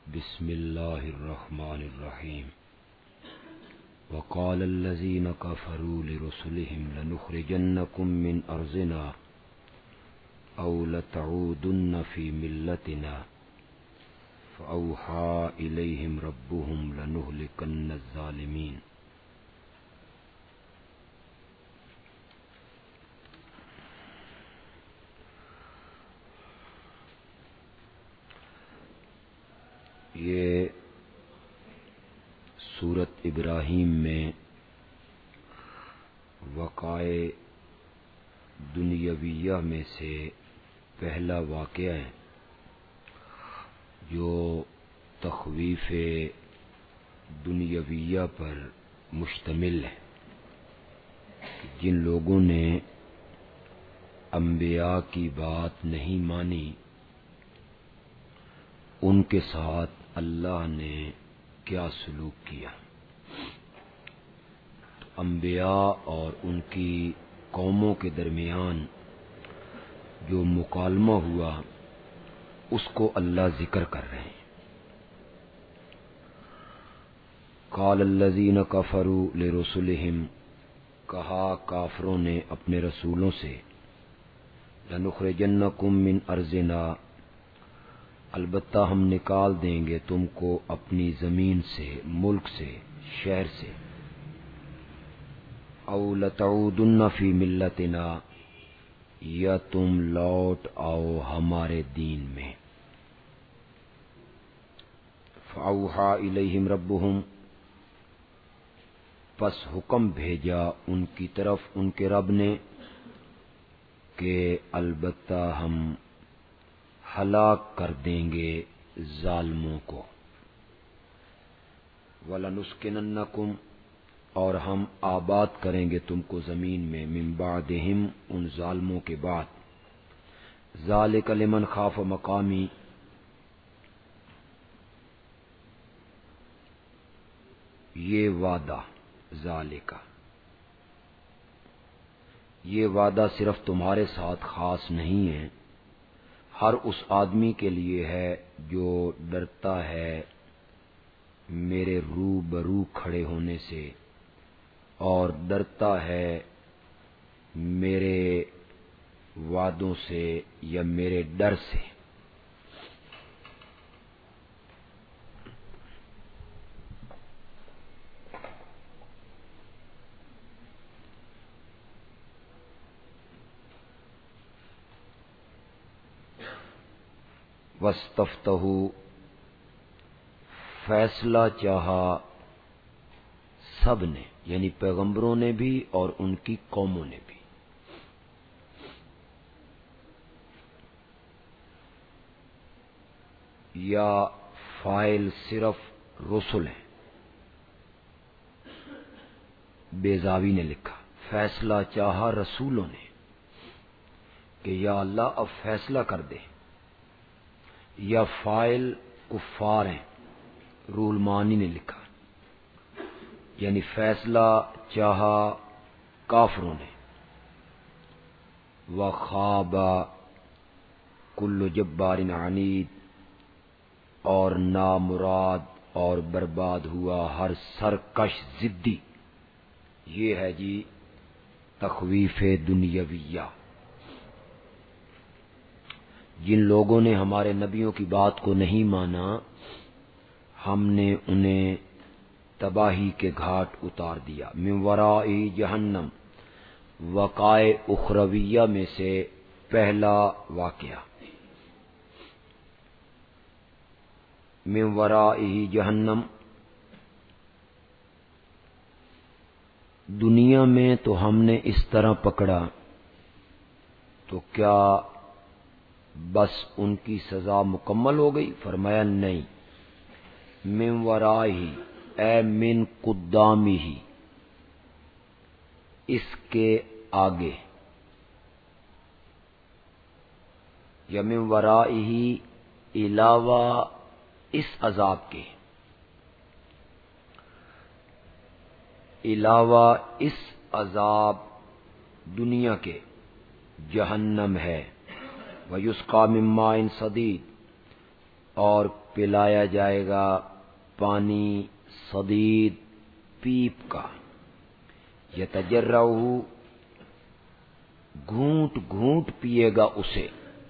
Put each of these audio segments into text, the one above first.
بسم الله الرحمن الرحيم. وقال الذين كفروا لرسلهم لنخرجنكم من أرضنا أو لتعودن في ملتنا فأوحى إليهم ربهم لنهلكن الظالمين. یہ سورت ابراہیم میں وقائع دنیاویہ میں سے پہلا واقعہ ہے جو تخویف دنیاویہ پر مشتمل ہے. جن لوگوں نے انبیاء کی بات نہیں مانی ان کے ساتھ اللہ نے کیا سلوک کیا. تو انبیاء اور ان کی قوموں کے درمیان جو مکالمہ ہوا اس کو اللہ ذکر کر رہے ہیں. قال الذین کفروا لرسلہم، کہا کافروں نے اپنے رسولوں سے، لنخرجنکم من ارضنا، البتہ ہم نکال دیں گے تم کو اپنی زمین سے، ملک سے، شہر سے، او لتعودن فی ملتنا، یا تم لوٹ آؤ ہمارے دین میں. فاوحی الیہم ربہم، پس حکم بھیجا ان کی طرف ان کے رب نے کہ البتہ ہم ہلاک کر دیں گے ظالموں کو. وَلَنُسْكِنَنَّكُمْ، اور ہم آباد کریں گے تم کو زمین میں، من بعدہم، ان ظالموں کے بعد. ذَلِكَ لِمَنْ خَافَ مَقَامِي، یہ وعدہ، ذالک، یہ وعدہ صرف تمہارے ساتھ خاص نہیں ہے، ہر اس آدمی کے لیے ہے جو ڈرتا ہے میرے روبرو کھڑے ہونے سے اور ڈرتا ہے میرے وعدوں سے یا میرے ڈر سے. وَاسْتَفْتَحُوا، فیصلہ چاہا سب نے، یعنی پیغمبروں نے بھی اور ان کی قوموں نے بھی. یا فاعل صرف رسل ہیں، بیضاوی نے لکھا فیصلہ چاہا رسولوں نے کہ یا اللہ اب فیصلہ کر دے. یا فاعل کفار ہیں، روح المعانی نے لکھا، یعنی فیصلہ چاہا کافروں نے. وَخَابَ كُلُّ جَبَّارٍ عَنِيدٍ، اور نامراد اور برباد ہوا ہر سرکش ضدی. یہ ہے جی تخویف دنیاویہ. جن لوگوں نے ہمارے نبیوں کی بات کو نہیں مانا ہم نے انہیں تباہی کے گھاٹ اتار دیا. من ورائی جہنم، وقائع اخرویہ میں سے پہلا واقعہ. من ورائی جہنم، دنیا میں تو ہم نے اس طرح پکڑا تو کیا بس ان کی سزا مکمل ہو گئی؟ فرمایا نہیں. من ورائی اے من قدامی، اس کے آگے، یا من ورائی علاوہ اس عذاب کے، علاوہ اس عذاب دنیا کے جہنم ہے. وَيُسْقَى مِن مَّاءٍ صَدِيدٍ، اور پلایا جائے گا پانی صدید پیپ کا، یتجرعہ گھونٹ گھونٹ پیے گا اسے،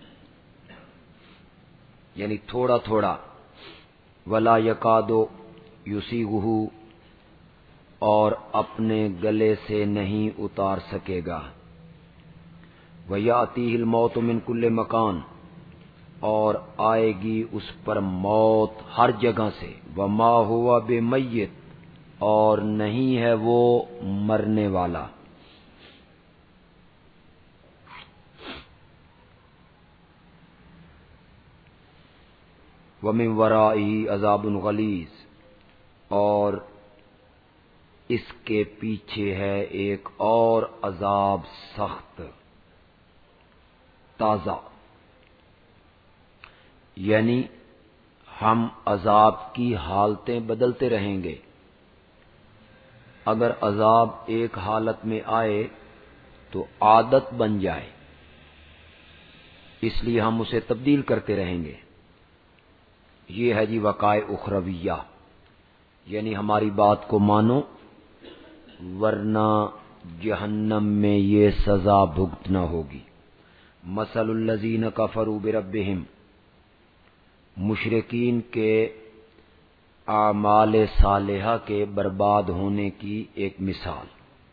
یعنی تھوڑا تھوڑا، ولا یکاد یسیغہ اور اپنے گلے سے نہیں اتار سکے گا، وَيَأْتِيهِ الْمَوْتُ مِنْ كُلِّ مَكَانٍ اور آئے گی اس پر موت ہر جگہ سے، وَمَا هُوَ بِمَيِّتٍ اور نہیں ہے وہ مرنے والا، وَمِنْ وَرَائِهِ عَذَابٌ غَلِيظٌ اور اس کے پیچھے ہے ایک اور عذاب سخت تازہ، یعنی ہم عذاب کی حالتیں بدلتے رہیں گے، اگر عذاب ایک حالت میں آئے تو عادت بن جائے، اس لیے ہم اسے تبدیل کرتے رہیں گے۔ یہ ہے جی وقائع اخرویہ، یعنی ہماری بات کو مانو ورنہ جہنم میں یہ سزا بھگتنا ہوگی۔ مثل الذین کفروا بربہم، مشرکین کے اعمال صالحہ کے برباد ہونے کی ایک مثال،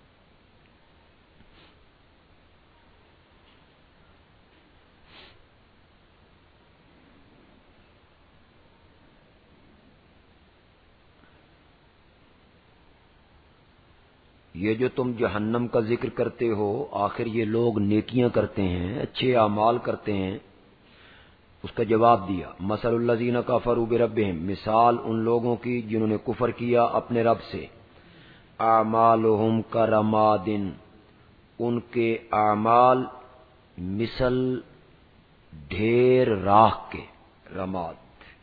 یہ جو تم جہنم کا ذکر کرتے ہو، آخر یہ لوگ نیکیاں کرتے ہیں، اچھے اعمال کرتے ہیں، اس کا جواب دیا مثل الذین کفروا بربہم، مثال ان لوگوں کی جنہوں نے کفر کیا اپنے رب سے، اعمالہم کرماد، ان کے اعمال مثل ڈھیر راکھ کے، رماد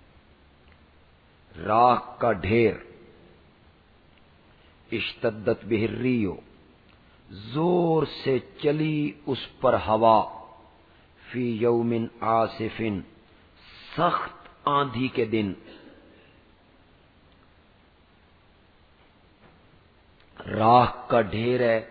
راکھ کا ڈھیر، اشتدت بہ الریح زور سے چلی اس پر ہوا، فی یوم عاصف سخت آندھی کے دن، راکھ کا ڈھیر ہے،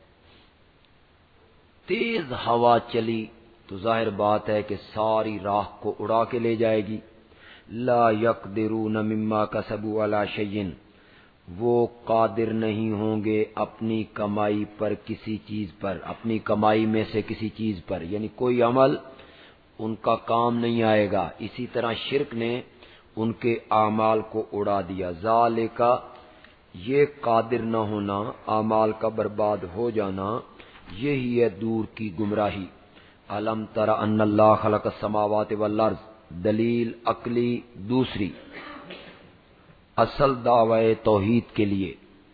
تیز ہوا چلی تو ظاہر بات ہے کہ ساری راکھ کو اڑا کے لے جائے گی، لا یقدرون مما کسبوا علی شیء، وہ قادر نہیں ہوں گے اپنی کمائی پر کسی چیز پر، اپنی کمائی میں سے کسی چیز پر، یعنی کوئی عمل ان کا کام نہیں آئے گا۔ اسی طرح شرک نے ان کے اعمال کو اڑا دیا، ذالک یہ قادر نہ ہونا، اعمال کا برباد ہو جانا، یہی ہے دور کی گمراہی۔ الم تر ان اللہ خلق السماوات والارض، دلیل عقلی دوسری، اصل دعوی توحید کے لیے،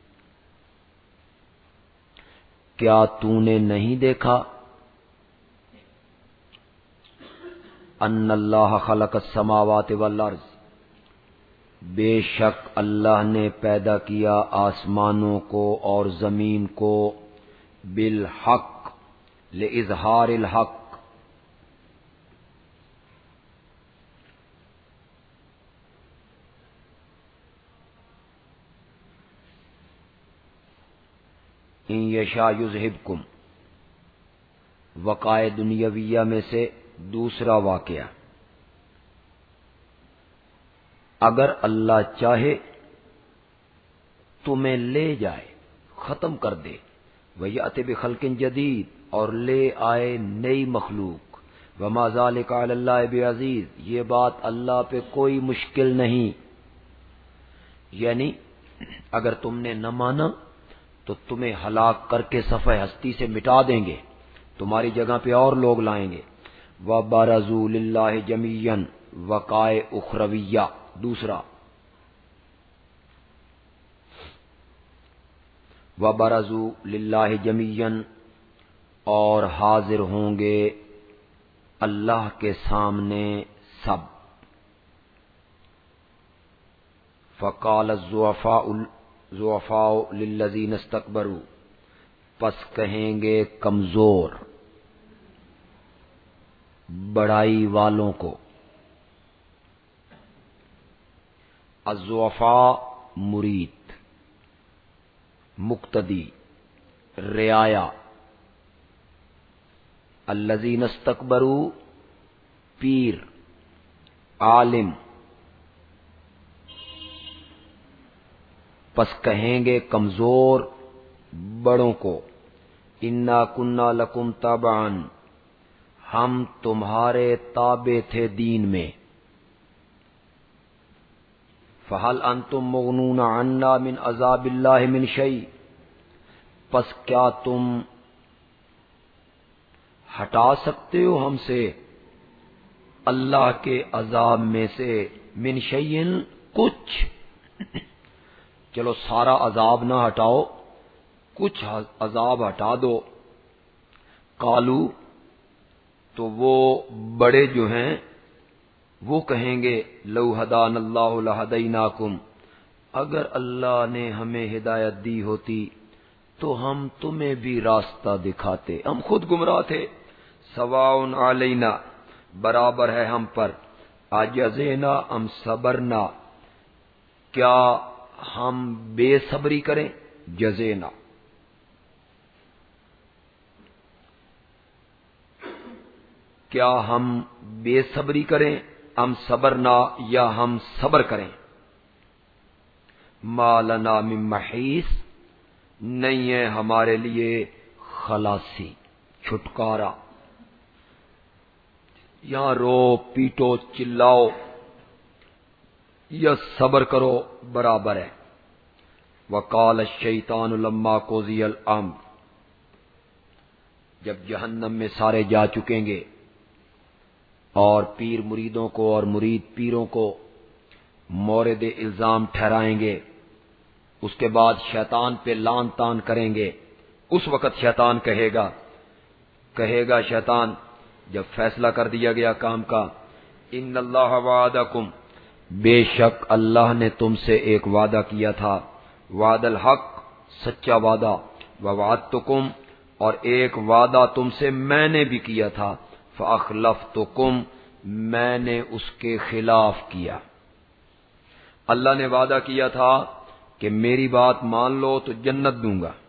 کیا تو نے نہیں دیکھا، ان اللہ خلق السماوات والارض، بے شک اللہ نے پیدا کیا آسمانوں کو اور زمین کو، بالحق لإظہار الحق، ان یشاء یذہبکم، وقائع دنیاویہ میں سے دوسرا واقعہ، اگر اللہ چاہے تمہیں لے جائے، ختم کر دے، وَيَأْتِ بِخَلْقٍ جَدِيدٍ اور لے آئے نئی مخلوق، وَمَا ذَلِكَ عَلَى اللَّهِ بِعَزِيزٍ یہ بات اللہ پہ کوئی مشکل نہیں، یعنی اگر تم نے نہ مانا تو تمہیں ہلاک کر کے صفحہ ہستی سے مٹا دیں گے، تمہاری جگہ پہ اور لوگ لائیں گے۔ وَبَرَزُوا لِلَّهِ جَمِيعًا وقائع اخرویہ دوسرا، وَبَرَزُوا لِلَّهِ جَمِيعًا اور حاضر ہوں گے اللہ کے سامنے سب، فقال الضعفاء للذین استکبروا پس کہیں گے کمزور بڑائی والوں کو، الضعفاء مرید، مقتدی، رعایا، الذین استکبروا پیر، عالم، پس کہیں گے کمزور بڑوں کو انا کنا لکم تبعا، ہم تمہارے تابع تھے دین میں، فہل انتم مغنون عنا من عذاب اللہ من شیء، پس کیا تم ہٹا سکتے ہو ہم سے اللہ کے عذاب میں سے من شیء کچھ، چلو سارا عذاب نہ ہٹاؤ، کچھ عذاب ہٹا دو۔ قالو، تو وہ بڑے جو ہیں وہ کہیں گے لو ہدان اللہ لہدیناکم، اگر اللہ نے ہمیں ہدایت دی ہوتی تو ہم تمہیں بھی راستہ دکھاتے، ہم خود گمراہ تھے۔ سواء علینا، برابر ہے ہم پر، اجزینا ام صبرنا، کیا ہم بے صبری کریں، جزینا، کیا ہم بے صبری کریں، ام صبرنا، یا ہم صبر کریں۔ ما لنا من محیص، نہیں ہے ہمارے لیے خلاصی، چھٹکارا، یا رو پیٹو چلاؤ یا صبر کرو برابر ہے۔ وقال الشیطان لما قضی الامر، جب جہنم میں سارے جا چکیں گے اور پیر مریدوں کو اور مرید پیروں کو مورد الزام ٹھہرائیں گے، اس کے بعد شیطان پہ لان تان کریں گے، اس وقت شیطان کہے گا شیطان جب فیصلہ کر دیا گیا کام کا، ان اللہ وعدکم، بے شک اللہ نے تم سے ایک وعدہ کیا تھا، وعد الحق، سچا وعدہ، ووعدتکم، اور ایک وعدہ تم سے میں نے بھی کیا تھا، فاخلفتکم، میں نے اس کے خلاف کیا۔ اللہ نے وعدہ کیا تھا کہ میری بات مان لو تو جنت دوں گا،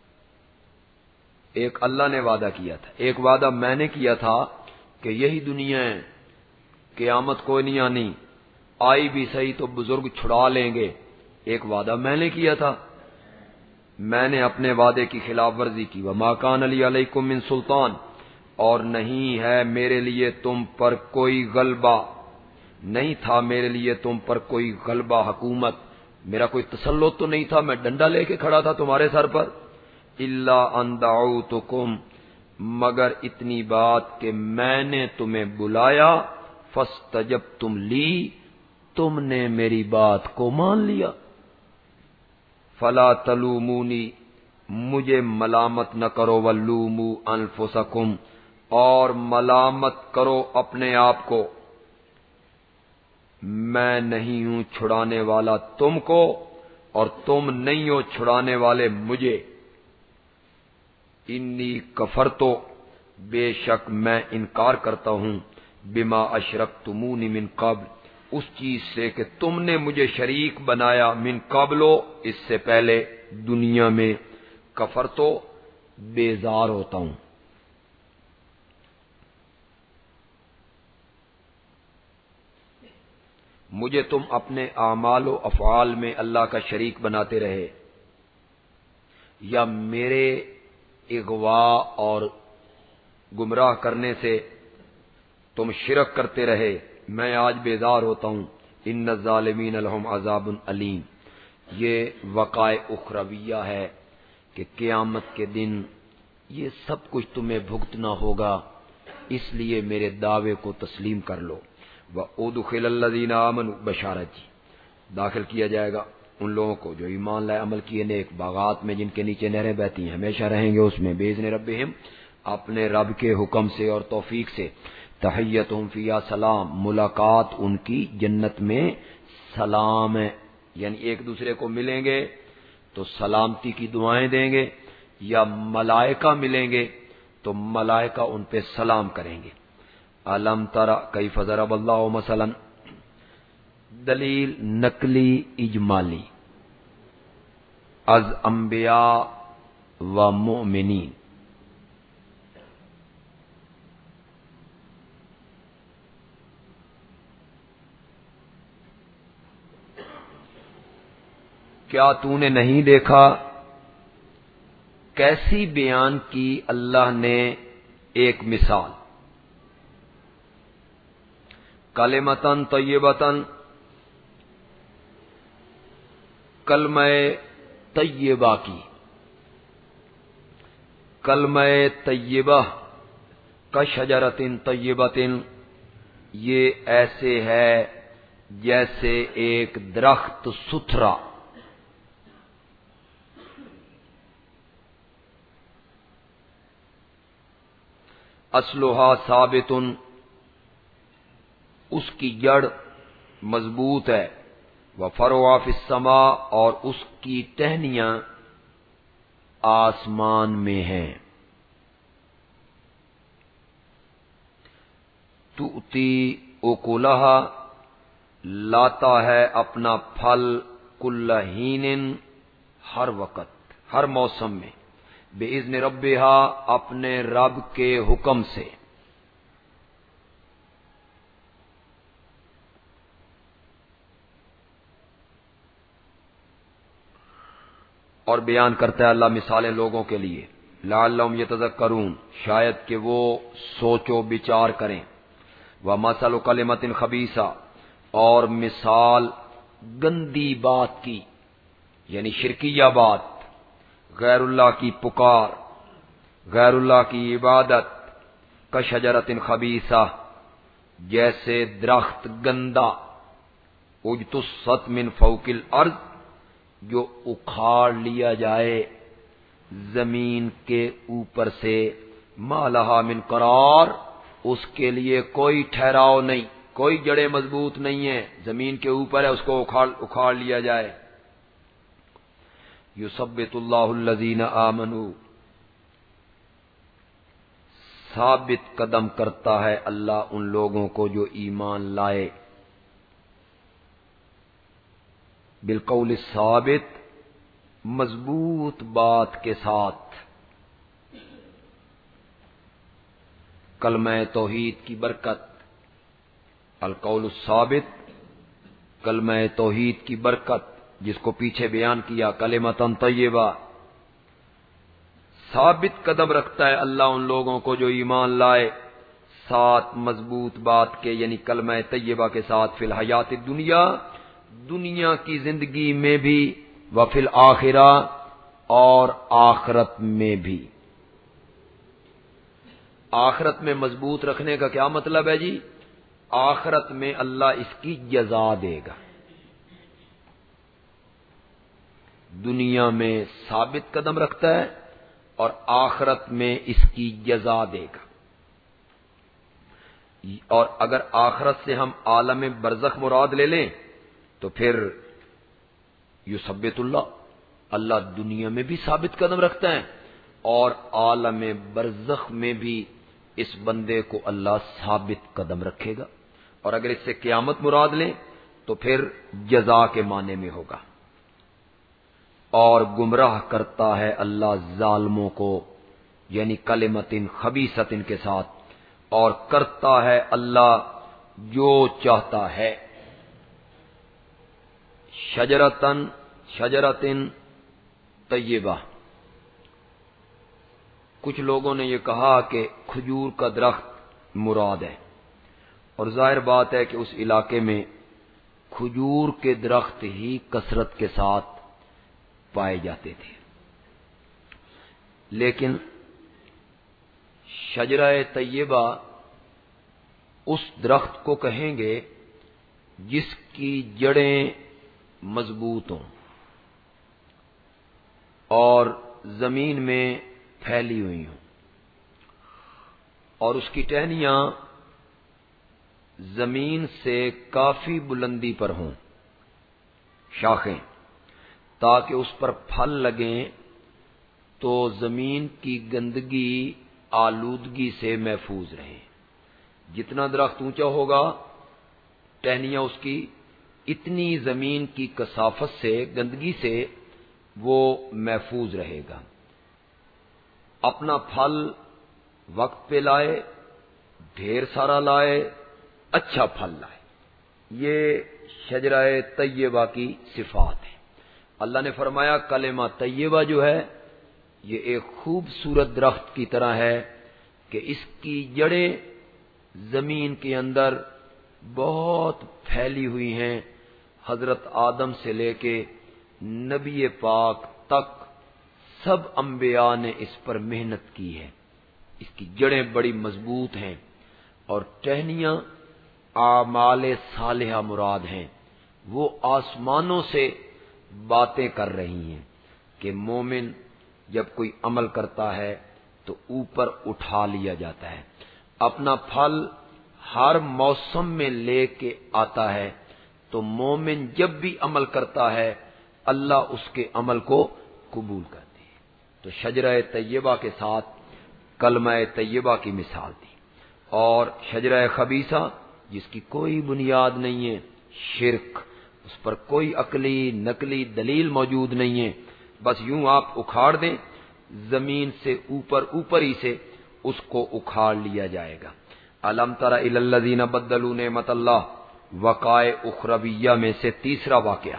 ایک اللہ نے وعدہ کیا تھا، ایک وعدہ میں نے کیا تھا کہ یہی دنیا ہے، قیامت کوئی نہیں آنی، آئی بھی صحیح تو بزرگ چھڑا لیں گے، ایک وعدہ میں نے کیا تھا، میں نے اپنے وعدے کی خلاف ورزی کی۔ وما کان لی علیکم من سلطان، اور نہیں ہے میرے لیے تم پر کوئی غلبہ، نہیں تھا میرے لیے تم پر کوئی غلبہ، حکومت، میرا کوئی تسلط تو نہیں تھا، میں ڈنڈا لے کے کھڑا تھا تمہارے سر پر، الا ان دعوتکم، مگر اتنی بات کہ میں نے تمہیں بلایا، فاستجبتم لی، تم نے میری بات کو مان لیا، فلا تلومونی، مجھے ملامت نہ کرو، ولوموا انفسکم، اور ملامت کرو اپنے آپ کو، میں نہیں ہوں چھڑانے والا تم کو اور تم نہیں ہو چھڑانے والے مجھے، انی کفرتو، بے شک میں انکار کرتا ہوں، بما اشرکتمونی من قبل، اس چیز سے کہ تم نے مجھے شریک بنایا، من قبلو، اس سے پہلے دنیا میں، کفرتو، بیزار ہوتا ہوں۔ مجھے تم اپنے اعمال و افعال میں اللہ کا شریک بناتے رہے، یا میرے اغوا اور گمراہ کرنے سے تم شرک کرتے رہے، میں آج بیزار ہوتا ہوں۔ ان الظالمین لہم عذاب علیم، یہ وقائع اخرویہ ہے کہ قیامت کے دن یہ سب کچھ تمہیں بھگتنا ہوگا، اس لیے میرے دعوے کو تسلیم کر لو۔ وَأُدْخِلَ الَّذِينَ آمَنُوا، بشارت جی، داخل کیا جائے گا ان لوگوں کو جو ایمان لائے، عمل کیے نیک، باغات میں جن کے نیچے نہریں بہتی ہیں، ہمیشہ رہیں گے اس میں، بِإِذْنِ رَبِّهِمْ، اپنے رب کے حکم سے اور توفیق سے، تحیتہم فیہا سلام، ملاقات ان کی جنت میں سلام ہے، یعنی ایک دوسرے کو ملیں گے تو سلامتی کی دعائیں دیں گے، یا ملائکہ ملیں گے تو ملائکہ ان پہ سلام کریں گے۔ الم تر کیف ضرب اللہ مثلا، دلیل نقلی اجمالی از انبیاء و مؤمنین. کیا تو نے نہیں دیکھا کیسی بیان کی اللہ نے ایک مثال، کلمتن طیبتن، کلمہ طیبہ کی. کلمہ طیبہ کشجرۃ طیبۃ، یہ ایسے ہے جیسے ایک درخت ستھرا. اصلھا ثابت، اس کی جڑ مضبوط ہے. وفرعها فی السماء، اور اس کی ٹہنیاں آسمان میں ہیں. تؤتی اکلھا، لاتا ہے اپنا پھل، کل حین، ہر وقت، ہر موسم میں، باذن ربھا، اپنے رب کے حکم سے. اور بیان کرتا ہے اللہ مثالیں لوگوں کے لیے، لعلہم یتذکرون، شاید کہ وہ سوچ و بچار کریں. ومثل کلمۃ خبیثہ، اور مثال گندی بات کی، یعنی شرکیہ بات، غیر اللہ کی پکار، غیر اللہ کی عبادت، کشجرۃ خبیثہ، جیسے درخت گندا، اجتثت من فوق الارض، جو اکھاڑ لیا جائے زمین کے اوپر سے، ما لہا من قرار، اس کے لیے کوئی ٹھہراؤ نہیں، کوئی جڑیں مضبوط نہیں ہے، زمین کے اوپر ہے، اس کو اکھاڑ لیا جائے. یثبت اللہ الذین آمنوا، ثابت قدم کرتا ہے اللہ ان لوگوں کو جو ایمان لائے. بالقول الثابت، مضبوط بات کے ساتھ. کلمہ توحید کی برکت، القول الثابت، کلمہ توحید کی برکت، جس کو پیچھے بیان کیا، کلمۃ طیبہ. ثابت قدم رکھتا ہے اللہ ان لوگوں کو جو ایمان لائے، ساتھ مضبوط بات کے، یعنی کلمہ طیبہ کے ساتھ، فی الحیات الدنیا، دنیا کی زندگی میں بھی، وفی الآخرہ، اور آخرت میں بھی. آخرت میں مضبوط رکھنے کا کیا مطلب ہے جی؟ آخرت میں اللہ اس کی جزا دے گا. دنیا میں ثابت قدم رکھتا ہے اور آخرت میں اس کی جزا دے گا. اور اگر آخرت سے ہم عالم برزخ مراد لے لیں تو پھر یثبت اللہ دنیا میں بھی ثابت قدم رکھتا ہے اور عالم برزخ میں بھی اس بندے کو اللہ ثابت قدم رکھے گا. اور اگر اس سے قیامت مراد لیں تو پھر جزا کے معنی میں ہوگا. اور گمراہ کرتا ہے اللہ ظالموں کو، یعنی کلمۃ خبیثۃ کے ساتھ، اور کرتا ہے اللہ جو چاہتا ہے. شجرۃ طیبہ، کچھ لوگوں نے یہ کہا کہ کھجور کا درخت مراد ہے، اور ظاہر بات ہے کہ اس علاقے میں کھجور کے درخت ہی کثرت کے ساتھ پائے جاتے تھے. لیکن شجرہ طیبہ اس درخت کو کہیں گے جس کی جڑیں مضبوط ہوں اور زمین میں پھیلی ہوئی ہوں، اور اس کی ٹہنیاں زمین سے کافی بلندی پر ہوں، شاخیں، تاکہ اس پر پھل لگیں تو زمین کی گندگی آلودگی سے محفوظ رہیں. جتنا درخت اونچا ہوگا ٹہنیاں اس کی اتنی زمین کی کثافت سے، گندگی سے وہ محفوظ رہے گا۔ اپنا پھل وقت پہ لائے، ڈھیر سارا لائے، اچھا پھل لائے۔ یہ شجرہ طیبہ کی صفات ہے۔ اللہ نے فرمایا کلمہ طیبہ جو ہے یہ ایک خوبصورت درخت کی طرح ہے کہ اس کی جڑیں زمین کے اندر بہت پھیلی ہوئی ہیں۔ حضرت آدم سے لے کے نبی پاک تک سب انبیاء نے اس پر محنت کی ہے۔ اس کی جڑیں بڑی مضبوط ہیں اور ٹہنیاں اعمال صالحہ مراد ہیں۔ وہ آسمانوں سے باتیں کر رہی ہیں کہ مومن جب کوئی عمل کرتا ہے تو اوپر اٹھا لیا جاتا ہے، اپنا پھل ہر موسم میں لے کے آتا ہے۔ تو مومن جب بھی عمل کرتا ہے اللہ اس کے عمل کو قبول کرتے ہیں۔ تو شجرہ طیبہ کے ساتھ کلمہ طیبہ کی مثال دی، اور شجرہ خبیثہ جس کی کوئی بنیاد نہیں ہے، شرک، اس پر کوئی عقلی نقلی دلیل موجود نہیں ہے، بس یوں آپ اکھاڑ دیں، زمین سے اوپر ہی سے اس کو اکھاڑ لیا جائے گا۔ الم تر الی الذین بدلوا نعمت اللہ، وقائع اخرویہ میں سے تیسرا واقعہ۔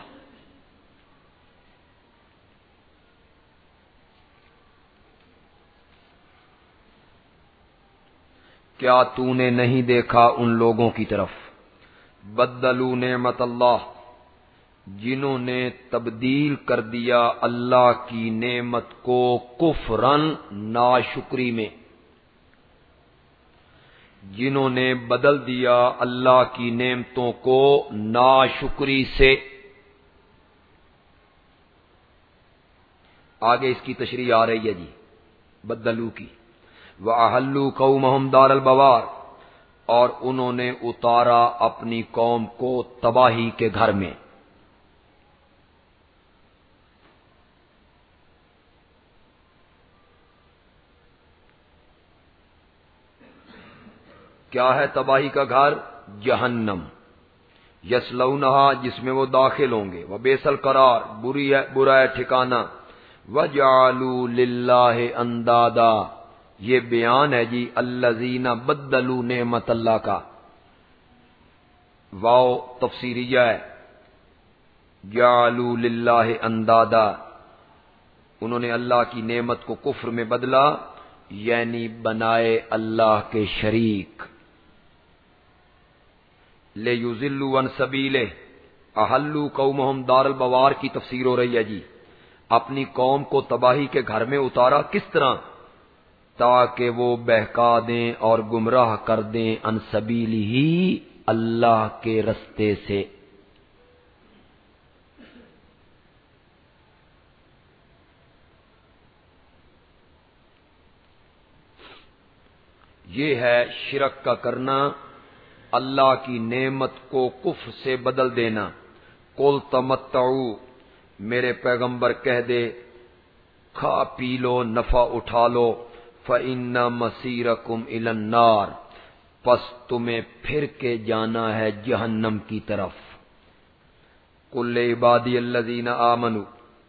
کیا تو نے نہیں دیکھا ان لوگوں کی طرف بدلوا نعمت اللہ، جنہوں نے تبدیل کر دیا اللہ کی نعمت کو کفرن، ناشکری میں، جنہوں نے بدل دیا اللہ کی نعمتوں کو ناشکری سے۔ آگے اس کی تشریح آ رہی ہے جی، بدلو کی۔ وَأَحَلُّوا قَوْمَهُمْ دَارَ الْبَوَارِ، اور انہوں نے اتارا اپنی قوم کو تباہی کے گھر میں۔ کیا ہے تباہی کا گھر؟ جہنم، یصلونہا، جس میں وہ داخل ہوں گے، وبئس القرار، برا ہے ٹھکانہ، وجعلوا للہ اندادا، یہ بیان ہے جی الذین بدلوا نعمت اللہ کا، واو تفسیریہ ہے، جعلوا للہ اندادا، انہوں نے اللہ کی نعمت کو کفر میں بدلا، یعنی بنائے اللہ کے شریک۔ لِيُضِلُّوا عَن سَبِيلِهِ، أَحَلُّوا قَوْمَهُمْ دَارَ الْبَوَارِ کی تفسیر ہو رہی ہے جی، اپنی قوم کو تباہی کے گھر میں اتارا، کس طرح؟ تاکہ وہ بہکا دیں اور گمراہ کر دیں عن سبیلہ، اللہ کے رستے سے۔ یہ ہے شرک کا کرنا، اللہ کی نعمت کو کفر سے بدل دینا۔ قل تمتعوا، میرے پیغمبر کہہ دے کھا پی لو، نفع اٹھا لو، فإن مصیرکم الی النار، پس تمہیں پھر کے جانا ہے جہنم کی طرف۔ قل عبادی الذین آمنوا،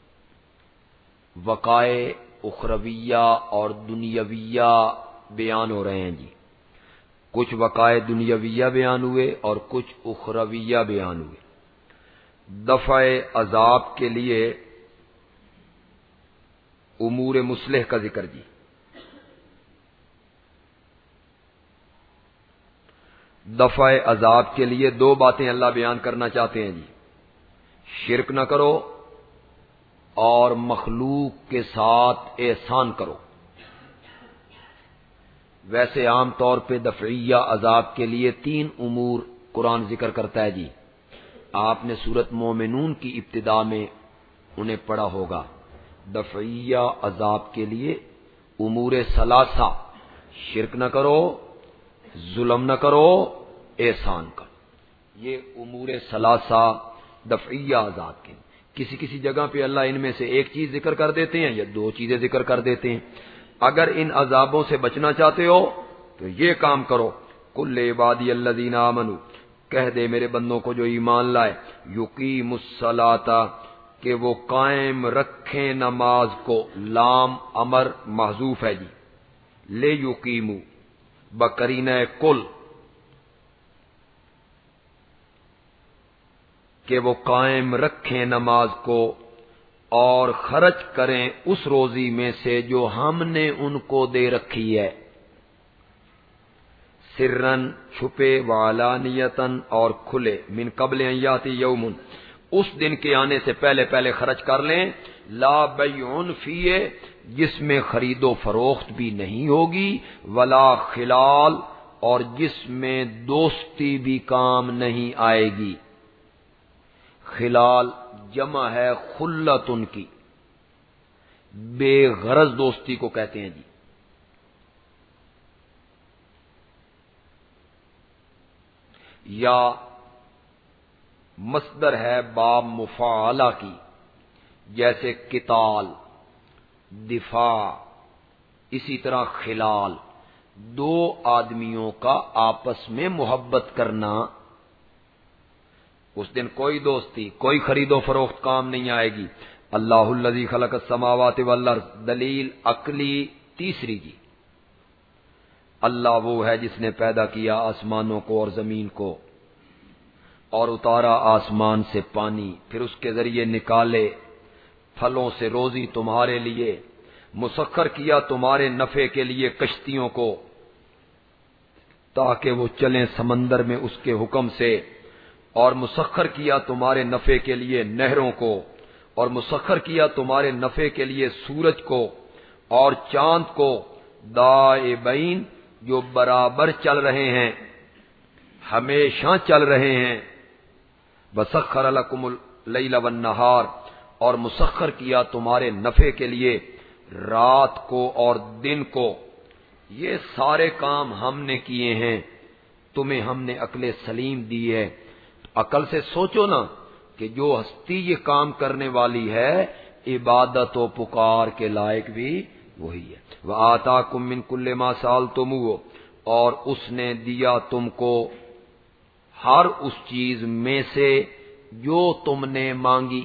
وقائع اخرویہ اور دنیاویہ بیان ہو رہے ہیں جی، کچھ وقائع دنیاویہ بیان ہوئے اور کچھ اخرویہ بیان ہوئے۔ دفع عذاب کے لیے امور مصلح کا ذکر جی، دفع عذاب کے لیے دو باتیں اللہ بیان کرنا چاہتے ہیں جی، شرک نہ کرو اور مخلوق کے ساتھ احسان کرو۔ ویسے عام طور پہ دفعیہ عذاب کے لیے تین امور قرآن ذکر کرتا ہے جی، آپ نے سورۃ مومنون کی ابتدا میں انہیں پڑھا ہوگا۔ دفعیہ عذاب کے لیے امور ثلاثہ، شرک نہ کرو، ظلم نہ کرو، احسان کرو، یہ امور ثلاثہ دفعیہ عذاب کے۔ کسی جگہ پہ اللہ ان میں سے ایک چیز ذکر کر دیتے ہیں یا دو چیزیں ذکر کر دیتے ہیں۔ اگر ان عذابوں سے بچنا چاہتے ہو تو یہ کام کرو، قل عبادی الذین آمنوا، کہہ دے میرے بندوں کو جو ایمان لائے، یقیم الصلاۃ، کہ وہ قائم رکھیں نماز کو، لام امر محذوف ہے جی، لے یقیمو بقرینہ کل، کہ وہ قائم رکھیں نماز کو اور خرچ کریں اس روزی میں سے جو ہم نے ان کو دے رکھی ہے، سرن چھپے، وعلانیتن اور کھلے، من قبل ان یاتی یوم، اس دن کے آنے سے پہلے پہلے خرچ کر لیں، لا بیع فیہ، جس میں خرید و فروخت بھی نہیں ہوگی، ولا خلال، اور جس میں دوستی بھی کام نہیں آئے گی۔ خلال جمع ہے خلتن کی، بے غرض دوستی کو کہتے ہیں جی۔ یا مصدر ہے باب مفاعلہ کی، جیسے قتال، دفاع، اسی طرح خلال، دو آدمیوں کا آپس میں محبت کرنا، اس دن کوئی دوستی، کوئی خرید و فروخت کام نہیں آئے گی۔ اللہ الذی خلق السماوات والارض، دلیل عقلی تیسری جی، اللہ وہ ہے جس نے پیدا کیا آسمانوں کو اور زمین کو، اور اتارا آسمان سے پانی، پھر اس کے ذریعے نکالے پھلوں سے روزی تمہارے لیے، مسخر کیا تمہارے نفع کے لیے کشتیوں کو تاکہ وہ چلیں سمندر میں اس کے حکم سے، اور مسخر کیا تمہارے نفع کے لیے نہروں کو، اور مسخر کیا تمہارے نفع کے لیے سورج کو اور چاند کو، دائبین، جو برابر چل رہے ہیں، ہمیشہ چل رہے ہیں، وسخر لکم اللیل والنہار، اور مسخر کیا تمہارے نفع کے لیے رات کو اور دن کو، یہ سارے کام ہم نے کیے ہیں، تمہیں ہم نے عقل سلیم دی ہے، عقل سے سوچو نا کہ جو ہستی یہ کام کرنے والی ہے، عبادت و پکار کے لائق بھی وہی ہے۔ وآتاکم من کل ما سألتموہ، اور اس نے دیا تم کو ہر اس چیز میں سے جو تم نے مانگی۔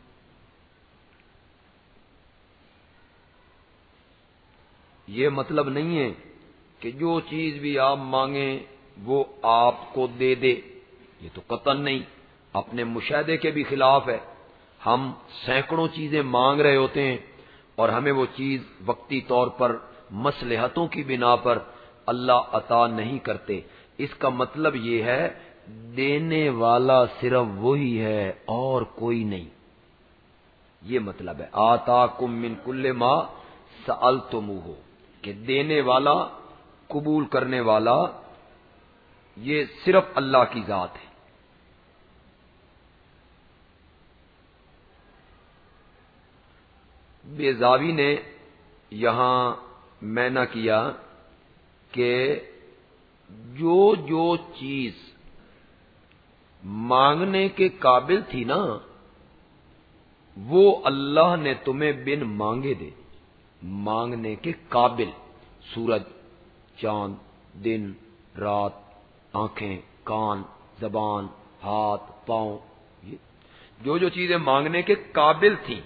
یہ مطلب نہیں ہے کہ جو چیز بھی آپ مانگیں وہ آپ کو دے دے، یہ تو قطعاً نہیں، اپنے مشاہدے کے بھی خلاف ہے۔ ہم سینکڑوں چیزیں مانگ رہے ہوتے ہیں اور ہمیں وہ چیز وقتی طور پر مصلحتوں کی بنا پر اللہ عطا نہیں کرتے، اس کا مطلب یہ ہے دینے والا صرف وہی ہے اور کوئی نہیں، یہ مطلب ہے آتاکم من کل ما سألتموہ، کہ دینے والا، قبول کرنے والا، یہ صرف اللہ کی ذات ہے۔ بیضاوی نے یہاں مینا کیا کہ جو چیز مانگنے کے قابل تھی نا، وہ اللہ نے تمہیں بن مانگے دے، مانگنے کے قابل، سورج، چاند، دن، رات، آنکھیں، کان، زبان، ہاتھ، پاؤں، جو چیزیں مانگنے کے قابل تھیں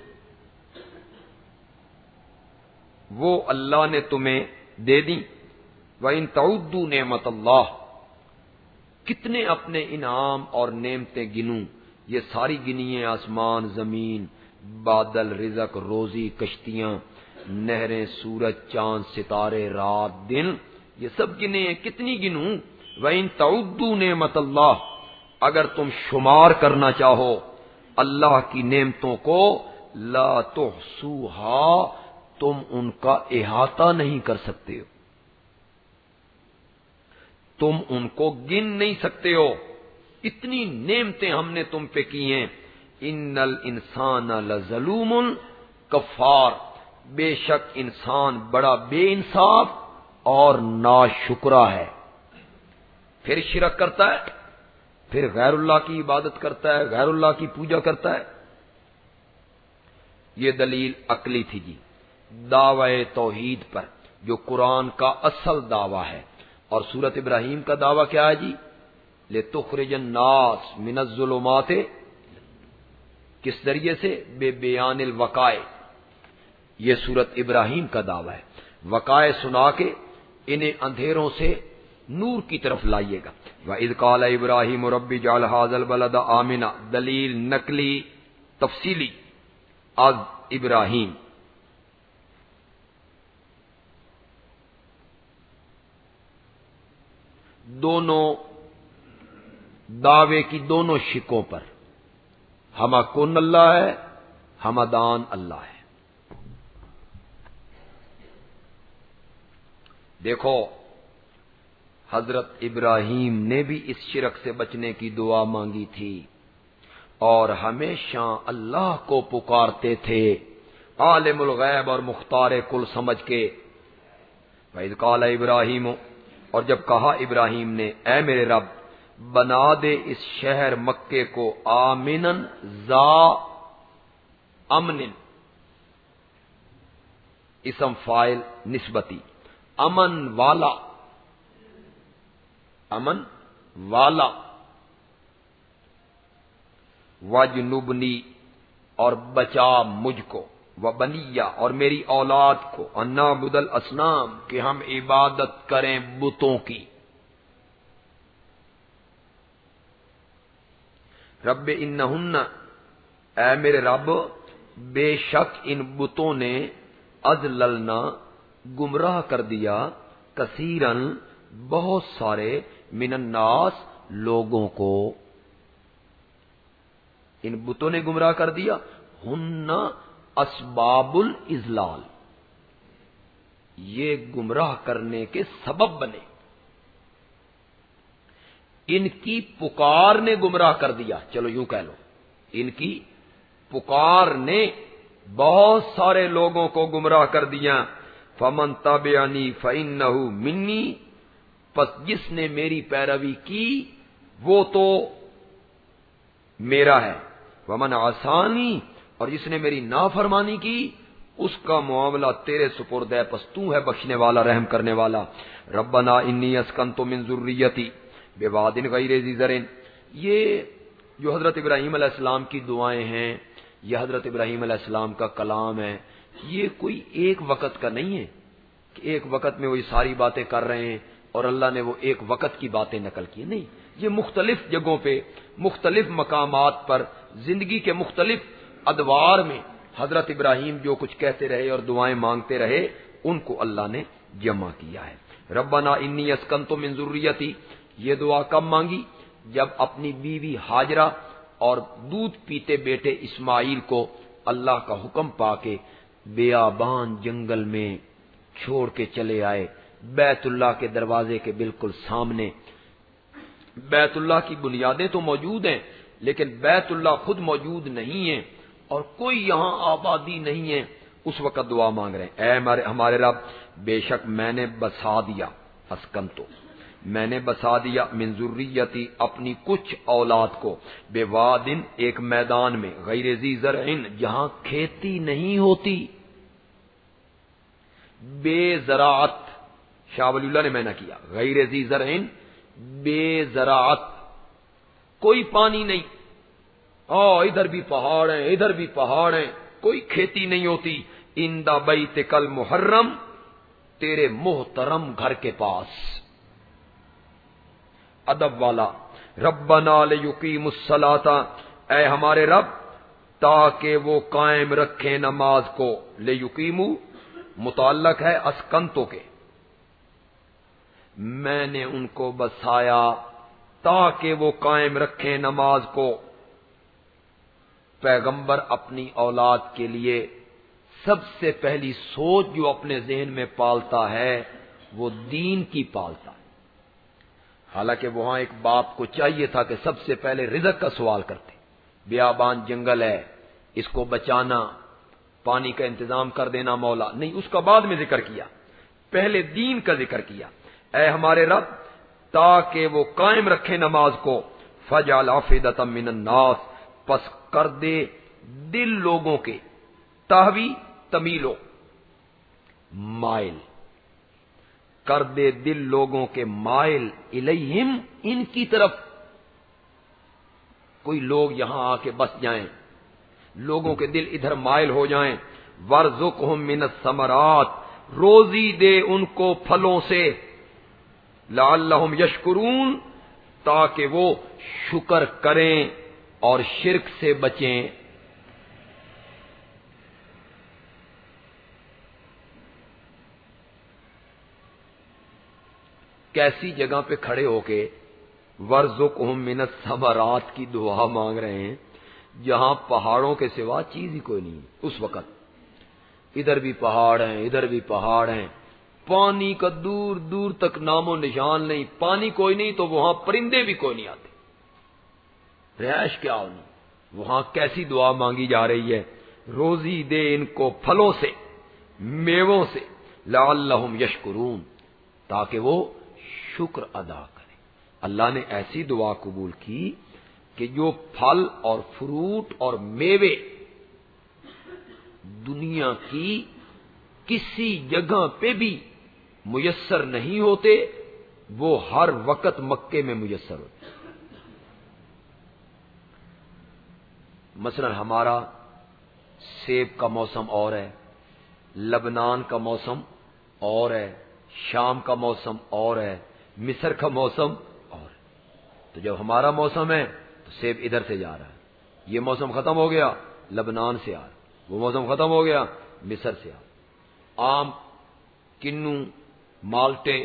وہ اللہ نے تمہیں دے دیں۔ وَإِن تَعُدُّوا نِعْمَتَ اللَّهِ، کتنے اپنے انعام اور نعمتیں گنوں، یہ ساری گنی ہیں، آسمان، زمین، بادل، رزق، روزی، کشتیاں، نہریں، سورج، چاند، ستارے، رات، دن، یہ سب گنے ہیں، کتنی گنوں؟ وَإِن تَعُدُّوا نِعْمَتَ اللَّهِ، اگر تم شمار کرنا چاہو اللہ کی نعمتوں کو، لا تحصوها، تم ان کا احاطہ نہیں کر سکتے ہو، تم ان کو گن نہیں سکتے ہو، اتنی نعمتیں ہم نے تم پہ کی ہیں۔ ان الانسان لظلوم کفار، بے شک انسان بڑا بے انصاف اور ناشکرا ہے۔ پھر شرک کرتا ہے، پھر غیر اللہ کی عبادت کرتا ہے، غیر اللہ کی پوجا کرتا ہے۔ یہ دلیل عقلی تھی جی، دعوی توحید پر، جو قرآن کا اصل دعویٰ ہے۔ اور سورۃ ابراہیم کا دعویٰ کیا ہے جی؟ لتخرج الناس من الظلمات، کس ذریعے سے؟ بے بیان الوقائع. یہ سورت ابراہیم کا دعویٰ ہے، وقائع سنا کے انہیں اندھیروں سے نور کی طرف لائیے گا. وَإِذْ قَالَ إِبْرَاهِيمُ رَبِّ اجْعَلْ هَٰذَا الْبَلَدَ آمِنًا، دلیل نقلی تفصیلی از ابراہیم. دونوں دعوے کی دونوں شکوں پر ہمہ کن اللہ ہے، ہمدان اللہ ہے. دیکھو حضرت ابراہیم نے بھی اس شرک سے بچنے کی دعا مانگی تھی اور ہمیشہ اللہ کو پکارتے تھے عالم الغیب اور مختار کل سمجھ کے. وَإِذْ قَالَ إِبْرَاهِيمُ، اور جب کہا ابراہیم نے اے میرے رب بنا دے اس شہر مکے کو آمنن ذا امن، اسم فاعل نسبتی، امن والا، امن والا. وجنبنی، اور بچا مجھ کو، وبنیہ، اور میری اولاد کو، ان نعبد الاصنام، کہ ہم عبادت کریں بتوں کی. رب انہن، اے میرے رب بے شک ان بتوں نے اضللنا گمراہ کر دیا، کثیرن بہت سارے، من الناس لوگوں کو. ان بتوں نے گمراہ کر دیا. ہن اسباب الاضلال، یہ گمراہ کرنے کے سبب بنے. ان کی پکار نے گمراہ کر دیا، چلو یوں کہہ لو، ان کی پکار نے بہت سارے لوگوں کو گمراہ کر دیا. فمن تبعنی فانہ منی، پس جس نے میری پیروی کی وہ تو میرا ہے. ومن عصانی، اور جس نے میری نافرمانی کی اس کا معاملہ تیرے سپرد ہے، پس تو ہے بخشنے والا رحم کرنے والا. ربنا انی اسکنت من ذریتی بواد غیر ذی زرع، یہ جو حضرت ابراہیم علیہ السلام کی دعائیں ہیں، یہ حضرت ابراہیم علیہ السلام کا کلام ہے. یہ کوئی ایک وقت کا نہیں ہے کہ ایک وقت میں وہی ساری باتیں کر رہے ہیں اور اللہ نے وہ ایک وقت کی باتیں نقل کی. نہیں، یہ مختلف جگہوں پہ، مختلف مقامات پر، زندگی کے مختلف ادوار میں حضرت ابراہیم جو کچھ کہتے رہے اور دعائیں مانگتے رہے ان کو اللہ نے جمع کیا ہے. ربنا انی اسکنت من ذریتی، یہ دعا کب مانگی؟ جب اپنی بیوی ہاجرہ اور دودھ پیتے بیٹے اسماعیل کو اللہ کا حکم پا کے بیابان جنگل میں چھوڑ کے چلے آئے، بیت اللہ کے دروازے کے بالکل سامنے. بیت اللہ کی بنیادیں تو موجود ہیں لیکن بیت اللہ خود موجود نہیں ہے اور کوئی یہاں آبادی نہیں ہے. اس وقت دعا مانگ رہے ہیں اے ہمارے رب بے شک میں نے بسا دیا، اسکنتو میں نے بسا دیا، من ذریتی اپنی کچھ اولاد کو، بے وادن ایک میدان میں، غیر ذی زرع جہاں کھیتی نہیں ہوتی. بے زراعت، شاہ ولی اللہ نے میں نہ کیا، غیر ذی زرع بے زراعت، کوئی پانی نہیں، ادھر بھی پہاڑ ہیں ادھر بھی پہاڑ ہیں، کوئی کھیتی نہیں ہوتی. اندہ بیتک المحرم، تیرے محترم گھر کے پاس. ادب والا، ربنا لیقیموا الصلاۃ، اے ہمارے رب تاکہ وہ قائم رکھیں نماز کو. لیقیموا متعلق ہے اسکنتوں کے، میں نے ان کو بسایا تاکہ وہ قائم رکھیں نماز کو. پیغمبر اپنی اولاد کے لیے سب سے پہلی سوچ جو اپنے ذہن میں پالتا ہے وہ دین کی پالتا ہے. حالانکہ وہاں ایک باپ کو چاہیے تھا کہ سب سے پہلے رزق کا سوال کرتے. بیابان جنگل ہے، اس کو بچانا، پانی کا انتظام کر دینا مولا، نہیں، اس کا بعد میں ذکر کیا، پہلے دین کا ذکر کیا. اے ہمارے رب تاکہ وہ قائم رکھے نماز کو. فجعل افئدۃ من الناس، پس کر دے دل لوگوں کے، تہوی تمیلو مائل، کر دے دل لوگوں کے مائل، الیہم ان کی طرف، کوئی لوگ یہاں آ کے بس جائیں، لوگوں کے دل ادھر مائل ہو جائیں. وَارْزُقْهُم مِّنَ الثَّمَرَاتِ، روزی دے ان کو پھلوں سے، لَعَلَّهُمْ يَشْكُرُونَ، تاکہ وہ شکر کریں اور شرک سے بچیں. کیسی جگہ پہ کھڑے ہو کے وَارْزُقْهُم مِّنَ الثَّمَرَاتِ کی دعا مانگ رہے ہیں، جہاں پہاڑوں کے سوا چیز ہی کوئی نہیں. اس وقت ادھر بھی پہاڑ ہیں، ادھر بھی پہاڑ ہیں، پانی کا دور دور تک نام و نشان نہیں. پانی کوئی نہیں تو وہاں پرندے بھی کوئی نہیں آتے، رہائش کیا ہونی. وہاں کیسی دعا مانگی جا رہی ہے، روزی دے ان کو پھلوں سے، میووں سے، لعلہم یشکرون، تاکہ وہ شکر ادا کریں. اللہ نے ایسی دعا قبول کی کہ جو پھل اور فروٹ اور میوے دنیا کی کسی جگہ پہ بھی میسر نہیں ہوتے، وہ ہر وقت مکے میں میسر ہوتے. مثلا ہمارا سیب کا موسم اور ہے، لبنان کا موسم اور ہے، شام کا موسم اور ہے، مصر کا موسم اور ہے. تو جب ہمارا موسم ہے تو سیب ادھر سے جا رہا ہے، یہ موسم ختم ہو گیا لبنان سے آ رہا، وہ موسم ختم ہو گیا مصر سے آ. آم، کنو، مالٹے،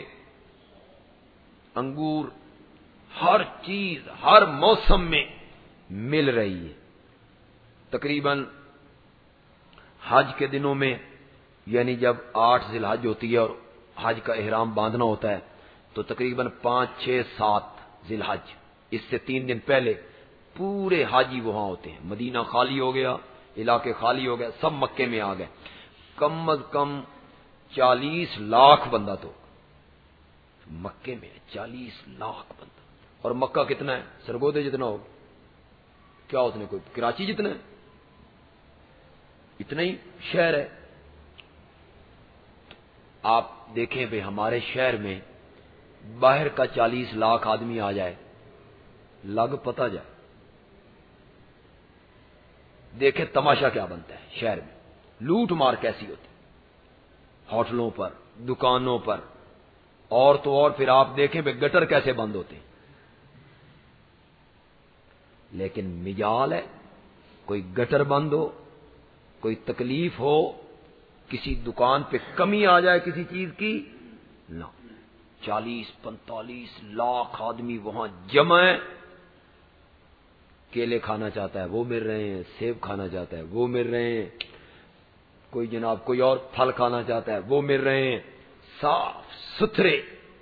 انگور، ہر چیز ہر موسم میں مل رہی ہے. تقریباً حج کے دنوں میں، یعنی جب 8 ذی الحج ہوتی ہے اور حج کا احرام باندھنا ہوتا ہے، تو تقریباً 5، 6، 7 ذی الحج، اس سے 3 دن پہلے پورے حاجی وہاں ہوتے ہیں. مدینہ خالی ہو گیا، علاقے خالی ہو گئے، سب مکے میں آ گئے. کم از کم 40 لاکھ بندہ تو مکے میں، 40 لاکھ بندہ. اور مکہ کتنا ہے؟ سرگودے جتنا ہو کیا، اس نے کوئی کراچی جتنا ہے، اتنا ہی شہر ہے. آپ دیکھیں بھئی ہمارے شہر میں باہر کا 40 لاکھ آدمی آ جائے، لگ پتہ جائے، دیکھیں تماشا کیا بنتا ہے شہر میں. لوٹ مار کیسی ہوتی، ہوٹلوں پر، دکانوں پر، اور تو اور پھر آپ دیکھیں بھئی گٹر کیسے بند ہوتے ہیں. لیکن مجال ہے کوئی گٹر بند ہو، کوئی تکلیف ہو، کسی دکان پہ کمی آ جائے کسی چیز کی، نہ. 40-45 لاکھ آدمی وہاں جمع ہے. کیلے کھانا چاہتا ہے وہ مل رہے ہیں، سیب کھانا چاہتا ہے وہ مل رہے ہیں، کوئی جناب کوئی اور پھل کھانا چاہتا ہے وہ مل رہے ہیں، صاف ستھرے.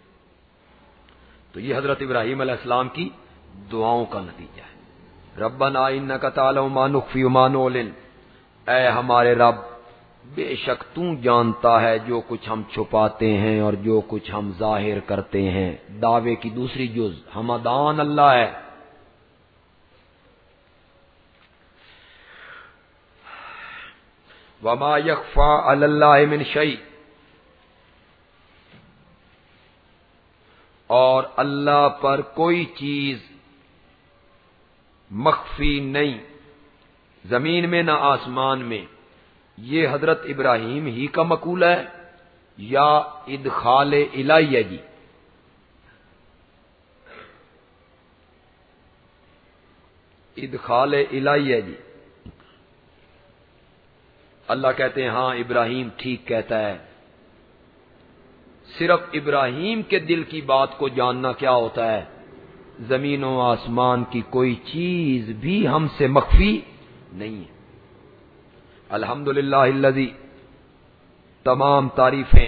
تو یہ حضرت ابراہیم علیہ السلام کی دعاؤں کا نتیجہ ہے. ربنا انک تعلم ما نخفی وما نعلن، اے ہمارے رب بے شک تو جانتا ہے جو کچھ ہم چھپاتے ہیں اور جو کچھ ہم ظاہر کرتے ہیں. دعوے کی دوسری جز ہمدان اللہ ہے. وما یخفی علی اللہ من شیء، اور اللہ پر کوئی چیز مخفی نہیں، زمین میں نہ آسمان میں. یہ حضرت ابراہیم ہی کا مقولہ ہے یا ادخال الہیہ جی؟ ادخال الہیہ جی. اللہ کہتے ہیں ہاں ابراہیم ٹھیک کہتا ہے. صرف ابراہیم کے دل کی بات کو جاننا کیا ہوتا ہے، زمین و آسمان کی کوئی چیز بھی ہم سے مخفی نہیں ہے. الحمدللہ الذی، تمام تعریفیں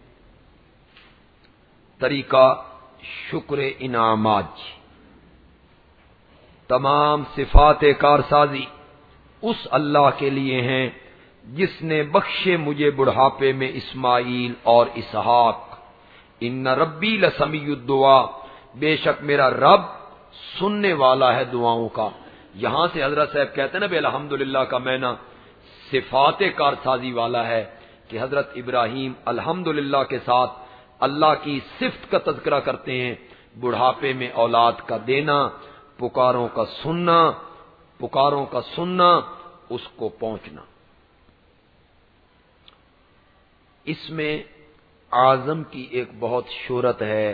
طریقہ شکر انعامات، تمام صفات کارسازی اس اللہ کے لیے ہیں جس نے بخشے مجھے بڑھاپے میں اسماعیل اور اسحاق. ان ربی لسمیع الدعا، بے شک میرا رب سننے والا ہے دعاؤں کا. یہاں سے حضرت صاحب کہتے ہیں نا بے الحمدللہ کا معنی صفات کارسازی والا ہے کہ حضرت ابراہیم الحمدللہ کے ساتھ اللہ کی صفت کا تذکرہ کرتے ہیں، بڑھاپے میں اولاد کا دینا پکاروں کا سننا، پکاروں کا سننا، اس کو پہنچنا۔ اس میں اعظم کی ایک بہت شہرت ہے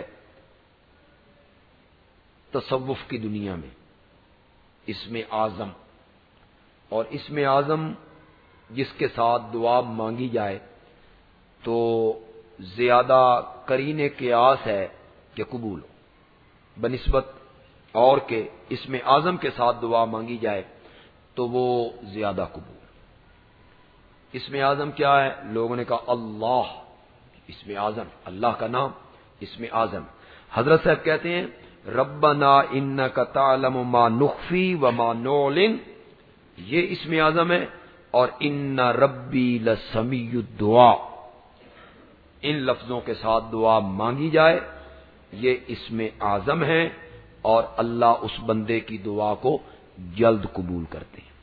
تصوف کی دنیا میں، اسم اعظم، اور اسم اعظم جس کے ساتھ دعا مانگی جائے تو زیادہ قرینے قیاس ہے کہ قبول ہو بنسبت اور کہ اسم اعظم کے ساتھ دعا مانگی جائے تو وہ زیادہ قبول۔ اسم اعظم کیا ہے؟ لوگوں نے کہا اللہ، اسم اعظم اللہ کا نام اسم اعظم۔ حضرت صاحب کہتے ہیں ربنا انک تعلم ما نخفی وما نعلن، یہ اسم اعظم ہے، اور ان ربی لسمیع الدعاء، ان لفظوں کے ساتھ دعا مانگی جائے یہ اسم اعظم ہے، اور اللہ اس بندے کی دعا کو جلد قبول کرتے ہیں۔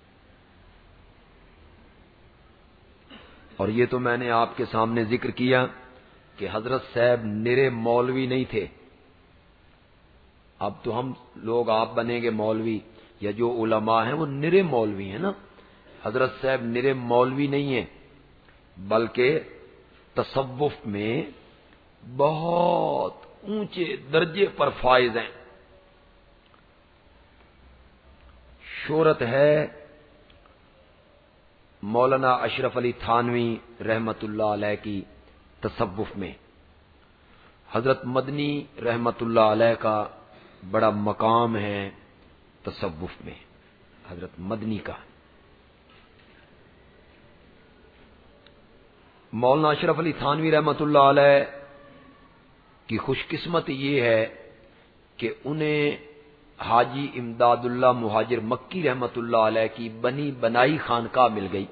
اور یہ تو میں نے آپ کے سامنے ذکر کیا کہ حضرت صاحب نرے مولوی نہیں تھے۔ اب تو ہم لوگ آپ بنیں گے مولوی، یا جو علماء ہیں وہ نرے مولوی ہیں نا، حضرت صاحب نرے مولوی نہیں ہیں، بلکہ تصوف میں بہت اونچے درجے پر فائز ہیں۔ شہرت ہے مولانا اشرف علی تھانوی رحمت اللہ علیہ کی تصوف میں، حضرت مدنی رحمت اللہ علیہ کا بڑا مقام ہے تصوف میں، حضرت مدنی کا۔ مولانا اشرف علی تھانوی رحمت اللہ علیہ کی خوش قسمت یہ ہے کہ انہیں حاجی امداد اللہ مہاجر مکی رحمت اللہ علیہ کی بنی بنائی خانقاہ مل گئی۔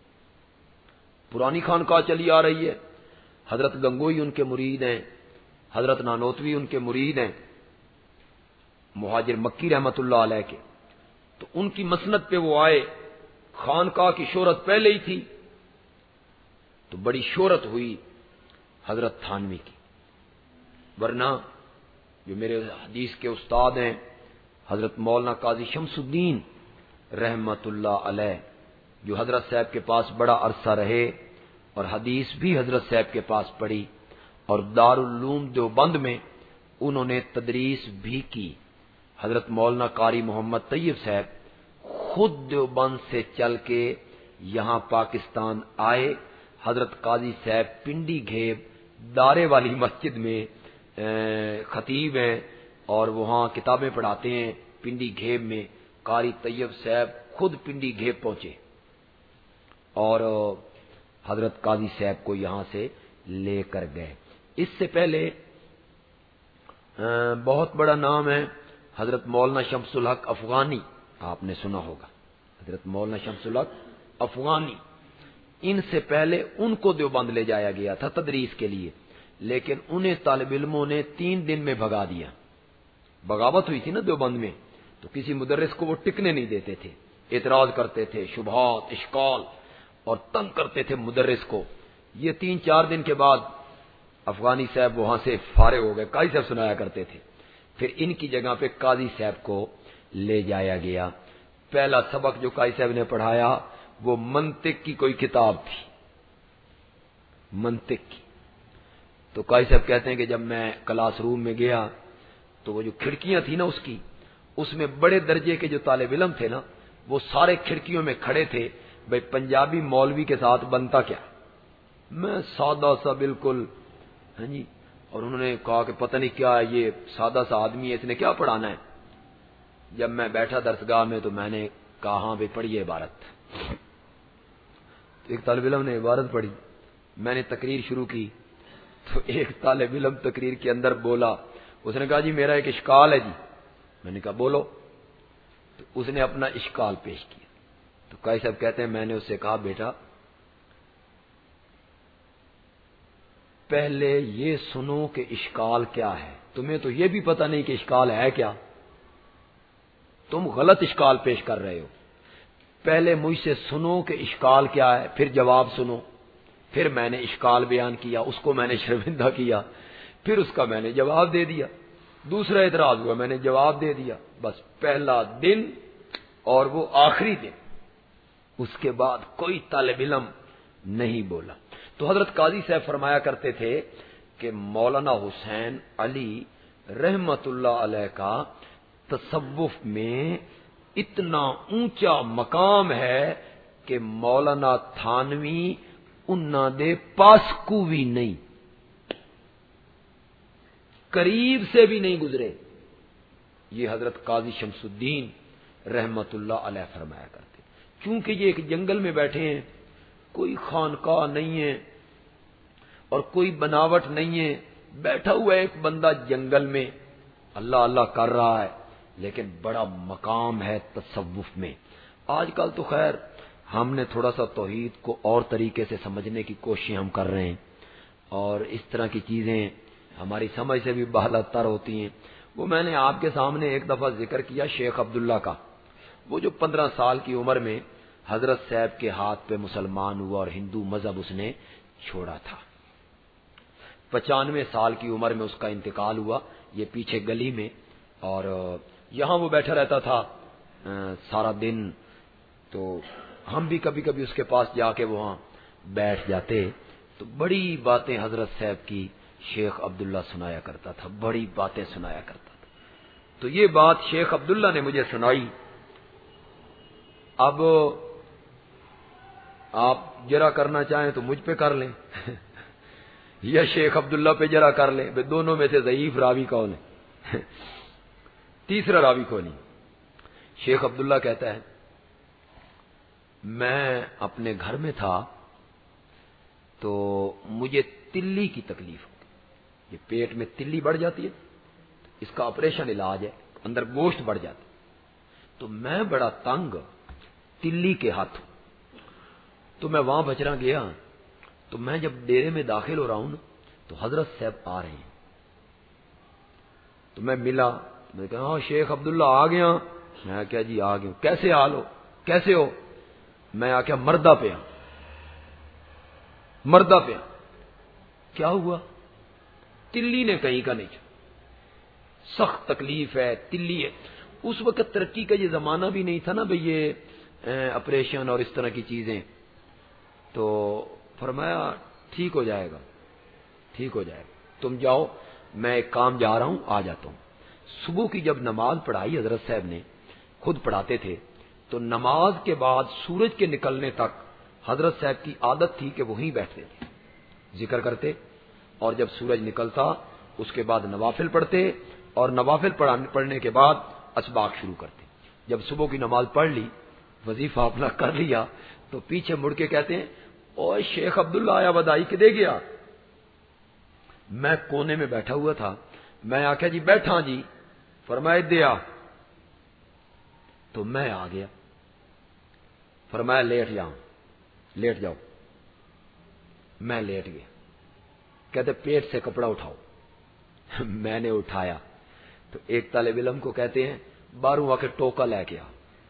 پرانی خانقاہ چلی آ رہی ہے، حضرت گنگوئی ان کے مرید ہیں، حضرت نانوتوی ان کے مرید ہیں، مہاجر مکی رحمت اللہ علیہ کے، تو ان کی مسند پہ وہ آئے، خانقاہ کی شہرت پہلے ہی تھی تو بڑی شہرت ہوئی حضرت تھانوی کی، ورنہ جو میرے حدیث کے استاد ہیں حضرت مولانا قاضی شمس الدین رحمت اللہ علیہ، جو حضرت صاحب کے پاس بڑا عرصہ رہے اور حدیث بھی حضرت صاحب کے پاس پڑھی، اور دارالعلوم دیوبند میں انہوں نے تدریس بھی کی۔ حضرت مولانا قاری محمد طیب صاحب خود دیوبند سے چل کے یہاں پاکستان آئے، حضرت قاضی صاحب پنڈی گھیب دارے والی مسجد میں خطیب ہیں اور وہاں کتابیں پڑھاتے ہیں پنڈی گھیب میں۔ قاری طیب صاحب خود پنڈی گھیب پہنچے اور حضرت قاضی صاحب کو یہاں سے لے کر گئے۔ اس سے پہلے بہت بڑا نام ہے حضرت مولانا شمس الحق افغانی، آپ نے سنا ہوگا، حضرت مولانا شمس الحق افغانی، ان سے پہلے ان کو دیوبند لے جایا گیا تھا تدریس کے لیے، لیکن انہیں طالب علموں نے 3 دن میں بھگا دیا۔ بغاوت ہوئی تھی نا دیوبند میں، تو کسی مدرس کو وہ ٹکنے نہیں دیتے تھے، اعتراض کرتے تھے، شبہات اشکال، اور تنگ کرتے تھے مدرس کو۔ یہ 3-4 دن کے بعد افغانی صاحب وہاں سے فارغ ہو گئے، قاضی صاحب سنایا کرتے تھے، پھر ان کی جگہ پہ قاضی صاحب کو لے جایا گیا۔ پہلا سبق جو قاضی صاحب نے پڑھایا وہ منطق کی کوئی کتاب تھی، منطق کی۔ تو قاضی صاحب کہتے ہیں کہ جب میں کلاس روم میں گیا تو وہ جو کھڑکیاں تھیں نا اس میں بڑے درجے کے جو طالب علم تھے نا وہ سارے کھڑکیوں میں کھڑے تھے، بھئی پنجابی مولوی کے ساتھ بنتا کیا، میں سادہ سا بالکل، ہاں جی، اور انہوں نے کہا کہ پتہ نہیں کیا یہ سادہ سا آدمی ہے، اس نے کیا پڑھانا ہے۔ جب میں بیٹھا درسگاہ میں تو میں نے کہا ہاں بھئی پڑھیے عبارت، تو ایک طالب علم نے عبارت پڑھی، میں نے تقریر شروع کی تو ایک طالب علم تقریر کے اندر بولا، اس نے کہا جی میرا ایک اشکال ہے جی، میں نے کہا بولو، تو اس نے اپنا اشکال پیش کیا۔ تو قاضی صاحب کہتے ہیں میں نے اس سے کہا بیٹا پہلے یہ سنو کہ اشکال کیا ہے، تمہیں تو یہ بھی پتہ نہیں کہ اشکال ہے کیا، تم غلط اشکال پیش کر رہے ہو، پہلے مجھ سے سنو کہ اشکال کیا ہے، پھر جواب سنو۔ پھر میں نے اشکال بیان کیا، اس کو میں نے شرمندہ کیا، پھر اس کا میں نے جواب دے دیا۔ دوسرا اعتراض ہوا، میں نے جواب دے دیا، بس پہلا دن اور وہ آخری دن، اس کے بعد کوئی طالب علم نہیں بولا۔ تو حضرت قاضی صاحب فرمایا کرتے تھے کہ مولانا حسین علی رحمت اللہ علیہ کا تصوف میں اتنا اونچا مقام ہے کہ مولانا تھانوی انہاں دے پاس کو بھی نہیں، قریب سے بھی نہیں گزرے۔ یہ حضرت قاضی شمس الدین رحمت اللہ علیہ فرمایا کرتے، چونکہ یہ ایک جنگل میں بیٹھے ہیں، کوئی خانقاہ نہیں ہے اور کوئی بناوٹ نہیں ہے، بیٹھا ہوا ایک بندہ جنگل میں اللہ اللہ کر رہا ہے، لیکن بڑا مقام ہے تصوف میں۔ آج کل تو خیر ہم نے تھوڑا سا توحید کو اور طریقے سے سمجھنے کی کوشش ہم کر رہے ہیں، اور اس طرح کی چیزیں ہماری سمجھ سے بھی بالا تر ہوتی ہیں۔ وہ میں نے آپ کے سامنے ایک دفعہ ذکر کیا شیخ عبداللہ کا، وہ جو 15 سال کی عمر میں حضرت صاحب کے ہاتھ پہ مسلمان ہوا اور ہندو مذہب اس نے چھوڑا تھا۔ 95 سال کی عمر میں اس کا انتقال ہوا، یہ پیچھے گلی میں، اور یہاں وہ بیٹھا رہتا تھا سارا دن، تو ہم بھی کبھی کبھی اس کے پاس جا کے وہاں بیٹھ جاتے، تو بڑی باتیں حضرت صاحب کی شیخ عبداللہ سنایا کرتا تھا، بڑی باتیں سنایا کرتا تھا۔ تو یہ بات شیخ عبداللہ نے مجھے سنائی۔ اب آپ جرا کرنا چاہیں تو مجھ پہ کر لیں یا شیخ عبداللہ پہ جرا کر لیں، دونوں میں سے ضعیف راوی کون ہے؟ تیسرا راوی کون ہے؟ شیخ عبداللہ کہتا ہے میں اپنے گھر میں تھا تو مجھے تلی کی تکلیف ہو گئی، یہ پیٹ میں تلی بڑھ جاتی ہے، اس کا آپریشن علاج ہے، اندر گوشت بڑھ جاتا، تو میں بڑا تنگ تلی کے ہاتھ ہوں، تو میں وہاں بچرا گیا، تو میں جب ڈیرے میں داخل ہو رہا ہوں تو حضرت صاحب آ رہے ہیں، تو میں ملا، میں نے کہا ہاں شیخ عبداللہ آ گیا؟ میں کیا جی آ گیا، کیسے حال ہو، کیسے ہو؟ میں آ کیا مردہ پہ ہوں، مردہ پہ ہوں۔ کیا ہوا؟ تلی نے کہیں کا نہیں چھوڑا، سخت تکلیف ہے، تلی ہے۔ اس وقت ترقی کا یہ زمانہ بھی نہیں تھا نا بھئی یہ آپریشن اور اس طرح کی چیزیں، تو فرمایا ٹھیک ہو جائے گا، ٹھیک ہو جائے گا، تم جاؤ، میں ایک کام جا رہا ہوں، آ جاتا ہوں۔ صبح کی جب نماز پڑھائی حضرت صاحب نے، خود پڑھاتے تھے، تو نماز کے بعد سورج کے نکلنے تک حضرت صاحب کی عادت تھی کہ وہیں بیٹھتے تھے، ذکر کرتے، اور جب سورج نکلتا اس کے بعد نوافل پڑھتے، اور نوافل پڑھنے کے بعد اسباق شروع کرتے۔ جب صبح کی نماز پڑھ لی، وظیفہ اپنا کر لیا، تو پیچھے مڑ کے کہتے ہیں اوہ شیخ عبداللہ آیا بدائی کدے گیا؟ میں کونے میں بیٹھا ہوا تھا، میں آخیا جی بیٹھا جی، فرمایا دے آ، تو میں آ گیا، فرمایا لیٹ جاؤ، لیٹ جاؤ، میں لیٹ گیا، کہتے پیٹ سے کپڑا اٹھاؤ، میں نے اٹھایا، تو ایک طالب علم کو کہتے ہیں باہروں آ کے ٹوکا لے کے آ۔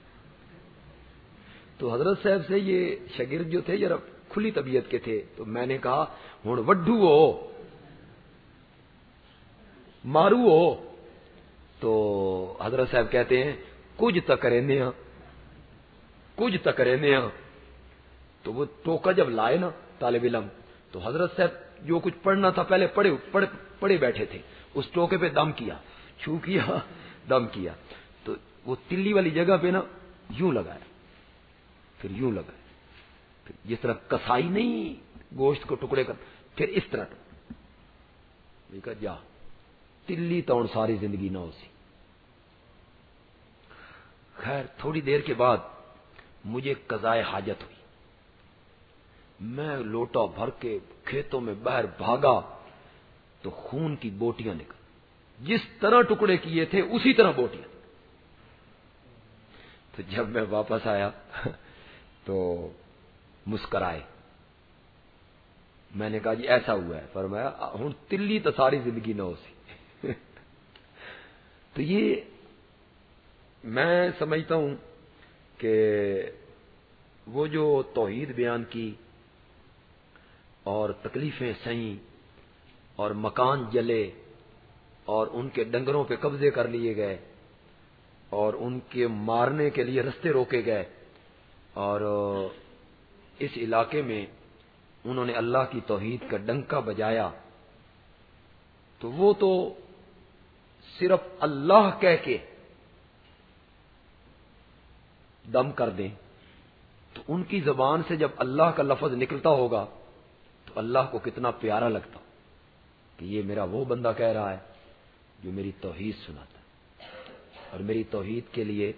تو حضرت صاحب سے یہ شاگرد جو تھے ذرا کھلی طبیعت کے تھے، تو میں نے کہا ہوں وڈو ہو، مارو ہو، تو حضرت صاحب کہتے ہیں کچھ تک رہنے ہاں، کچھ تک رہنے ہاں۔ تو وہ ٹوکا جب لائے نا طالب علم، تو حضرت صاحب جو کچھ پڑھنا تھا پہلے پڑھے بیٹھے تھے، اس ٹوکے پہ دم کیا، چھو کیا، دم کیا، تو وہ تلی والی جگہ پہ نا یوں لگایا، پھر یوں لگایا، پھر جس طرح کسائی نہیں گوشت کو ٹکڑے کر، پھر اس طرح کہا جا تلی تو ساری زندگی نہ ہو سی۔ خیر تھوڑی دیر کے بعد مجھے قضائے حاجت ہوئی، میں لوٹا بھر کے کھیتوں میں باہر بھاگا، تو خون کی بوٹیاں نکل، جس طرح ٹکڑے کیے تھے اسی طرح بوٹیاں۔ تو جب میں واپس آیا تو مسکرائے، میں نے کہا جی ایسا ہوا ہے، فرمایا ہوں تلی تو ساری زندگی نہ ہو سی۔ تو یہ میں سمجھتا ہوں کہ وہ جو توحید بیان کی اور تکلیفیں سہیں اور مکان جلے اور ان کے ڈنگروں پہ قبضے کر لیے گئے اور ان کے مارنے کے لیے رستے روکے گئے، اور اس علاقے میں انہوں نے اللہ کی توحید کا ڈنکا بجایا، تو وہ تو صرف اللہ کہہ کے دم کر دیں، تو ان کی زبان سے جب اللہ کا لفظ نکلتا ہوگا تو اللہ کو کتنا پیارا لگتا کہ یہ میرا وہ بندہ کہہ رہا ہے جو میری توحید سناتا ہے اور میری توحید کے لیے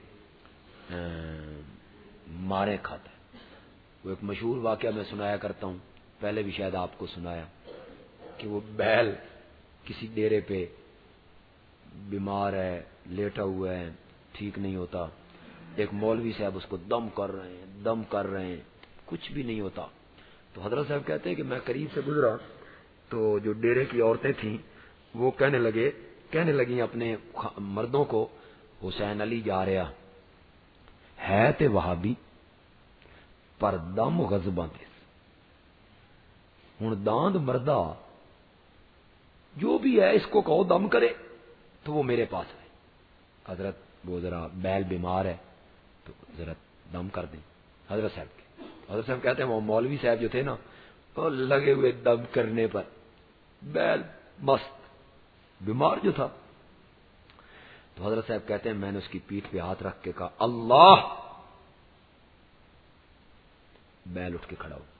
مارے کھاتا ہے۔ وہ ایک مشہور واقعہ میں سنایا کرتا ہوں، پہلے بھی شاید آپ کو سنایا، کہ وہ بیل کسی ڈیرے پہ بیمار ہے، لیٹا ہوا ہے، ٹھیک نہیں ہوتا، ایک مولوی صاحب اس کو دم کر رہے ہیں، کچھ بھی نہیں ہوتا۔ تو حضرت صاحب کہتے ہیں کہ میں قریب سے گزرا تو جو ڈیرے کی عورتیں تھیں وہ کہنے لگیں اپنے مردوں کو، حسین علی جا رہا ہے تے وہابی پر دم غضباں تے، ہن داند مردہ جو بھی ہے اس کو کہو دم کرے تو وہ میرے پاس ہے۔ حضرت وہ ذرا بیل بیمار ہے تو ذرا دم کر دیں حضرت صاحب کہتے ہیں وہ مولوی صاحب جو تھے نا وہ لگے ہوئے دم کرنے پر، بیل مست بیمار جو تھا۔ تو حضرت صاحب کہتے ہیں میں نے اس کی پیٹھ پہ ہاتھ رکھ کے کہا اللہ، بیل اٹھ کے کھڑا ہو۔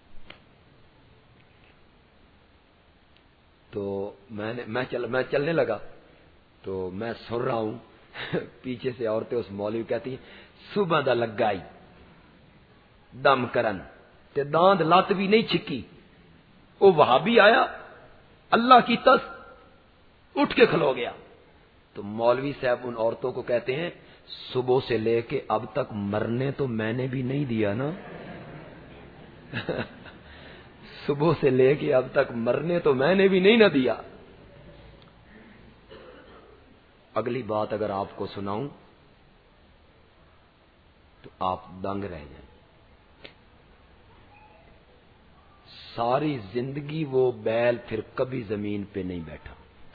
تو میں چلنے لگا تو میں سن رہا ہوں پیچھے سے عورتیں اس مولوی کہتی ہیں صبح دا لگائی دم کرن تے داند لت بھی نہیں چھکی، وہ وہابی آیا اللہ کی تس اٹھ کے کھلو گیا۔ تو مولوی صاحب ان عورتوں کو کہتے ہیں صبح سے لے کے اب تک مرنے تو میں نے بھی نہیں دیا نا صبح سے لے کے اب تک مرنے تو میں نے بھی نہیں نہ دیا۔ اگلی بات اگر آپ کو سناؤں تو آپ دنگ رہ جائیں۔ ساری زندگی وہ بیل پھر کبھی زمین پہ نہیں بیٹھا۔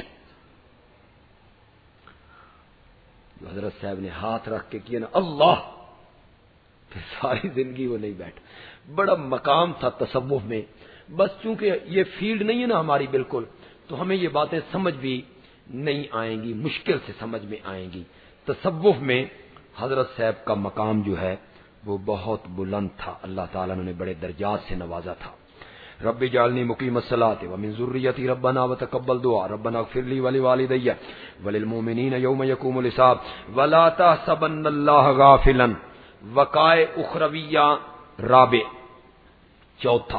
جو حضرت صاحب نے ہاتھ رکھ کے کیا نا اللہ، پھر ساری زندگی وہ نہیں بیٹھا۔ بڑا مقام تھا تصوف میں، بس چونکہ یہ فیلڈ نہیں ہے نا ہماری بالکل، تو ہمیں یہ باتیں سمجھ بھی نہیں آئیں گی، مشکل سے سمجھ میں آئیں گی۔ تصوف میں حضرت صاحب کا مقام جو ہے وہ بہت بلند تھا، اللہ تعالیٰ نے بڑے درجات سے نوازا تھا۔ رب اجعلنی مقیم الصلاۃ ومن ذریتی ربنا وتقبل دعاء ربنا اغفر لی ولوالدی وللمؤمنین یوم یقوم الحساب ولا تحسبن اللہ غافلا۔ وقائع اخرویہ رابع، چوتھا،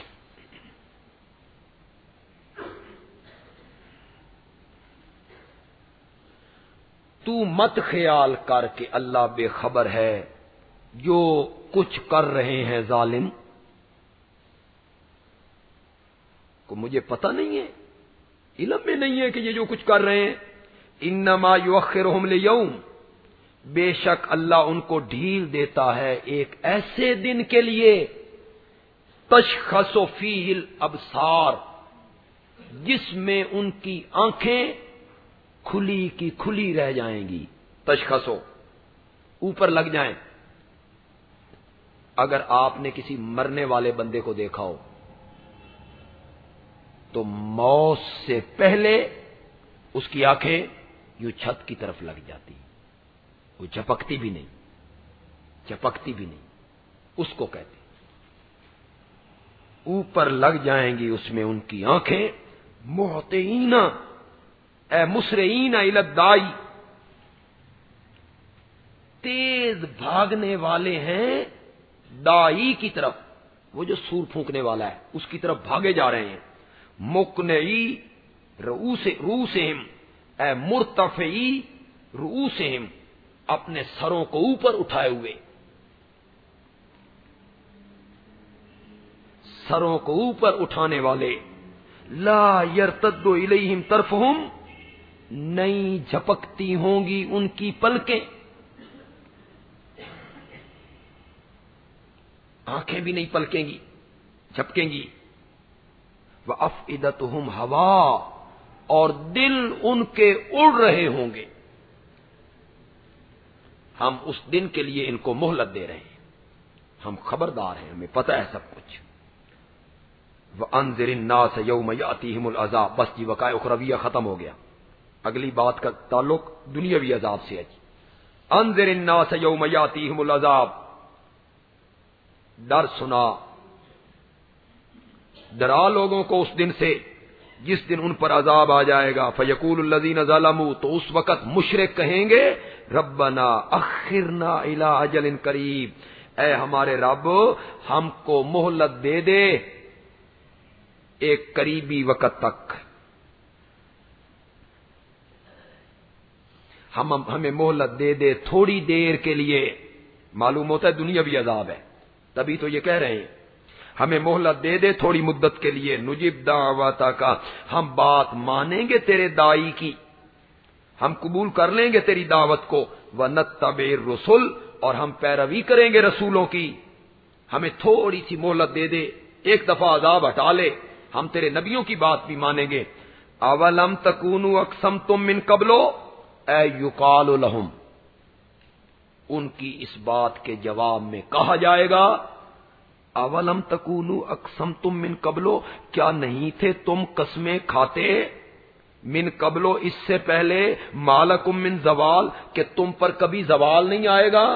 تو مت خیال کر کہ اللہ بے خبر ہے جو کچھ کر رہے ہیں ظالم کو، مجھے پتہ نہیں ہے، علم میں نہیں ہے کہ یہ جو کچھ کر رہے ہیں۔ انما یؤخرہم لیوم، بے شک اللہ ان کو ڈھیل دیتا ہے ایک ایسے دن کے لیے تشخص فیہ الابصار، جس میں ان کی آنکھیں کھلی کی کھلی رہ جائیں گی۔ تشخصو اوپر لگ جائیں۔ اگر آپ نے کسی مرنے والے بندے کو دیکھا ہو تو موت سے پہلے اس کی آنکھیں یوں چھت کی طرف لگ جاتی، وہ جھپکتی بھی نہیں، اس کو کہتے اوپر لگ جائیں گی اس میں ان کی آنکھیں، محتعین اے مسرعین الی الدائی، تیز بھاگنے والے ہیں دائی کی طرف، وہ جو سور پھونکنے والا ہے اس کی طرف بھاگے جا رہے ہیں۔ مقنعی رؤوسہم اے مرتفعی رؤوسہم، اپنے سروں کو اوپر اٹھائے ہوئے، سروں کو اوپر اٹھانے والے۔ لا یرتد الیہم طرفہم، نہیں جھپکتی ہوں گی ان کی پلکیں، آنکھیں بھی نہیں پلکیں گی، جھپکیں گی۔ وَأَفْئِدَتُهُمْ ہوا، اور دل ان کے اڑ رہے ہوں گے. ہم اس دن کے لیے ان کو مہلت دے رہے ہیں. ہم خبردار ہیں، ہمیں پتہ ہے سب کچھ. وَأَنذِرِ النَّاسَ يَوْمَ يَأْتِيهِمُ الْعَذَابُ. بس جی وقائع اخرویہ ختم ہو گیا. اگلی بات کا تعلق دنیاوی عذاب سے ہے. انذر الناس یوم یاتیہم العذاب. ڈر سنا، ڈرا لوگوں کو اس دن سے جس دن ان پر عذاب آ جائے گا. فیقول الذین ظلموا. تو اس وقت مشرک کہیں گے ربنا اخرنا الی اجل قریب. اے ہمارے رب ہم کو مہلت دے دے ایک قریبی وقت تک. ہمیں مہلت دے دے تھوڑی دیر کے لیے. معلوم ہوتا ہے دنیاوی عذاب ہے، تبھی تو یہ کہہ رہے ہیں ہمیں مہلت دے دے تھوڑی مدت کے لیے. نجیب دعوتا کا، ہم بات مانیں گے تیرے دائی کی، ہم قبول کر لیں گے تیری دعوت کو. ونتبع الرسل. اور ہم پیروی کریں گے رسولوں کی. ہمیں تھوڑی سی مہلت دے دے، ایک دفعہ عذاب ہٹا لے، ہم تیرے نبیوں کی بات بھی مانیں گے. اولم تکونوا اقسمتم من قبل. اے یقال لہم. ان کی اس بات کے جواب میں کہا جائے گا اولم تکونوا اقسمتم من قبل. کیا نہیں تھے تم قسمیں کھاتے من قبل اس سے پہلے مالکم من زوال کہ تم پر کبھی زوال نہیں آئے گا.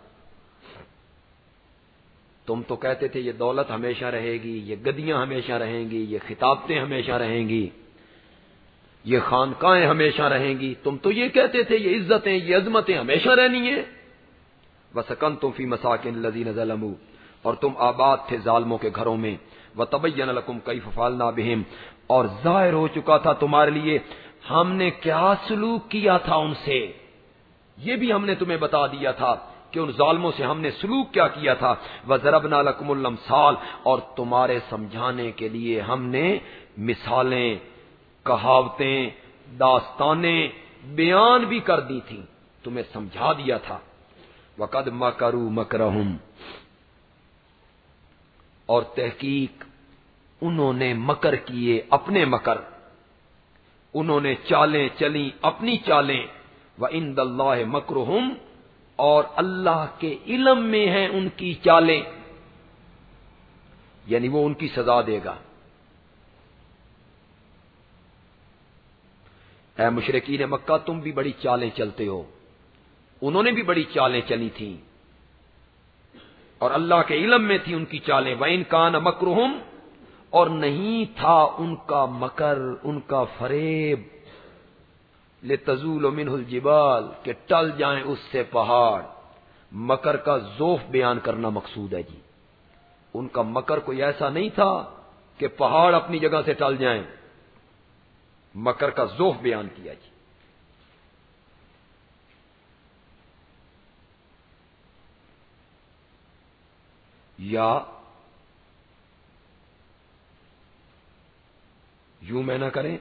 تم تو کہتے تھے یہ دولت ہمیشہ رہے گی، یہ گدیاں ہمیشہ رہیں گی، یہ خطابتیں ہمیشہ رہیں گی، یہ خانقاہیں ہمیشہ رہیں گی. تم تو یہ کہتے تھے یہ عزتیں یہ عظمتیں ہمیشہ رہنی ہیں. وسکنتم فی مساکن الذین ظلموا. اور تم آباد تھے ظالموں کے گھروں میں. وتبین لکم کیف فعلنا بہم. اور ظاہر ہو چکا تھا تمہارے لیے ہم نے کیا سلوک کیا تھا ان سے. یہ بھی ہم نے تمہیں بتا دیا تھا کہ ان ظالموں سے ہم نے سلوک کیا کیا تھا. وضربنا لکم الامثال. اور تمہارے سمجھانے کے لیے ہم نے مثالیں، کہاوتیں، داستانیں بیان بھی کر دی تھی، تمہیں سمجھا دیا تھا. وقد مکروا مکرہم. اور تحقیق انہوں نے مکر کیے اپنے مکر، انہوں نے چالیں چلیں اپنی چالیں. وعند اللہ مکرہم. اور اللہ کے علم میں ہیں ان کی چالیں، یعنی وہ ان کی سزا دے گا. اے مشرکین مکہ تم بھی بڑی چالیں چلتے ہو، انہوں نے بھی بڑی چالیں چلی تھیں اور اللہ کے علم میں تھی ان کی چالیں. وَإِن كَانَ مَكْرُهُمْ. اور نہیں تھا ان کا مکر، ان کا فریب، لِتَزُولَ مِنْهُ الْجِبَالُ کہ ٹل جائیں اس سے پہاڑ. مکر کا ذوف بیان کرنا مقصود ہے جی. ان کا مکر کوئی ایسا نہیں تھا کہ پہاڑ اپنی جگہ سے ٹل جائیں. مکر کا ذوف بیان کیا جی. یا یوں میں نہ کریں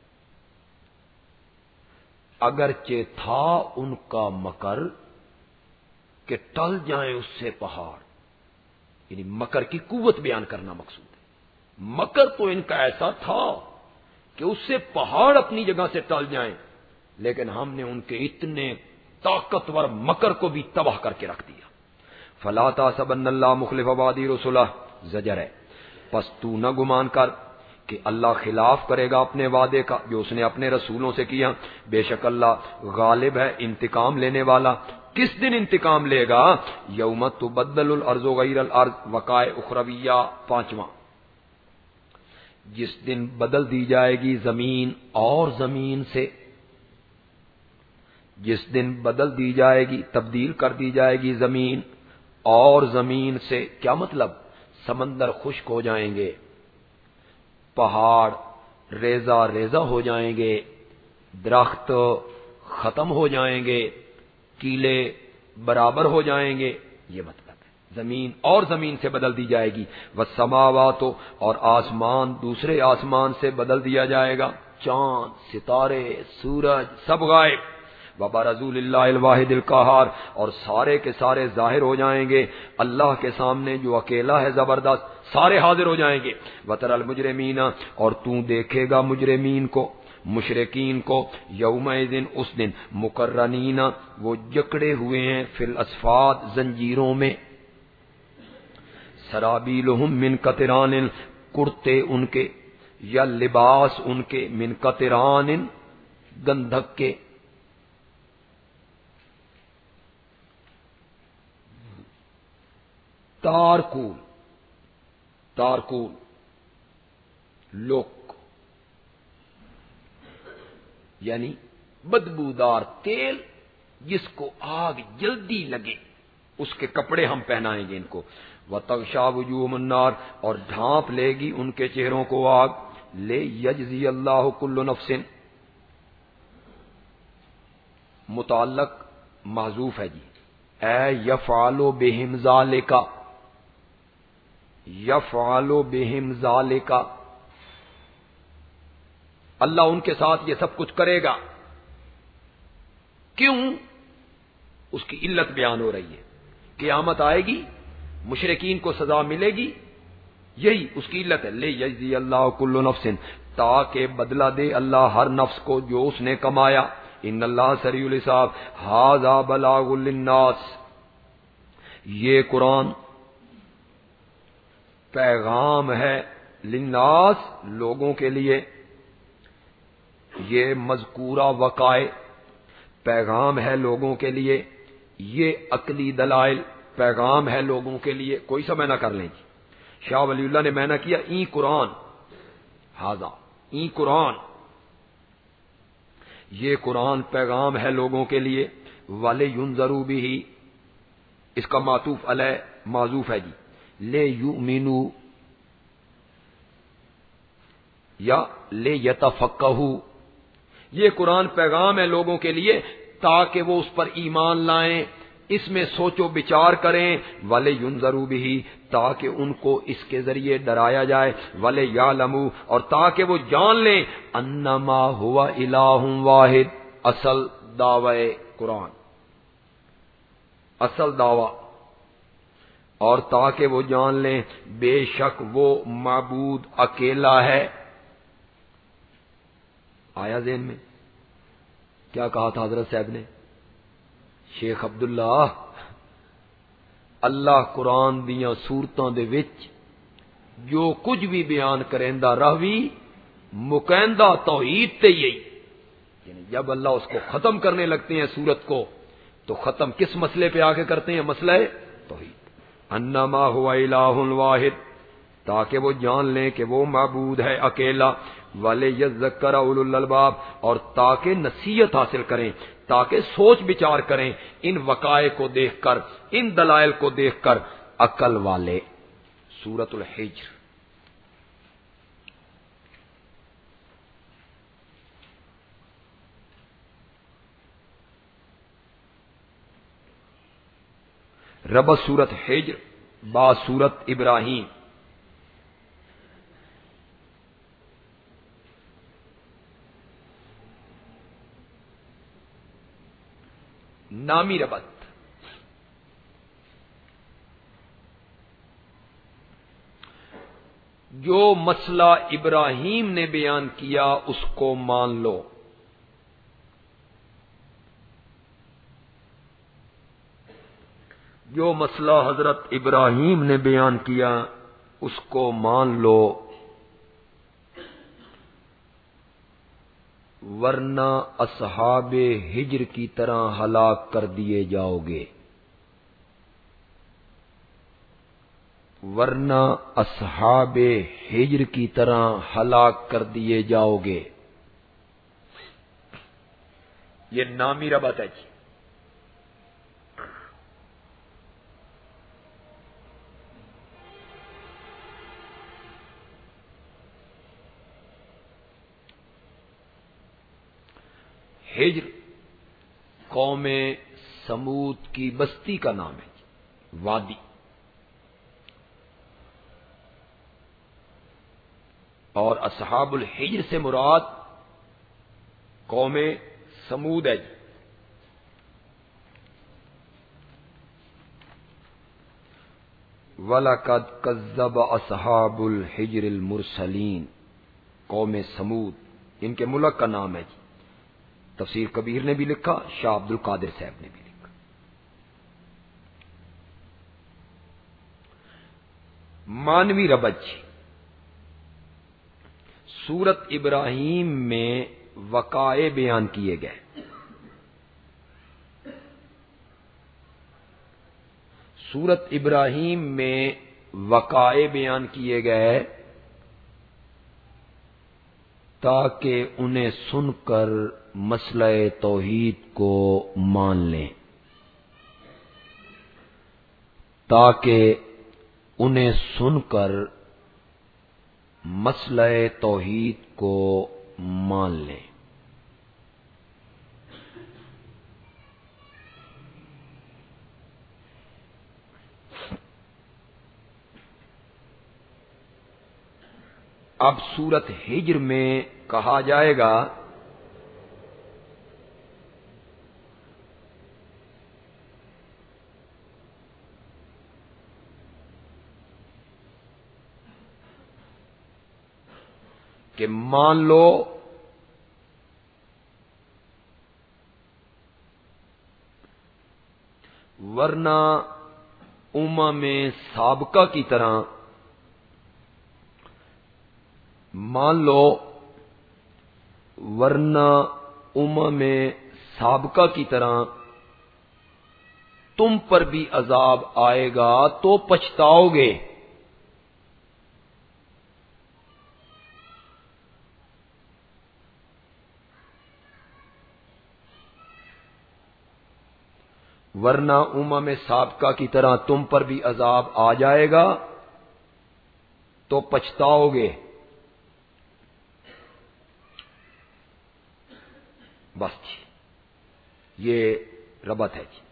اگرچہ تھا ان کا مکر کہ ٹل جائیں اس سے پہاڑ، یعنی مکر کی قوت بیان کرنا مقصود ہے. مکر تو ان کا ایسا تھا کہ اس سے پہاڑ اپنی جگہ سے ٹل جائیں، لیکن ہم نے ان کے اتنے طاقتور مکر کو بھی تباہ کر کے رکھ دیا. فلا تحسبن اللہ مخلف وعدہ رسلہ. زجر ہے، پس تو نہ گمان کر کہ اللہ خلاف کرے گا اپنے وعدے کا جو اس نے اپنے رسولوں سے کیا. بے شک اللہ غالب ہے، انتقام لینے والا. کس دن انتقام لے گا؟ یوم تبدل الارض غیر الارض. وقائع اخرویہ 5واں. جس دن بدل دی جائے گی زمین اور زمین سے. جس دن بدل دی جائے گی، تبدیل کر دی جائے گی زمین اور زمین سے. کیا مطلب؟ سمندر خشک ہو جائیں گے، پہاڑ ریزہ ریزہ ہو جائیں گے، درخت ختم ہو جائیں گے، کیلے برابر ہو جائیں گے. یہ مطلب ہے زمین اور زمین سے بدل دی جائے گی. والسماوات. اور آسمان دوسرے آسمان سے بدل دیا جائے گا. چاند، ستارے، سورج سب غائب. وبرزوا للہ الواحد القہار. اور سارے کے سارے ظاہر ہو جائیں گے اللہ کے سامنے جو اکیلا ہے زبردست. سارے حاضر ہو جائیں گے. وتری المجرمین. اور تو دیکھے گا مجرمین کو. مشرکین کو یومئذ اس دن مقرنین وہ جکڑے ہوئے ہیں فی الاسفاد زنجیروں میں، سرابیلہم من قطران کرتے ان کے یا لباس ان کے من قطران گندھک کے، تارکول تارکول لوک یعنی بدبودار تیل جس کو آگ جلدی لگے اس کے کپڑے ہم پہنائیں گے ان کو، وَتَغْشَى وُجُوهُمُ النَّارُ اور ڈھانپ لے گی ان کے چہروں کو آگ، لے یجزی اللہ کل نفس متعلق محذوف ہے جی، اے یفعل بہم ذالک، یفعل بہم ذالک، اللہ ان کے ساتھ یہ سب کچھ کرے گا، کیوں؟ اس کی علت بیان ہو رہی ہے، قیامت آئے گی مشرکین کو سزا ملے گی، یہی اس کی علت ہے، لے یجزی اللہ کل نفس تاکہ بدلہ دے اللہ ہر نفس کو جو اس نے کمایا، ان اللہ سریع الحساب، ھذا بلاغ للناس، یہ قرآن پیغام ہے للناس لوگوں کے لیے، یہ مذکورہ وقائع پیغام ہے لوگوں کے لیے، یہ عقلی دلائل پیغام ہے لوگوں کے لیے، کوئی سا معنی کر لیں جی، شاہ ولی اللہ نے معنی کیا این قرآن، ھذا این قرآن، یہ قرآن پیغام ہے لوگوں کے لیے، وَلِيُنذَرُوا بِهِ اس کا معطوف علیہ معذوف ہے جی، لے یؤمنوا یا لے یتفقہوا، یہ قرآن پیغام ہے لوگوں کے لیے تاکہ وہ اس پر ایمان لائیں، اس میں سوچ و بچار کریں، وَلِيُنذَرُوا بِهِ تاکہ ان کو اس کے ذریعے ڈرایا جائے، وَلِيَعْلَمُوا اور تاکہ وہ جان لیں انما ہوا الہ واحد، اصل دعوی قرآن، اصل دعوی، اور تاکہ وہ جان لیں بے شک وہ معبود اکیلا ہے۔ آیا ذہن میں کیا کہا تھا حضرت صاحب نے؟ شیخ عبداللہ اللہ قرآن دیاں سورتاں دے وچ جو کچھ بھی بیان کریندا رہوی مکیندہ توحید تے یہی، یعنی جب اللہ اس کو ختم کرنے لگتے ہیں سورت کو تو ختم کس مسئلے پہ آ کے کرتے ہیں؟ مسئلہ توحید، انما ہوا الہ واحد تاکہ وہ جان لیں کہ وہ معبود ہے اکیلا، وَلِيَذَّكَّرَ أُولُو الْأَلْبَابِ اور تاکہ نصیحت حاصل کریں، تاکہ سوچ بچار کریں ان وقائع کو دیکھ کر، ان دلائل کو دیکھ کر عقل والے۔ سورۃ الحجر ربط سورت حجر با سورت ابراہیم، نامی ربط، جو مسئلہ ابراہیم نے بیان کیا اس کو مان لو، جو مسئلہ حضرت ابراہیم نے بیان کیا اس کو مان لو، ورنہ اصحاب ہجر کی طرح ہلاک کر دیے جاؤ گے، ورنہ اصحاب ہجر کی طرح ہلاک کر دیے جاؤ گے۔ یہ نامی ربط ہے جی۔ ہجر قوم سمود کی بستی کا نام ہے، وادی، اور اصحاب الحجر سے مراد قوم سمود ہے جی۔ وَلَقَدْ كَذَّبَ أَصْحَابُ الْحِجْرِ الْمُرْسَلِينَ، قوم سمود ان کے ملک کا نام ہے جی. تفسیر کبیر نے بھی لکھا، شاہ عبد القادر صاحب نے بھی لکھا. مانوی ربج سورت ابراہیم میں وقائع بیان کیے گئے. سورت ابراہیم میں وقائع بیان کیے گئے تاکہ انہیں سن کر مسئلہ توحید کو مان لیں، تاکہ انہیں سن کر مسئلہ توحید کو مان لیں. اب سورت ہجر میں کہا جائے گا کہ مان لو ورنہ امم سابقہ کی طرح، مان لو ورنہ امم سابقہ کی طرح تم پر بھی عذاب آئے گا تو پچھتاؤ گے. ورنہ امم سابقہ کی طرح تم پر بھی عذاب آ جائے گا تو پچھتاؤ گے. بس جی یہ ربط ہے جی.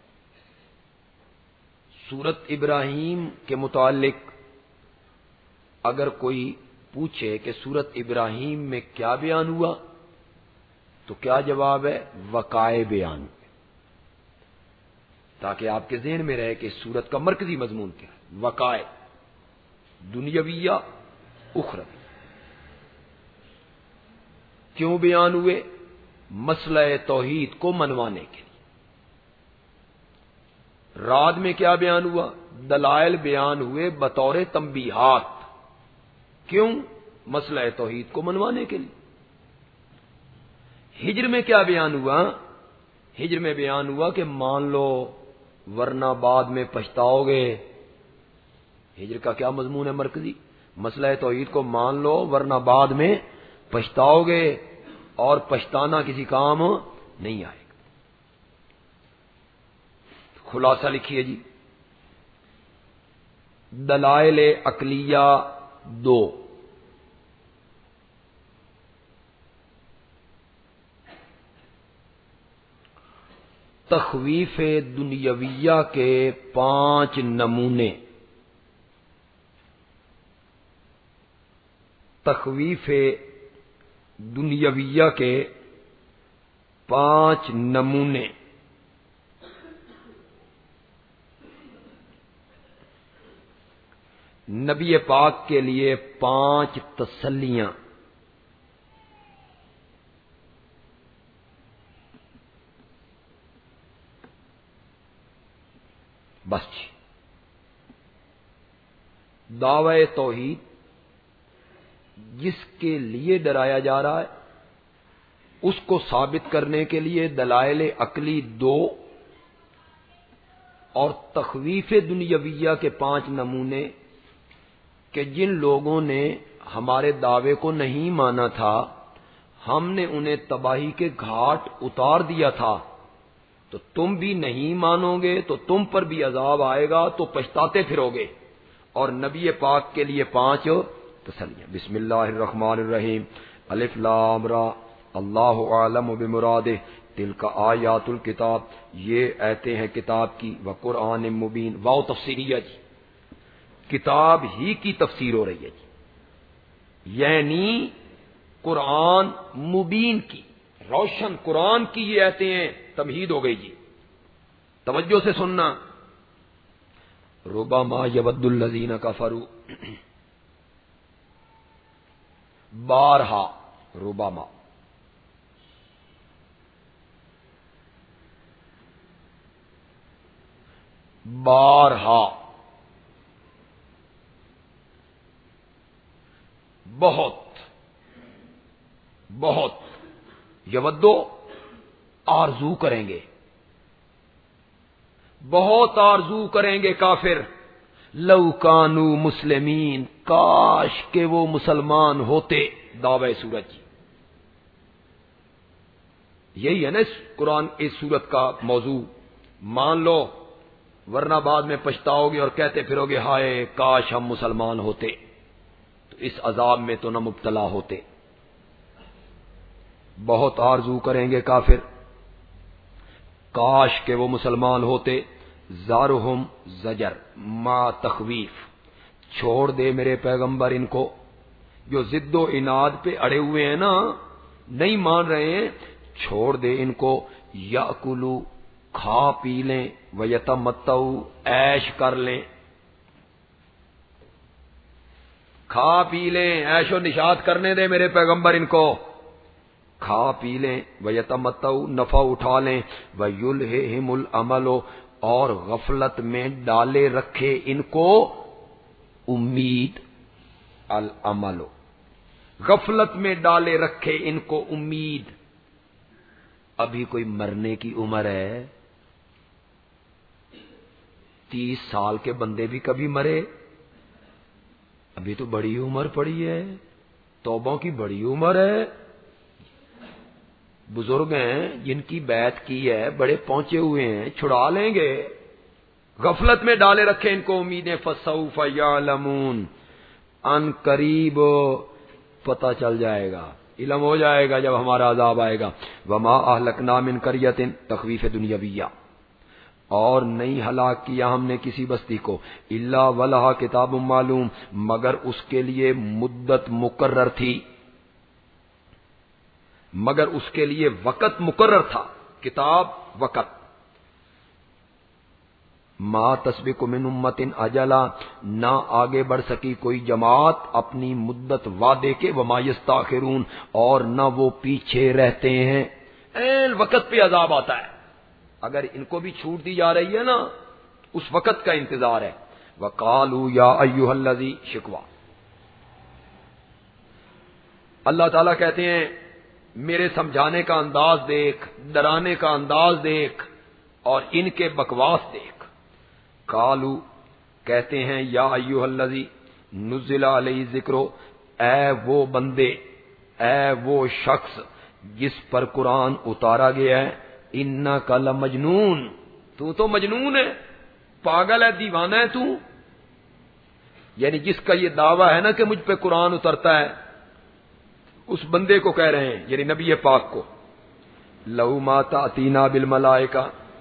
سورت ابراہیم کے متعلق اگر کوئی پوچھے کہ سورت ابراہیم میں کیا بیان ہوا تو کیا جواب ہے؟ وقائع بیان، تاکہ آپ کے ذہن میں رہے کہ سورت کا مرکزی مضمون کیا ہے. وقائع دنیاویہ اخروی کیوں بیان ہوئے؟ مسئلہ توحید کو منوانے کے لیے. رات میں کیا بیان ہوا؟ دلائل بیان ہوئے بطور تنبیہات. کیوں؟ مسئلہ توحید کو منوانے کے لیے. ہجر میں کیا بیان ہوا؟ ہجر میں بیان ہوا کہ مان لو ورنہ بعد میں پچھتاؤ گے. ہجر کا کیا مضمون ہے مرکزی؟ مسئلہ توحید کو مان لو ورنہ بعد میں پچھتاؤ گے، اور پچھتانا کسی کام نہیں آئے گا. خلاصہ لکھیے جی. دلائل عقلیہ 2، تخویف دنیاویہ کے 5 نمونے. تخویف دنیاویہ کے 5 نمونے. نبی پاک کے لیے 5 تسلیاں. بس جی. دعوی توحید جس کے لیے ڈرایا جا رہا ہے اس کو ثابت کرنے کے لیے دلائل عقلی 2 اور تخویف دنیاویہ کے 5 نمونے کہ جن لوگوں نے ہمارے دعوے کو نہیں مانا تھا ہم نے انہیں تباہی کے گھاٹ اتار دیا تھا، تو تم بھی نہیں مانو گے تو تم پر بھی عذاب آئے گا تو پچھتاتے پھرو گے. اور نبی پاک کے لیے 5 تسلیاں. بسم اللہ الرحمن الرحیم. الف لام را اللہ عالم بمرادہ تلک آیات الکتاب، یہ آیتیں ہیں کتاب کی، وقرآن مبین. واو تفسیریہ جی، کتاب ہی کی تفسیر ہو رہی ہے جی، یعنی قرآن مبین کی، روشن قرآن کی یہ آیتیں ہیں. تمہید ہو گئی جی. توجہ سے سننا. ربما یود الذین کفروا، بارہا ربما بارہا بہت بہت یودو آرزو کریں گے، بہت آرزو کریں گے کافر، لو کانو مسلمین، کاش کہ وہ مسلمان ہوتے، دعوی سورج یہی ہے نا اس قرآن اس سورت کا موضوع، مان لو ورنہ بعد میں پچھتاؤ گے اور کہتے پھرو گے ہائے کاش ہم مسلمان ہوتے تو اس عذاب میں تو نہ مبتلا ہوتے۔ بہت آرزو کریں گے کافر، کاش کہ وہ مسلمان ہوتے، زارہم زجر ما تخویف، چھوڑ دے میرے پیغمبر ان کو جو ضد و عناد پہ اڑے ہوئے ہیں نا، نہیں مان رہے ہیں، چھوڑ دے ان کو، یاکلو کھا پی لیں، ویتمتعوا عیش کر لیں، کھا پی لیں، عیش و نشاط کرنے دے میرے پیغمبر ان کو، کھا پی لیں، ویتمتعوا نفع اٹھا لیں، ویلہہم الامل، اور غفلت میں ڈالے رکھے ان کو امید، الامل غفلت میں ڈالے رکھے ان کو امید۔ ابھی کوئی مرنے کی عمر ہے، 30 سال کے بندے بھی کبھی مرے، ابھی تو بڑی عمر پڑی ہے، توبوں کی بڑی عمر ہے، بزرگ ہیں جن کی بیعت کی ہے، بڑے پہنچے ہوئے ہیں، چھڑا لیں گے، غفلت میں ڈالے رکھے ان کو امیدیں، فسوف یعلمون، ان قریب پتہ چل جائے گا، علم ہو جائے گا جب ہمارا عذاب آئے گا۔ وما اہلکنا من قریۃ، تخویف دنیاویہ، اور نہیں ہلاک کیا ہم نے کسی بستی کو، الا ولہا کتاب معلوم، مگر اس کے لیے مدت مقرر تھی، مگر اس کے لیے وقت مقرر تھا، کتاب وقت۔ ما تسبق من امت اجلا، نہ آگے بڑھ سکی کوئی جماعت اپنی مدت وعدے کے، وما یستاخرون، اور نہ وہ پیچھے رہتے ہیں، این وقت پہ عذاب آتا ہے، اگر ان کو بھی چھوٹ دی جا رہی ہے نا، اس وقت کا انتظار ہے۔ وقالوا یا ایھا الذی، شکوہ، اللہ تعالیٰ کہتے ہیں میرے سمجھانے کا انداز دیکھ، ڈرانے کا انداز دیکھ، اور ان کے بکواس دیکھ۔ قالو، کہتے ہیں، یا ایھا الذی نزل علیہ الذکر، اے وہ بندے، اے وہ شخص جس پر قرآن اتارا گیا ہے، انک لمجنون، تو مجنون ہے، پاگل ہے، دیوانہ ہے تو، یعنی جس کا یہ دعویٰ ہے نا کہ مجھ پہ قرآن اترتا ہے، اس بندے کو کہہ رہے ہیں، یعنی نبی پاک کو، لو ما تأتینا بالملائکہ،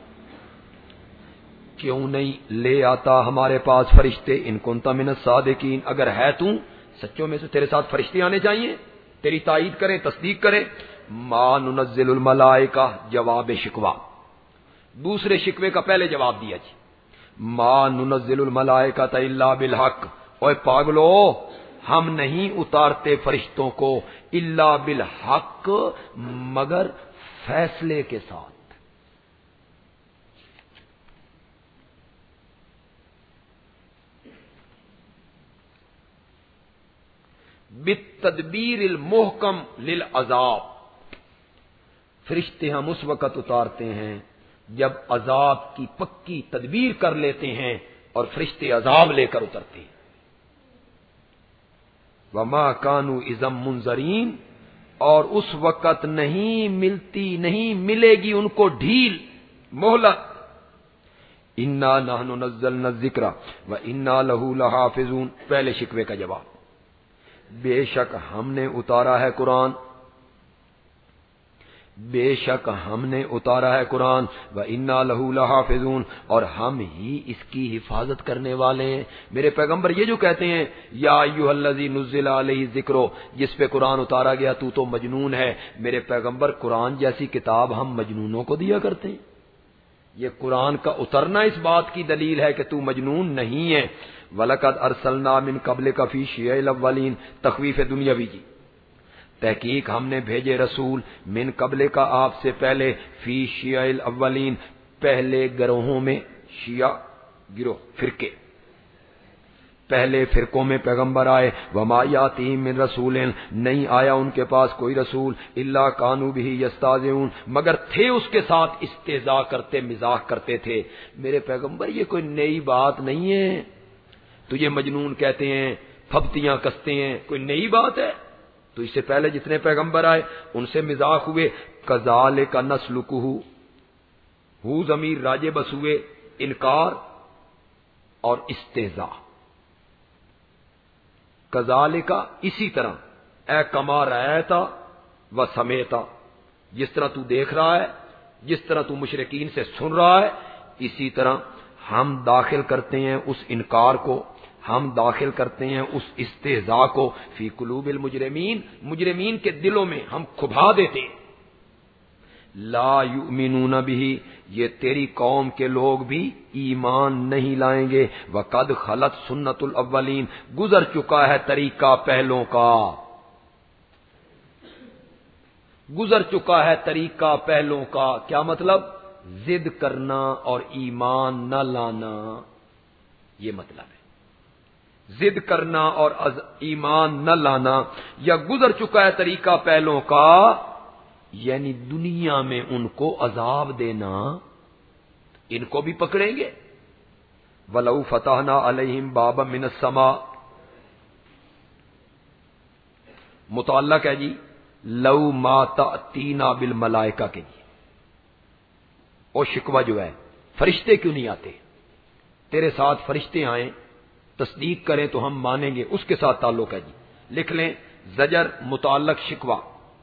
کیوں نہیں لے آتا ہمارے پاس فرشتے، ان کنت من الصادقین، اگر ہے تو سچوں میں سے تیرے ساتھ فرشتے آنے چاہیے، تیری تائید کریں، تصدیق کریں۔ ما ننزل الملائکہ، جواب شکوہ، دوسرے شکوے کا پہلے جواب دیا جی، ما ننزل الملائکہ الا بالحق، اوے پاگلو، ہم نہیں اتارتے فرشتوں کو الا بالحق، مگر فیصلے کے ساتھ، بالتدبیر المحکم للعذاب، فرشتے ہم اس وقت اتارتے ہیں جب عذاب کی پکی تدبیر کر لیتے ہیں، اور فرشتے عذاب لے کر اترتے ہیں۔ وما كانوا اذا منذرین، اور اس وقت نہیں ملتی، نہیں ملے گی ان کو ڈھیل، مہلت۔ انا نحن نزلنا الذکر وانا له لحافظون، پہلے شکوے کا جواب، بے شک ہم نے اتارا ہے قرآن، بے شک ہم نے اتارا ہے قرآن، وَإِنَّا لَهُ لَحَافِظُونَ، اور ہم ہی اس کی حفاظت کرنے والے ہیں۔ میرے پیغمبر یہ جو کہتے ہیں یا ایھا الذی نزل علیہ الذکر، جس پہ قرآن اتارا گیا تو مجنون ہے، میرے پیغمبر قرآن جیسی کتاب ہم مجنونوں کو دیا کرتے ہیں؟ یہ قرآن کا اترنا اس بات کی دلیل ہے کہ تو مجنون نہیں ہے۔ وَلَقَدْ أَرْسَلْنَا مِن قَبْلِكَ فِي شِيَعِ الْأَوَّلِينَ، تخویف دنیا بھی جی، تحقیق ہم نے بھیجے رسول من قبل کا آپ سے پہلے، فی شیع الاولین، پہلے گروہوں میں، شیعہ گروہ فرقے، پہلے فرقوں میں پیغمبر آئے، وما یاتیہم من رسول، نہیں آیا ان کے پاس کوئی رسول، الا کانوا بہ یستہزئون، مگر تھے اس کے ساتھ استہزاء کرتے، مزاح کرتے تھے۔ میرے پیغمبر یہ کوئی نئی بات نہیں ہے، تجھے مجنون کہتے ہیں، پھپتیاں کستے ہیں، کوئی نئی بات ہے؟ تو اس سے پہلے جتنے پیغمبر آئے ان سے مزاح ہوئے۔ کذالک نسلکہ، ہو ضمیر راجع بس ہوئے انکار اور استہزاء۔ کذالک اسی طرح، اے کما رأیتا و سمیتا، جس طرح تو دیکھ رہا ہے، جس طرح تو مشرکین سے سن رہا ہے، اسی طرح ہم داخل کرتے ہیں اس انکار کو، ہم داخل کرتے ہیں اس استہزاء کو فی قلوب المجرمین، مجرمین کے دلوں میں ہم کھبا دیتے ہیں۔ لا یؤمنون بہ، یہ تیری قوم کے لوگ بھی ایمان نہیں لائیں گے۔ وقد خلت سنت الاولین، گزر چکا ہے طریقہ پہلوں کا، گزر چکا ہے طریقہ پہلوں کا۔ کیا مطلب؟ ضد کرنا اور ایمان نہ لانا، یہ مطلب ہے، ضد کرنا اور ایمان نہ لانا، یا گزر چکا ہے طریقہ پہلوں کا، یعنی دنیا میں ان کو عذاب دینا، ان کو بھی پکڑیں گے۔ وَلَوْ فَتَحْنَا عَلَيْهِمْ بَابًا مِّنَ السَّمَاءِ، متعلق ہے جی لو ما تأتینا بالملائکہ کے لیے، اور شکوہ جو ہے فرشتے کیوں نہیں آتے، تیرے ساتھ فرشتے آئیں تصدیق کریں تو ہم مانیں گے، اس کے ساتھ تعلق ہے جی۔ لکھ لیں زجر متعلق شکوہ۔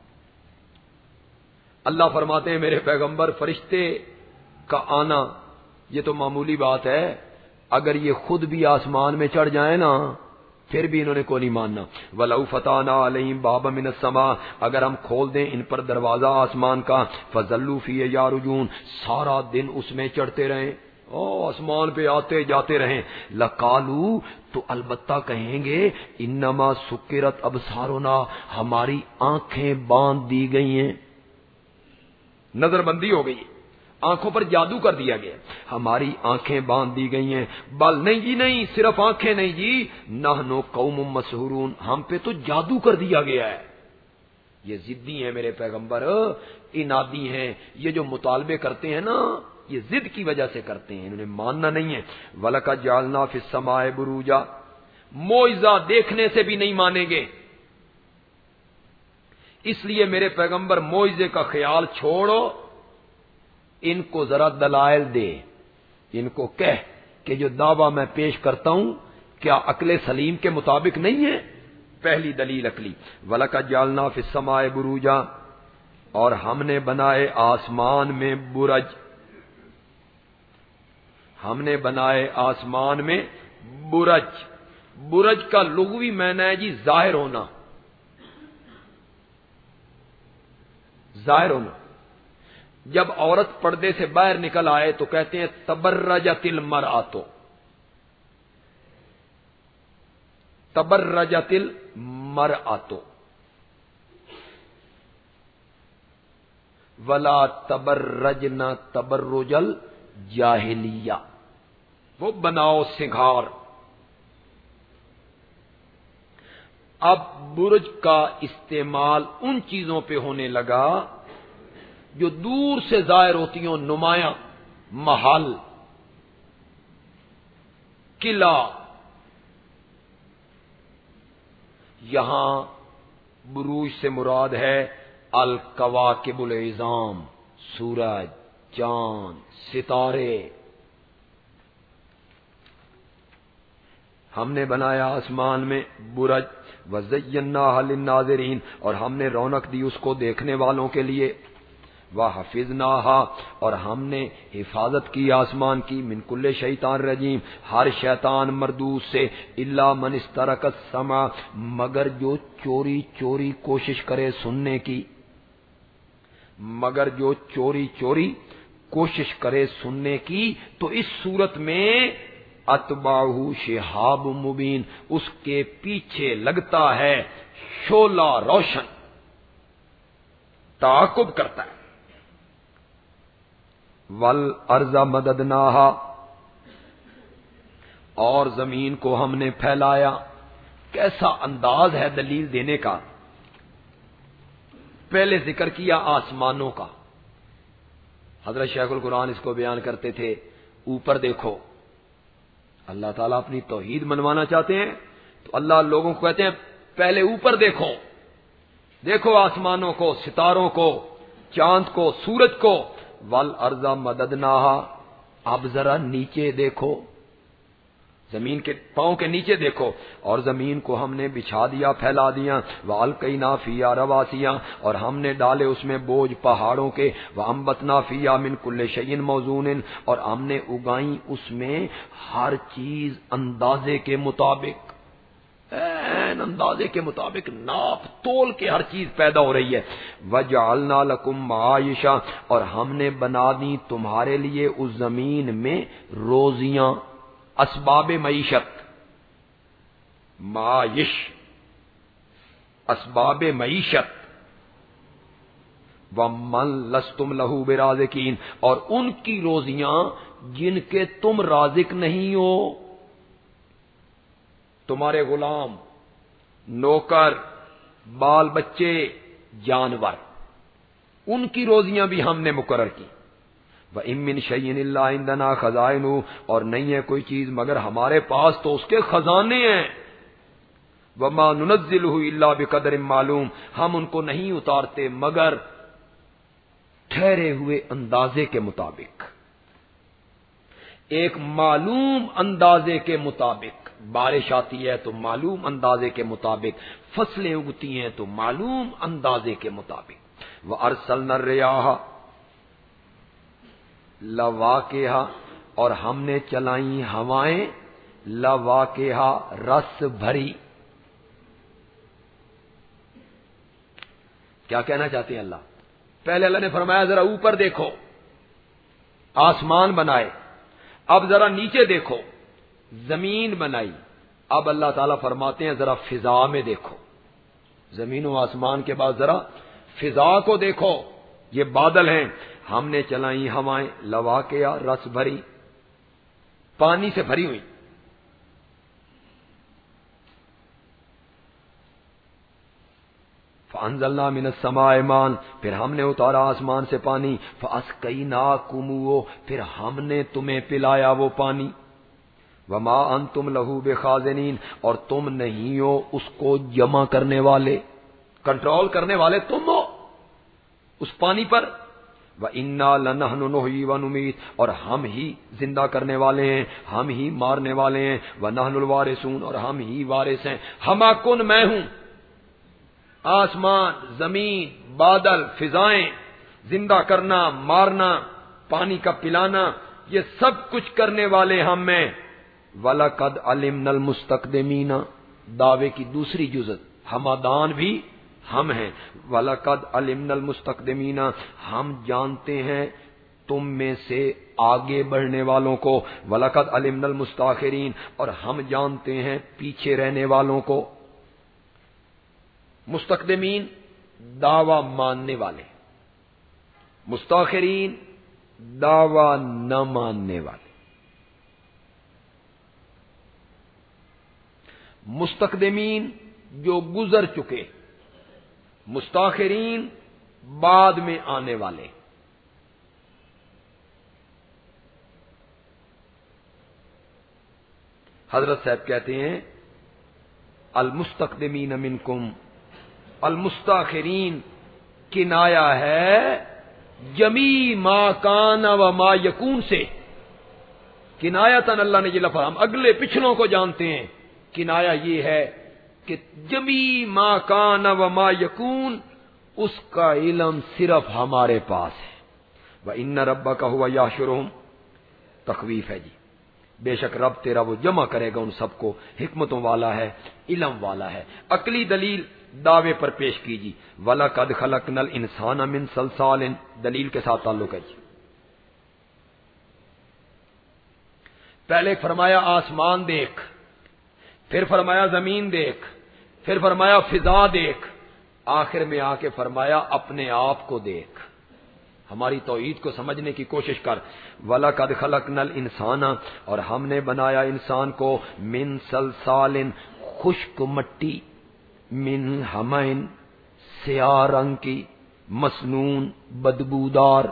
اللہ فرماتے ہیں میرے پیغمبر فرشتے کا آنا یہ تو معمولی بات ہے، اگر یہ خود بھی آسمان میں چڑھ جائیں نا پھر بھی انہوں نے کو نہیں ماننا۔ وَلَوْ فَتَحْنَا عَلَيْهِمْ بَابًا مِّنَ السَّمَاءِ، اگر ہم کھول دیں ان پر دروازہ آسمان کا، فَظَلُّوا فِيهِ يَعْرُجُونَ، سارا دن اس میں چڑھتے رہیں، آسمان پہ آتے جاتے رہیں، لَقَالُوا، تو البتہ کہیں گے اِنَّمَا سُكِّرَتْ أَبْصَارُنَا، ہماری آنکھیں باندھ دی گئی ہیں، نظر بندی ہو گئی، آنکھوں پر جادو کر دیا گیا، ہماری آنکھیں باندھ دی گئی ہیں۔ بل نہیں جی نہیں، صرف آنکھیں نہیں جی، نحنو قوم مسحورون، ہم پہ تو جادو کر دیا گیا ہے۔ یہ ضدی ہیں میرے پیغمبر، انادی ہیں، یہ جو مطالبے کرتے ہیں نا یہ ضد کی وجہ سے کرتے ہیں، انہوں نے ماننا نہیں ہے۔ وَلَقَدْ جَعَلْنَا فِي السَّمَاءِ بُرُوجًا، معجزہ دیکھنے سے بھی نہیں مانیں گے، اس لیے میرے پیغمبر معجزے کا خیال چھوڑو، ان کو ذرا دلائل دے، ان کو کہہ کہ جو دعویٰ میں پیش کرتا ہوں کیا عقل سلیم کے مطابق نہیں ہے؟ پہلی دلیل عقلی، وَلَقَدْ جَعَلْنَا فِي السَّمَاءِ بُرُوجًا، اور ہم نے بنائے آسمان میں برج، ہم نے بنائے آسمان میں برج۔ برج کا لغوی معنی ہے جی ظاہر ہونا، ظاہر ہونا۔ جب عورت پردے سے باہر نکل آئے تو کہتے ہیں تبرجت المرأۃ، تبرجت المرأۃ ولا تبرجنا تبرج الجاہلیہ، وہ بناؤ سنگھار۔ اب برج کا استعمال ان چیزوں پہ ہونے لگا جو دور سے ظاہر ہوتی ہوں، نمایاں، محل، قلعہ۔ یہاں بروج سے مراد ہے الکواکب العظام، سورج، چاند، ستارے۔ ہم نے بنایا آسمان میں برج، وَزَيَّنَّاهَا لِلنَّاظِرِينَ، اور ہم نے رونق دی اس کو دیکھنے والوں کے لیے، وَحَفِظْنَاهَا، اور ہم نے حفاظت کی آسمان کی، من کل شیطان رجیم، ہر شیطان مردود سے، الا من استرق السمع، مگر جو چوری چوری کوشش کرے سننے کی، مگر جو چوری چوری کوشش کرے سننے کی، تو اس صورت میں اتباہ شہاب مبین، اس کے پیچھے لگتا ہے شعلہ روشن، تعاقب کرتا ہے۔ والارض مددناها، اور زمین کو ہم نے پھیلایا. کیسا انداز ہے دلیل دینے کا. پہلے ذکر کیا آسمانوں کا. حضرت شیخ القرآن اس کو بیان کرتے تھے اوپر دیکھو. اللہ تعالیٰ اپنی توحید منوانا چاہتے ہیں تو اللہ لوگوں کو کہتے ہیں پہلے اوپر دیکھو. دیکھو آسمانوں کو, ستاروں کو, چاند کو, سورج کو. والارض مددناہا, اب ذرا نیچے دیکھو, زمین کے پاؤں کے نیچے دیکھو. اور زمین کو ہم نے بچھا دیا, پھیلا دیا. وَأَلْقَيْنَا فِيهَا رَوَاسِيَ, اور ہم نے ڈالے اس میں بوجھ پہاڑوں کے. وَأَنبَتْنَا فِيهَا مِن كُلِّ شَيْءٍ مَوْزُونٍ, اور ہم نے اگائیں اس میں ہر چیز اندازے کے مطابق, اندازے کے مطابق ناپ تول کے ہر چیز پیدا ہو رہی ہے. وَجَعَلْنَا لَكُم مَّعَائِشَ, اور ہم نے بنا دی تمہارے لیے اس زمین میں روزیاں, اسباب معیشت. معاش, اسباب معیشت. وَمَن لَّسْتُمْ لَهُ بِرَازِقِينَ, اور ان کی روزیاں جن کے تم رازق نہیں ہو. تمہارے غلام, نوکر, بال بچے, جانور, ان کی روزیاں بھی ہم نے مقرر کی. وَإِن مِّن شَيْءٍ إِلَّا عِندَنَا خَزَائِنُهُ, اور نہیں ہے کوئی چیز مگر ہمارے پاس تو اس کے خزانے ہیں. وَمَا نُنَزِّلُهُ إِلَّا بِقَدْرٍ مَّعْلُومٍ, ہم ان کو نہیں اتارتے مگر ٹھہرے ہوئے اندازے کے مطابق, ایک معلوم اندازے کے مطابق. بارش آتی ہے تو معلوم اندازے کے مطابق, فصلیں اگتی ہیں تو معلوم اندازے کے مطابق. وَأَرْسَلْنَا الرِّيَاحَ لَوَاقِحَ, اور ہم نے چلائیں ہوائیں, لَوَاقِحَ, رس بھری. کیا کہنا چاہتے ہیں اللہ؟ پہلے اللہ نے فرمایا ذرا اوپر دیکھو, آسمان بنائے. اب ذرا نیچے دیکھو, زمین بنائی. اب اللہ تعالیٰ فرماتے ہیں ذرا فضا میں دیکھو. زمین و آسمان کے بعد ذرا فضا کو دیکھو. یہ بادل ہیں, ہم نے چلائیں ہوائیں, لواقع, رس بھری, پانی سے بھری ہوئی. فَأَنزَلْنَا مِنَ السَّمَاءِ مَاءً, پھر ہم نے اتارا آسمان سے پانی. فَأَسْقَيْنَاكُمُوهُ, پھر ہم نے تمہیں پلایا وہ پانی. وَمَا أَنْتُمْ لَهُ بِخَازِنِينَ, اور تم نہیں ہو اس کو جمع کرنے والے, کنٹرول کرنے والے تم ہو اس پانی پر. وَإِنَّا لَنَحْنُ نُحْيِي وَنُمِيتُ, اور ہم ہی زندہ کرنے والے ہیں, ہم ہی مارنے والے ہیں. وَنَحْنُ الْوَارِثُونَ, اور ہم ہی وارث ہیں. ہما کن, میں ہوں. آسمان, زمین, بادل, فضائیں, زندہ کرنا, مارنا, پانی کا پلانا, یہ سب کچھ کرنے والے ہم ہیں. وَلَقَدْ عَلِمْنَا الْمُسْتَقْدِمِينَ, دعوے کی دوسری جزء, ہمادان بھی ہم ہیں. وَلَقَدْ عَلِمْنَا الْمُسْتَقْدِمِينَ, ہم جانتے ہیں تم میں سے آگے بڑھنے والوں کو. وَلَقَدْ عَلِمْنَا الْمُسْتَأْخِرِينَ, اور ہم جانتے ہیں پیچھے رہنے والوں کو. مستقدمین دعوی ماننے والے, مستاخرین دعوی نہ ماننے والے. مستقدمین جو گزر چکے, مستاخرین بعد میں آنے والے. حضرت صاحب کہتے ہیں المستقدمین منکم, المستاخرین کنایا ہے جمی ما کان و ما یکون سے. کنایتاً اللہ نے یہ لفظ, ہم اگلے پچھلوں کو جانتے ہیں. کنایا یہ ہے کہ جمی ما کان و ما یکون, اس کا علم صرف ہمارے پاس ہے. وَإِنَّ رَبَّكَ هُوَ يَحْشُرُهُمْ, تخویف ہے جی, بے شک رب تیرا وہ جمع کرے گا ان سب کو, حکمتوں والا ہے, علم والا ہے. عقلی دلیل دعوے پر پیش کیجیے. وَلَقَدْ خَلَقْنَا الْإِنسَانَ مِنْ صَلْصَالٍ, دلیل کے ساتھ تعلق ہے جی. پہلے فرمایا آسمان دیکھ, پھر فرمایا زمین دیکھ, پھر فرمایا فضا دیکھ, آخر میں آ کے فرمایا اپنے آپ کو دیکھ. ہماری توحید کو سمجھنے کی کوشش کر. وَلَقَدْ خَلَقْنَا الْإِنسَانَ اور ہم نے بنایا انسان کو من صلصال خشک مٹی من حمین سیاہ رنگ کی مسنون بدبودار.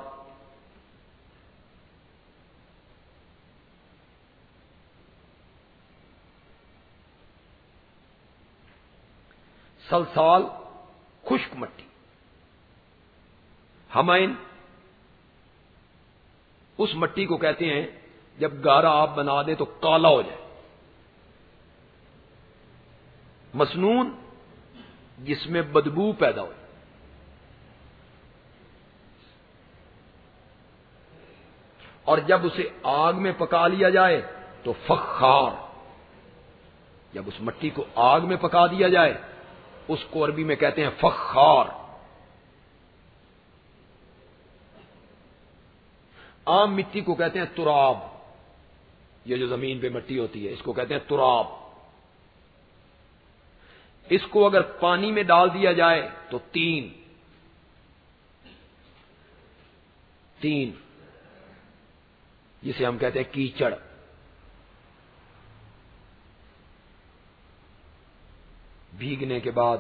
صلصال خشک مٹی، حمین اس مٹی کو کہتے ہیں جب گارا آپ بنا دیں تو کالا ہو جائے. مسنون جس میں بدبو پیدا ہو. اور جب اسے آگ میں پکا لیا جائے تو فخار. جب اس مٹی کو آگ میں پکا دیا جائے اس کو عربی میں کہتے ہیں فخار. عام مٹی کو کہتے ہیں تراب. یہ جو زمین پہ مٹی ہوتی ہے اس کو کہتے ہیں تراب. اس کو اگر پانی میں ڈال دیا جائے تو تین جسے ہم کہتے ہیں کیچڑ. بھیگنے کے بعد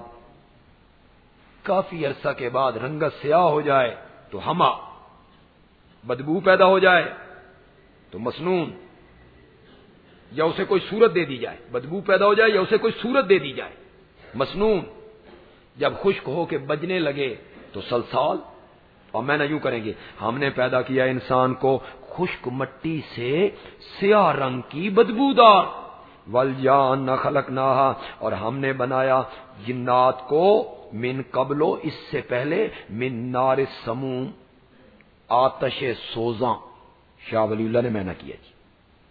کافی عرصہ کے بعد رنگت سیاہ ہو جائے تو ہما، بدبو پیدا ہو جائے تو مسنون، یا اسے کوئی صورت دے دی جائے. بدبو پیدا ہو جائے یا اسے کوئی صورت دے دی جائے مسنون. جب خشک ہو کے بجنے لگے تو صلصال. اور میں نہ یوں کریں گے ہم نے پیدا کیا انسان کو خشک مٹی سے سیاہ رنگ کی بدبودار. والجان خلقناها اور ہم نے بنایا جنات کو من قبلو اس سے پہلے من نار السموم آتش سوزاں. شاہ ولی اللہ نے میں نہ کیا جی.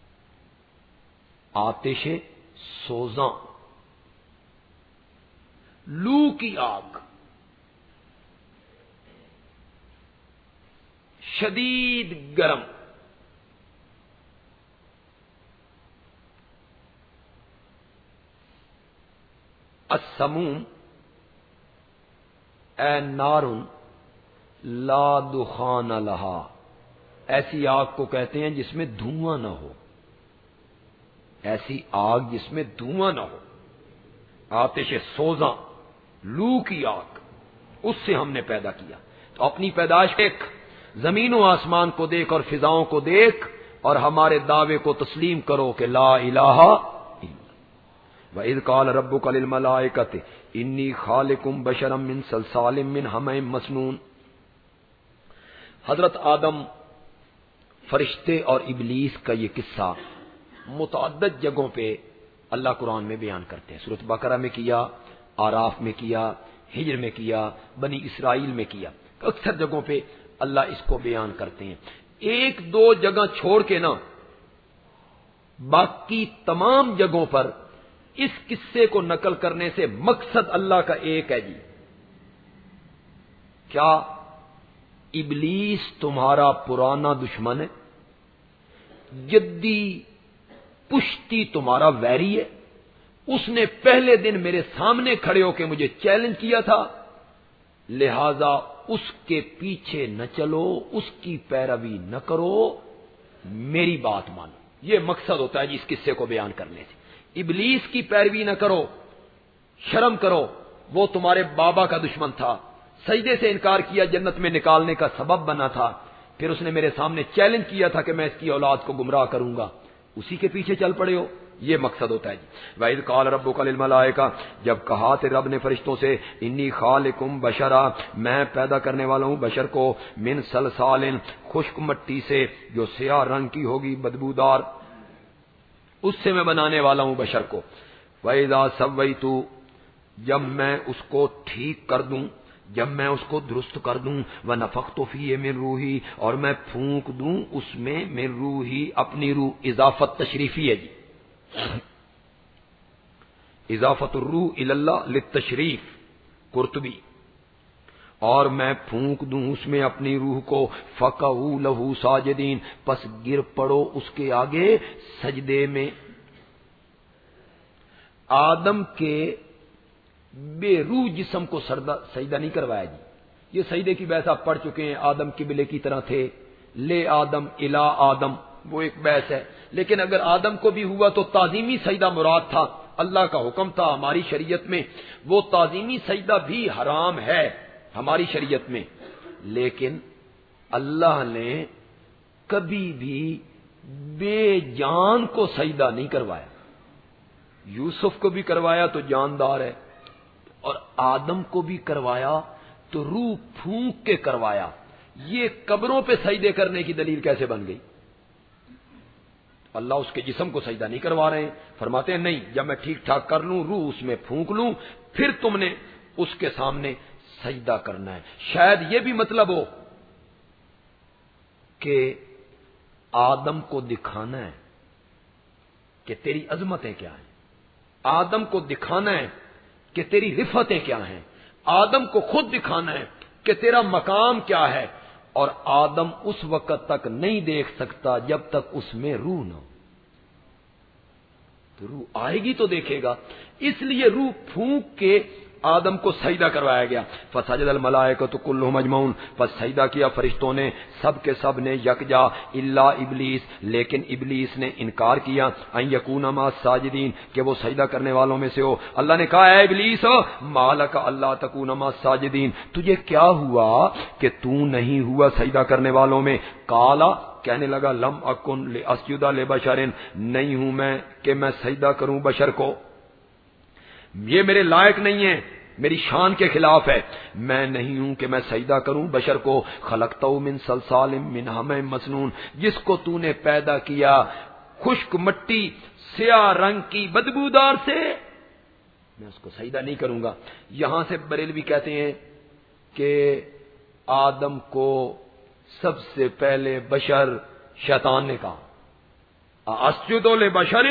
آتش سوزاں، لو کی آگ، شدید گرم. السموم اے نار لا دخان لہا، ایسی آگ کو کہتے ہیں جس میں دھواں نہ ہو. ایسی آگ جس میں دھواں نہ ہو. آتش سوزاں، لو کی آگ، اس سے ہم نے پیدا کیا. تو اپنی پیدائش دیکھ، زمین و آسمان کو دیکھ اور فضاؤں کو دیکھ اور ہمارے دعوے کو تسلیم کرو کہ لا الہ وَإِذْ قَالَ رَبُّكَ لِلْمَلَائِكَةِ إِنِّي خَالِقٌ بَشَرًا مِّن صَلْصَالٍ مِّنْ حَمَإٍ مَّسْنُونٍ. حضرت آدم، فرشتے اور ابلیس کا یہ قصہ متعدد جگہوں پہ اللہ قرآن میں بیان کرتے ہیں. سورۃ بقرہ میں کیا، آراف میں کیا، ہجر میں کیا، بنی اسرائیل میں کیا. اکثر جگہوں پہ اللہ اس کو بیان کرتے ہیں. ایک دو جگہ چھوڑ کے نا باقی تمام جگہوں پر اس قصے کو نقل کرنے سے مقصد اللہ کا ایک ہے جی. کیا ابلیس تمہارا پرانا دشمن ہے؟ جدی پشتی تمہارا ویری ہے؟ اس نے پہلے دن میرے سامنے کھڑے ہو کے مجھے چیلنج کیا تھا، لہذا اس کے پیچھے نہ چلو، اس کی پیروی نہ کرو، میری بات مانو. یہ مقصد ہوتا ہے جی اس قصے کو بیان کرنے سے. ابلیس کی پیروی نہ کرو، شرم کرو. وہ تمہارے بابا کا دشمن تھا، سجدے سے انکار کیا، جنت میں نکالنے کا سبب بنا تھا. پھر اس نے میرے سامنے چیلنج کیا تھا کہ میں اس کی اولاد کو گمراہ کروں گا، اسی کے پیچھے چل پڑے ہو. یہ مقصد ہوتا ہے جی. وَإِذْ قَالَ رَبُّكَ لِلْمَلَائِكَةِ جب کہا تھے رب نے فرشتوں سے، انی خالقم بشرا میں پیدا کرنے والا ہوں بشر کو، من صلصال خشک مٹی سے جو سیاہ رنگ کی ہوگی بدبودار، اس سے میں بنانے والا ہوں بشر کو. وَإِذَا سَوَّيْتُ جب میں اس کو ٹھیک کر دوں، جب میں اس کو درست کر دوں، وَنَفَخْتُ فِيهِ مِن رُوحِي اور میں پھونک دوں اس میں من روحی اپنی روح. اضافت تشریفی ہے جی، اضافت الروح الی اللہ للتشریف قرطبی. اور میں پھونک دوں اس میں اپنی روح کو، فَقَعُوا لَهُ ساجدین پس گر پڑو اس کے آگے سجدے میں. آدم کے بے روح جسم کو سجدہ نہیں کروایا جی، یہ سجدے کی بحث آپ پڑھ چکے ہیں، آدم قبلے کی طرح تھے، لے آدم الا آدم، وہ ایک بحث ہے. لیکن اگر آدم کو بھی ہوا تو تعظیمی سجدہ مراد تھا، اللہ کا حکم تھا. ہماری شریعت میں وہ تعظیمی سجدہ بھی حرام ہے ہماری شریعت میں، لیکن اللہ نے کبھی بھی بے جان کو سجدہ نہیں کروایا. یوسف کو بھی کروایا تو جاندار ہے، اور آدم کو بھی کروایا تو روح پھونک کے کروایا. یہ قبروں پہ سجدے کرنے کی دلیل کیسے بن گئی؟ اللہ اس کے جسم کو سجدہ نہیں کروا رہے ہیں، فرماتے ہیں نہیں، جب میں ٹھیک ٹھاک کر لوں، روح اس میں پھونک لوں، پھر تم نے اس کے سامنے سجدہ کرنا ہے. شاید یہ بھی مطلب ہو کہ آدم کو دکھانا ہے کہ تیری عظمتیں کیا ہیں، آدم کو دکھانا ہے کہ تیری رفتیں کیا ہیں، آدم کو خود دکھانا ہے کہ تیرا مقام کیا ہے. اور آدم اس وقت تک نہیں دیکھ سکتا جب تک اس میں روح نہ ہو. تو روح آئے گی تو دیکھے گا، اس لیے روح پھونک کے آدم کو سجدہ کروایا گیا. فسجد الملائکۃ کلھم اجمعون، پس سجدہ کیا فرشتوں نے سب کے سب نے یکجا، الا ابلیس، لیکن ابلیس نے انکار کیا، ان یکون مع الساجدین، کہ وہ سجدہ کرنے والوں میں سے ہو. اللہ نے کہا اے ابلیس مالک اللہ تکون مع الساجدین، تجھے کیا ہوا کہ تو نہیں ہوا سجدہ کرنے والوں میں؟ کالا، کہنے لگا لم اکن لاسجد لبشر، نہیں ہوں میں کہ میں سجدہ کروں بشر کو، یہ میرے لائق نہیں ہے، میری شان کے خلاف ہے، میں نہیں ہوں کہ میں سجدہ کروں بشر کو. خلقتہ من صلصال من حمأ مسنون، جس کو تو نے پیدا کیا خشک مٹی سیاہ رنگ کی بدبودار سے، میں اس کو سجدہ نہیں کروں گا. یہاں سے بریلوی کہتے ہیں کہ آدم کو سب سے پہلے بشر شیطان نے کہا اسجد لبشر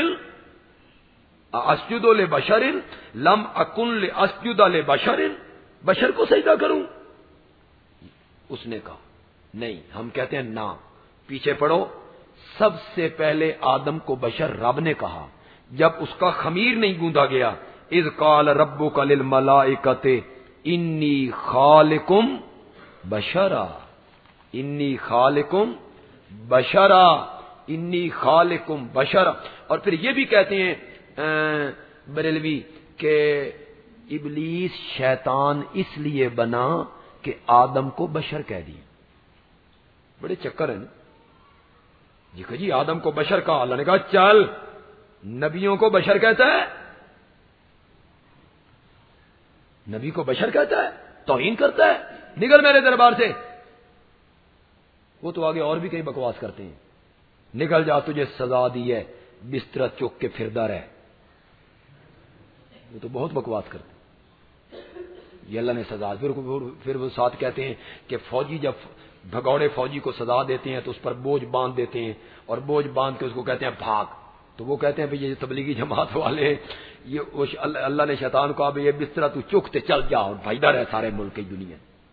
اسجد لبشر لم اکن لاسجد لبشر، بشر کو سجدہ کروں؟ اس نے کہا نہیں. ہم کہتے ہیں نہ، پیچھے پڑھو، سب سے پہلے آدم کو بشر رب نے کہا جب اس کا خمیر نہیں گوندا گیا. اذ قال ربک للملائکۃ انی خالقم بشرا، انی خالقم بشرا، انی خالقم بشرا. اور پھر یہ بھی کہتے ہیں بریلوی کہ ابلیس شیطان اس لیے بنا کہ آدم کو بشر کہہ دی. بڑے چکر ہیں جی آدم کو بشر کہا، اللہ نے کہا چل نبیوں کو بشر کہتا ہے، نبی کو بشر کہتا ہے، توہین کرتا ہے، نکل میرے دربار سے. وہ تو آگے اور بھی کئی بکواس کرتے ہیں، نکل جا تجھے سزا دی ہے، بستر چک کے پھردا رہ. وہ تو بہت بکواس کرتے ہیں، یہ اللہ نے سزا. پھر وہ ساتھ کہتے ہیں کہ فوجی جب بھگوڑے فوجی کو سزا دیتے ہیں تو اس پر بوجھ باندھ دیتے ہیں، اور بوجھ باندھ کے اس کو کہتے ہیں بھاگ. تو وہ کہتے ہیں یہ تبلیغی جماعت والے، یہ اللہ نے شیطان کو یہ بستر تو چکتے چل جا اور بھاگتا رہ سارے ملک کی دنیا.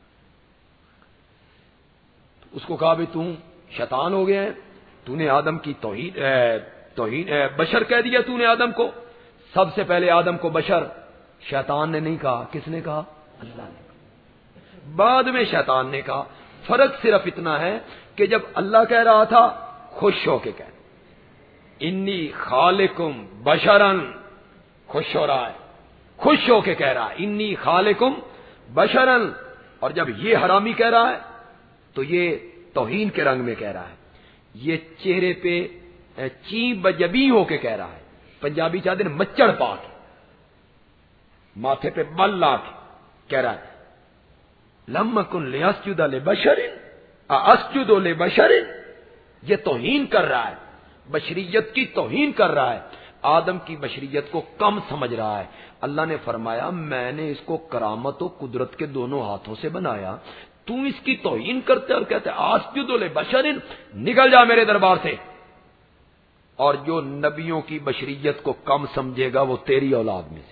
اس کو کہا بھی تم شیطان ہو گیا ہے، تو نے آدم کی توہین بشر کہہ دیا تو نے آدم کو. سب سے پہلے آدم کو بشر شیطان نے نہیں کہا، کس نے کہا؟ اللہ نے کہا. بعد میں شیطان نے کہا. فرق صرف اتنا ہے کہ جب اللہ کہہ رہا تھا خوش ہو کے کہہ، انی خالقم بشرن، خوش ہو رہا ہے، خوش ہو کے کہہ رہا ہے انی خالقم بشرن. اور جب یہ حرامی کہہ رہا ہے تو یہ توہین کے رنگ میں کہہ رہا ہے، یہ چہرے پہ چیں بجبی ہو کے کہہ رہا ہے. پنجابی چاہتے ہیں مچڑ پا کے، ماتھے پہ بل لا کے کہہ رہا ہے لم اکن لاسجد لبشر اسجد لبشر. یہ توہین کر رہا ہے، بشریت کی توہین کر رہا ہے، آدم کی بشریت کو کم سمجھ رہا ہے. اللہ نے فرمایا میں نے اس کو کرامت و قدرت کے دونوں ہاتھوں سے بنایا، تم اس کی توہین کرتے اور کہتے اسجد لبشر، نکل جا میرے دربار سے. اور جو نبیوں کی بشریت کو کم سمجھے گا وہ تیری اولاد میں سے،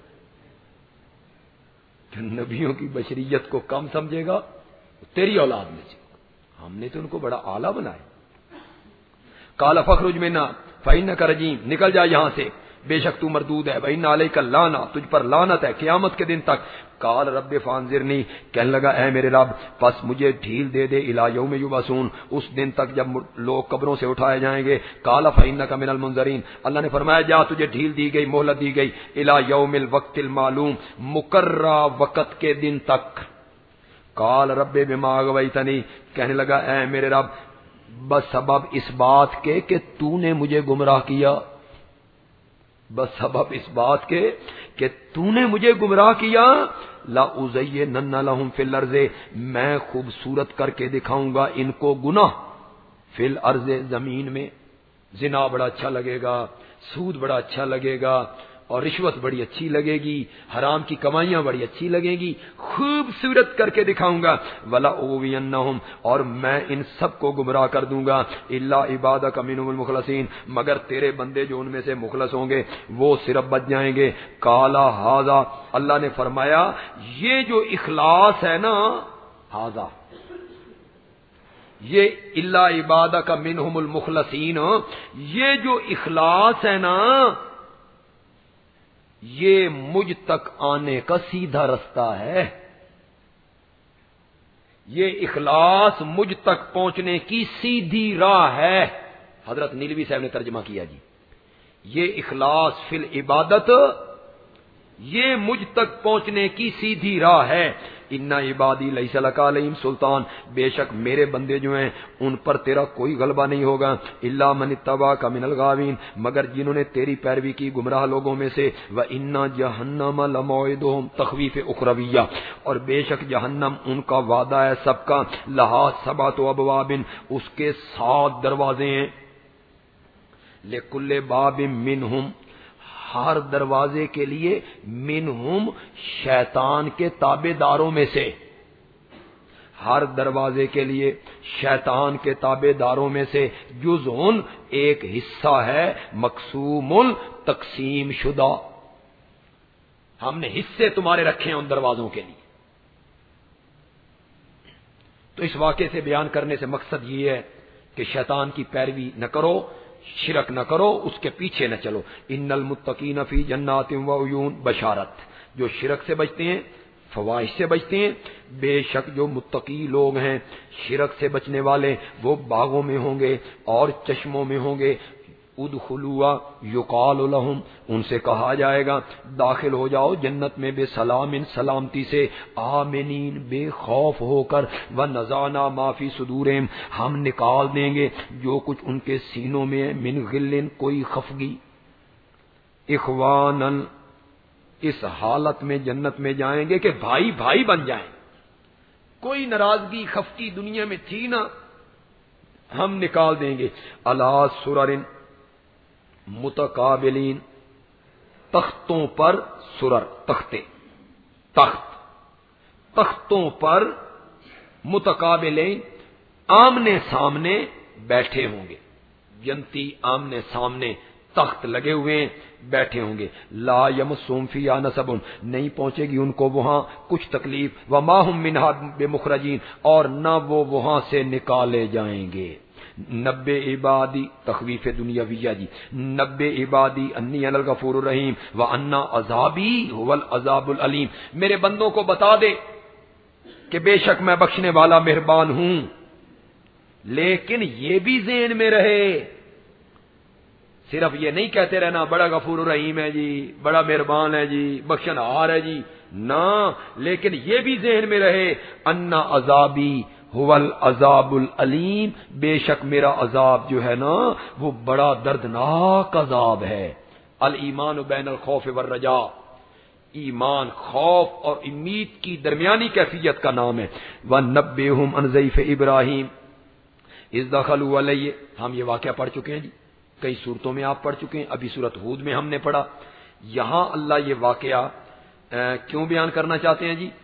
جو نبیوں کی بشریت کو کم سمجھے گا وہ تیری اولاد میں سے. ہم نے تو ان کو بڑا اعلیٰ بنایا. قال فاخرج منا فإنک رجیم، نکل جا یہاں سے، بے شک تو مردود ہے، وَإِنَّ عَلَيْكَ اللَّعْنَةَ تجھ پر لعنت ہے قیامت کے دن تک۔ قال رب فانظرنی کہنے لگا اے میرے رب پس مجھے ڈھیل دے دے الی یوم یبعثون اس دن تک جب لوگ قبروں سے اٹھائے جائیں گے۔ قال فإنک من المنظرین اللہ نے فرمایا جا تجھے ڈھیل دی گئی، مہلت دی گئی، الی یوم الوقت المعلوم مقررہ وقت کے دن تک۔ قال رب بما اغویتنی کہنے لگا اے میرے رب بس سبب اس بات کے کہ تو نے مجھے گمراہ کیا، بس سبب اس بات کے کہ تو نے مجھے گمراہ کیا، لا ازینن لہم فی الارض میں خوبصورت کر کے دکھاؤں گا ان کو گناہ، فی الارض زمین میں، زنا بڑا اچھا لگے گا، سود بڑا اچھا لگے گا، اور رشوت بڑی اچھی لگے گی، حرام کی کمائیاں بڑی اچھی لگیں گی، خوبصورت کر کے دکھاؤں گا، ولا اوینہم اور میں ان سب کو گمراہ کر دوں گا، الا عبادک منہم المخلصین مگر تیرے بندے جو ان میں سے مخلص ہوں گے وہ صرف بچ جائیں گے۔ قالا ھذا اللہ نے فرمایا یہ جو اخلاص ہے نا، ھذا یہ الا عبادک منہم المخلصین یہ جو اخلاص ہے نا یہ مجھ تک آنے کا سیدھا رستہ ہے، یہ اخلاص مجھ تک پہنچنے کی سیدھی راہ ہے۔ حضرت نیلوی صاحب نے ترجمہ کیا جی، یہ اخلاص فی العبادت یہ مجھ تک پہنچنے کی سیدھی راہ ہے۔ ان عبادی لیس لک علیہم سلطان بے شک میرے بندے جو ہیں ان پر تیرا کوئی غلبہ نہیں ہوگا، الا من اتبعک من الغاوین مگر جنہوں نے تیری پیروی کی گمراہ لوگوں میں سے، وان جہنم لموعدہم تخویف اخرویہ اور بے شک جہنم ان کا وعدہ ہے سب کا، لہا سبعۃ ابواب اس کے 7 دروازے ہیں، لکل باب منہم ہر دروازے کے لیے منہم شیطان کے تابع داروں میں سے، ہر دروازے کے لیے شیطان کے تابع داروں میں سے جزءن ایک حصہ ہے، مقسوم تقسیم شدہ، ہم نے حصے تمہارے رکھے ہیں ان دروازوں کے لیے۔ تو اس واقعے سے بیان کرنے سے مقصد یہ ہے کہ شیطان کی پیروی نہ کرو، شرک نہ کرو، اس کے پیچھے نہ چلو۔ ان المتقین فی جنات و عیون بشارت جو شرک سے بچتے ہیں، فواحش سے بچتے ہیں، بے شک جو متقی لوگ ہیں شرک سے بچنے والے وہ باغوں میں ہوں گے اور چشموں میں ہوں گے، ادخلوا یقال لهم ان سے کہا جائے گا داخل ہو جاؤ جنت میں بے سلام سلامتی سے، آمنین بے خوف ہو کر، ونزعنا ما فی صدورہم ہم نکال دیں گے جو کچھ ان کے سینوں میں ہے، من غل کوئی خفگی، اخوانا اس حالت میں جنت میں جائیں گے کہ بھائی بھائی بن جائیں، کوئی ناراضگی خفگی دنیا میں تھی نا، ہم نکال دیں گے، علی سرر متقابلین تختوں پر، سرر تختے، تختوں پر متقابلین آمنے سامنے بیٹھے ہوں گے، جنتی آمنے سامنے تخت لگے ہوئے ہیں بیٹھے ہوں گے، لا یمسہم فیہا نصب نہیں پہنچے گی ان کو وہاں کچھ تکلیف، وما ہم منہا بمخرجین اور نہ وہ وہاں سے نکالے جائیں گے۔ نبے عبادی تخویف دنیاویہ جی، نبے عبادی انی انا الغفور الرحیم وانا عذابی هو العذاب العلیم میرے بندوں کو بتا دے کہ بے شک میں بخشنے والا مہربان ہوں، لیکن یہ بھی ذہن میں رہے، صرف یہ نہیں کہتے رہنا بڑا غفور الرحیم ہے جی، بڑا مہربان ہے جی، بخشنہار ہے جی، نہ، لیکن یہ بھی ذہن میں رہے انا عذابی هو العذاب العلیم بے شک میرا عذاب جو ہے نا وہ بڑا دردناک عذاب ہے۔ الایمان بین الخوف والرجاء ایمان خوف اور امید کی درمیانی کیفیت کا نام ہے۔ وَنَبِّئْهُمْ عَنْ ضَيْفِ إِبْرَاهِيمَ اِذْ دَخَلُوا عَلَيْهِ ہم یہ واقعہ پڑھ چکے ہیں جی، کئی صورتوں میں آپ پڑھ چکے ہیں، ابھی سورۃ ہود میں ہم نے پڑھا، یہاں اللہ یہ واقعہ کیوں بیان کرنا چاہتے ہیں جی؟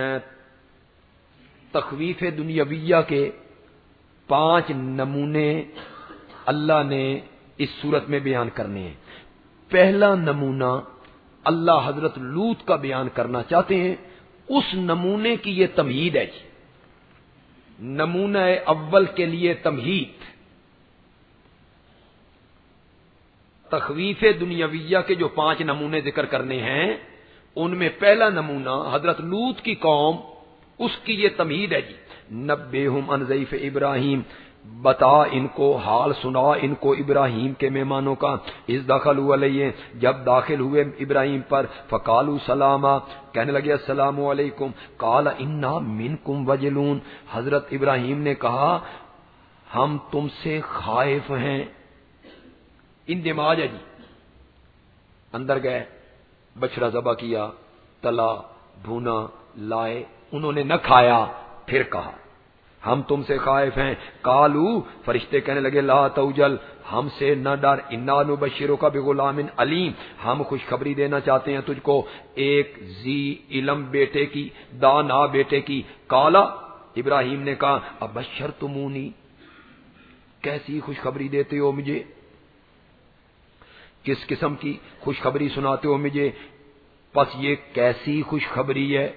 تخویف دنیاویہ کے 5 نمونے اللہ نے اس صورت میں بیان کرنے ہیں۔ پہلا نمونہ اللہ حضرت لوط کا بیان کرنا چاہتے ہیں، اس نمونے کی یہ تمہید ہے جی، نمونہ اول کے لیے تمہید۔ تخویف دنیاویہ کے جو 5 نمونے ذکر کرنے ہیں ان میں پہلا نمونہ حضرت لوط کی قوم، اس کی یہ تمہید ہے جی، نبئہم عن ضیف ابراہیم، بتا ان کو، حال سنا ان کو ابراہیم کے مہمانوں کا، اذ دخلوا علیہ، جب داخل ہوئے ابراہیم پر، فقالوا سلاما، کہنے لگے السلام علیکم، قال انا منکم وجلون، حضرت ابراہیم نے کہا ہم تم سے خائف ہیں۔ اندماج ہے جی، اندر گئے، بچڑا ذبح کیا، تلا، بھونا، لائے، انہوں نے نہ کھایا، پھر کہا ہم تم سے خائف ہیں۔ قالو، فرشتے کہنے لگے لا توجل، ہم سے نہ ڈر، انا نبشرک بغلام علیم، ہم خوشخبری دینا چاہتے ہیں تجھ کو ایک ذی علم بیٹے کی، دانا بیٹے کی۔ قالا، ابراہیم نے کہا ابشرتمونی، کیسی خوشخبری دیتے ہو مجھے، کس قسم کی خوشخبری سناتے ہو مجھے، پس یہ کیسی خوشخبری ہے،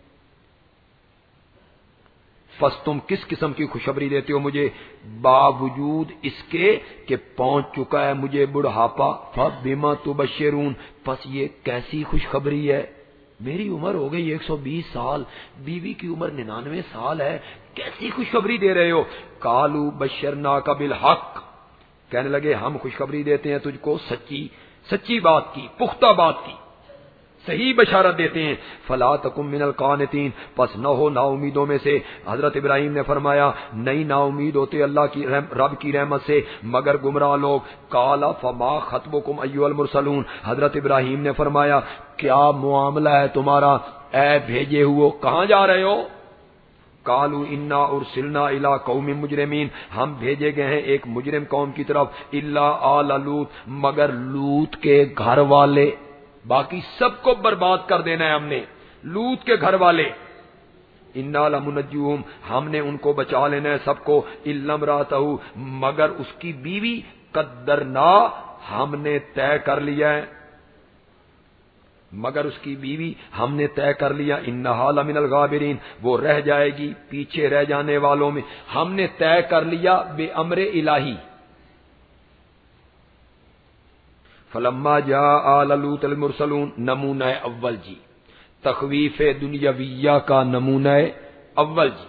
پس تم کس قسم کی خوشخبری دیتے ہو مجھے، باوجود اس کے کہ پہنچ چکا ہے مجھے بڑھاپا، فبما تبشرون، پس یہ کیسی خوشخبری ہے، میری عمر ہو گئی 120 سال، بیوی کی عمر 99 سال ہے، کیسی خوشخبری دے رہے ہو۔ قالوا بشرناک بالحق، کہنے لگے ہم خوشخبری دیتے ہیں تجھ کو سچی بات کی، پختہ بات کی، صحیح بشارت دیتے ہیں۔ فلا تکن من القانتین، پس نہ ہو نا امیدوں میں سے۔ حضرت ابراہیم نے فرمایا نہیں نا امید ہوتے اللہ کی رب کی رحمت سے مگر گمراہ لوگ۔ قال فما خطبکم ایھا المرسلون، حضرت ابراہیم نے فرمایا کیا معاملہ ہے تمہارا اے بھیجے ہوئے، کہاں جا رہے ہو؟ قالوا انا ارسلنا الی قوم مجرمین، ہم بھیجے گئے ہیں ایک مجرم قوم کی طرف، الا آل لوط، مگر لوط کے گھر والے، باقی سب کو برباد کر دینا ہے ہم نے، لوط کے گھر والے، انا لمنجوہم، ہم نے ان کو بچا لینا ہے سب کو، الا امرأتہ، مگر اس کی بیوی، قدرنا، ہم نے طے کر لیا ہے، مگر اس کی بیوی ہم نے طے کر لیا، انہا لمن الغابرین، وہ رہ جائے گی پیچھے رہ جانے والوں میں، ہم نے طے کر لیا بے امر الہی۔ فلما جاء آل لوط المرسلون، نمونہ اول جی، تخویف دنیاویہ کا نمونہ اول جی۔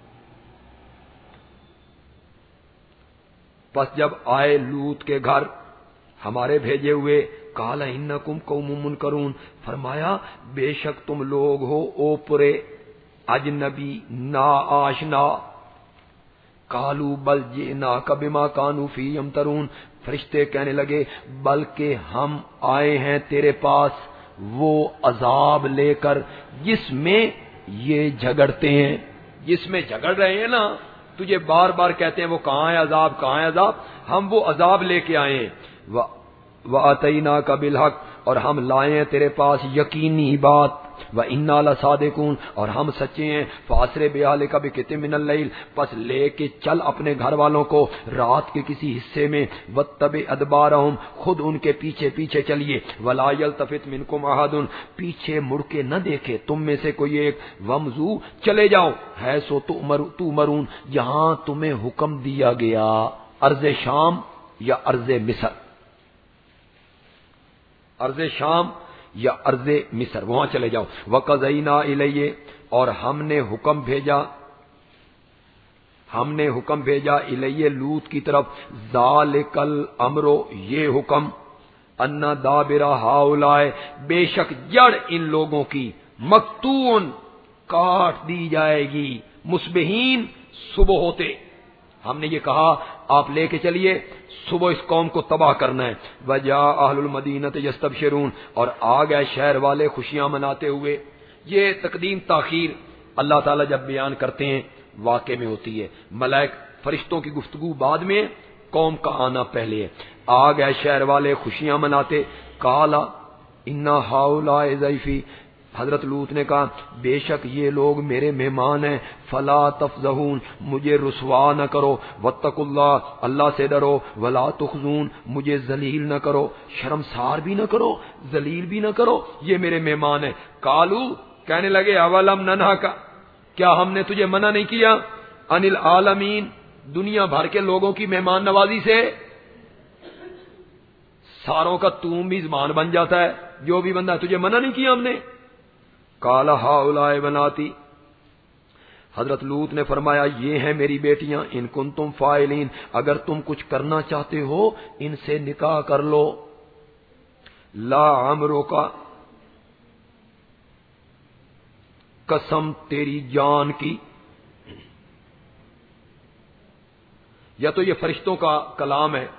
پس جب آئے لوط کے گھر ہمارے بھیجے ہوئے، قال انکم قوم منکرون، فرمایا بے شک تم لوگ ہو اوپرے، اجنبی، نا آشنا۔ قالوا بل جئناک بما كانوا فيه يمترون، فرشتے کہنے لگے بلکہ ہم آئے ہیں تیرے پاس وہ عذاب لے کر جس میں یہ جھگڑتے ہیں، جس میں جھگڑ رہے ہیں نا، تجھے بار بار کہتے ہیں وہ کہاں ہے عذاب، کہاں ہے عذاب، ہم وہ عذاب لے کے آئے ہیں۔ وَآتَيْنَاكَ بِالْحَقِّ، اور ہم لائے ہیں تیرے پاس یقینی بات، وَإِنَّا لَصَادِقُونَ، اور ہم سچے ہیں، فَأَسْرِ بِأَهْلِكَ بِقِطْعٍ مِّنَ اللَّيْلِ، پس لے کے چل اپنے گھر والوں کو رات کے کسی حصے میں، وَاتَّبِعْ أَدْبَارَهُمْ، خود ان کے پیچھے پیچھے چلیے، وَلَا يَلْتَفِتْ مِنكُمْ أَحَدٌ، پیچھے مڑ کے نہ دیکھے تم میں سے کوئی ایک، وَامْضُوا، چلے جاؤ، حَيْثُ تُؤْمَرُونَ، جہاں تمہیں حکم دیا گیا، ارض شام یا ارض مصر، ارض شام یا ارض مصر، وہاں چلے جاؤ۔ وَقَضَيْنَا إِلَيْهِ، اور ہم نے حکم بھیجا الیہ لوط کی طرف، ذالک الامر، یہ حکم، ان دابر ہؤلاء، بے شک جڑ ان لوگوں کی، مقطوع، کاٹ دی جائے گی، مصبحین، صبح ہوتے، ہم نے یہ کہا آپ لے کے چلیے، صبح اس قوم کو تباہ کرنا ہے۔ وجاء اہل المدینۃ یستبشرون، اور آ گئے شہر والے خوشیاں مناتے ہوئے۔ یہ تقدیم تاخیر اللہ تعالیٰ جب بیان کرتے ہیں واقع میں ہوتی ہے، ملائک فرشتوں کی گفتگو بعد میں، قوم کا آنا پہلے ہے۔ آ گئے شہر والے خوشیاں مناتے، قال ان ہؤلاء ضیفی، حضرت لوط نے کہا بے شک یہ لوگ میرے مہمان ہیں، فلا تفضحون، مجھے رسوا نہ کرو، واتقوا اللہ، اللہ سے ڈرو، ولا تخزون، مجھے ذلیل نہ کرو، شرمسار بھی نہ کرو، ذلیل بھی نہ کرو، یہ میرے مہمان ہیں۔ قالو، کہنے لگے اولم ننہک، کیا ہم نے تجھے منع نہیں کیا، عن العالمین، دنیا بھر کے لوگوں کی مہمان نوازی سے، ساروں کا تو میزبان بن جاتا ہے، جو بھی بندہ، تجھے منع نہیں کیا ہم نے؟ قال ہؤلاء بناتی، حضرت لوط نے فرمایا یہ ہیں میری بیٹیاں، ان کنتم فاعلین، اگر تم کچھ کرنا چاہتے ہو ان سے نکاح کر لو۔ لا عمرو کا، قسم تیری جان کی، یا تو یہ فرشتوں کا کلام ہے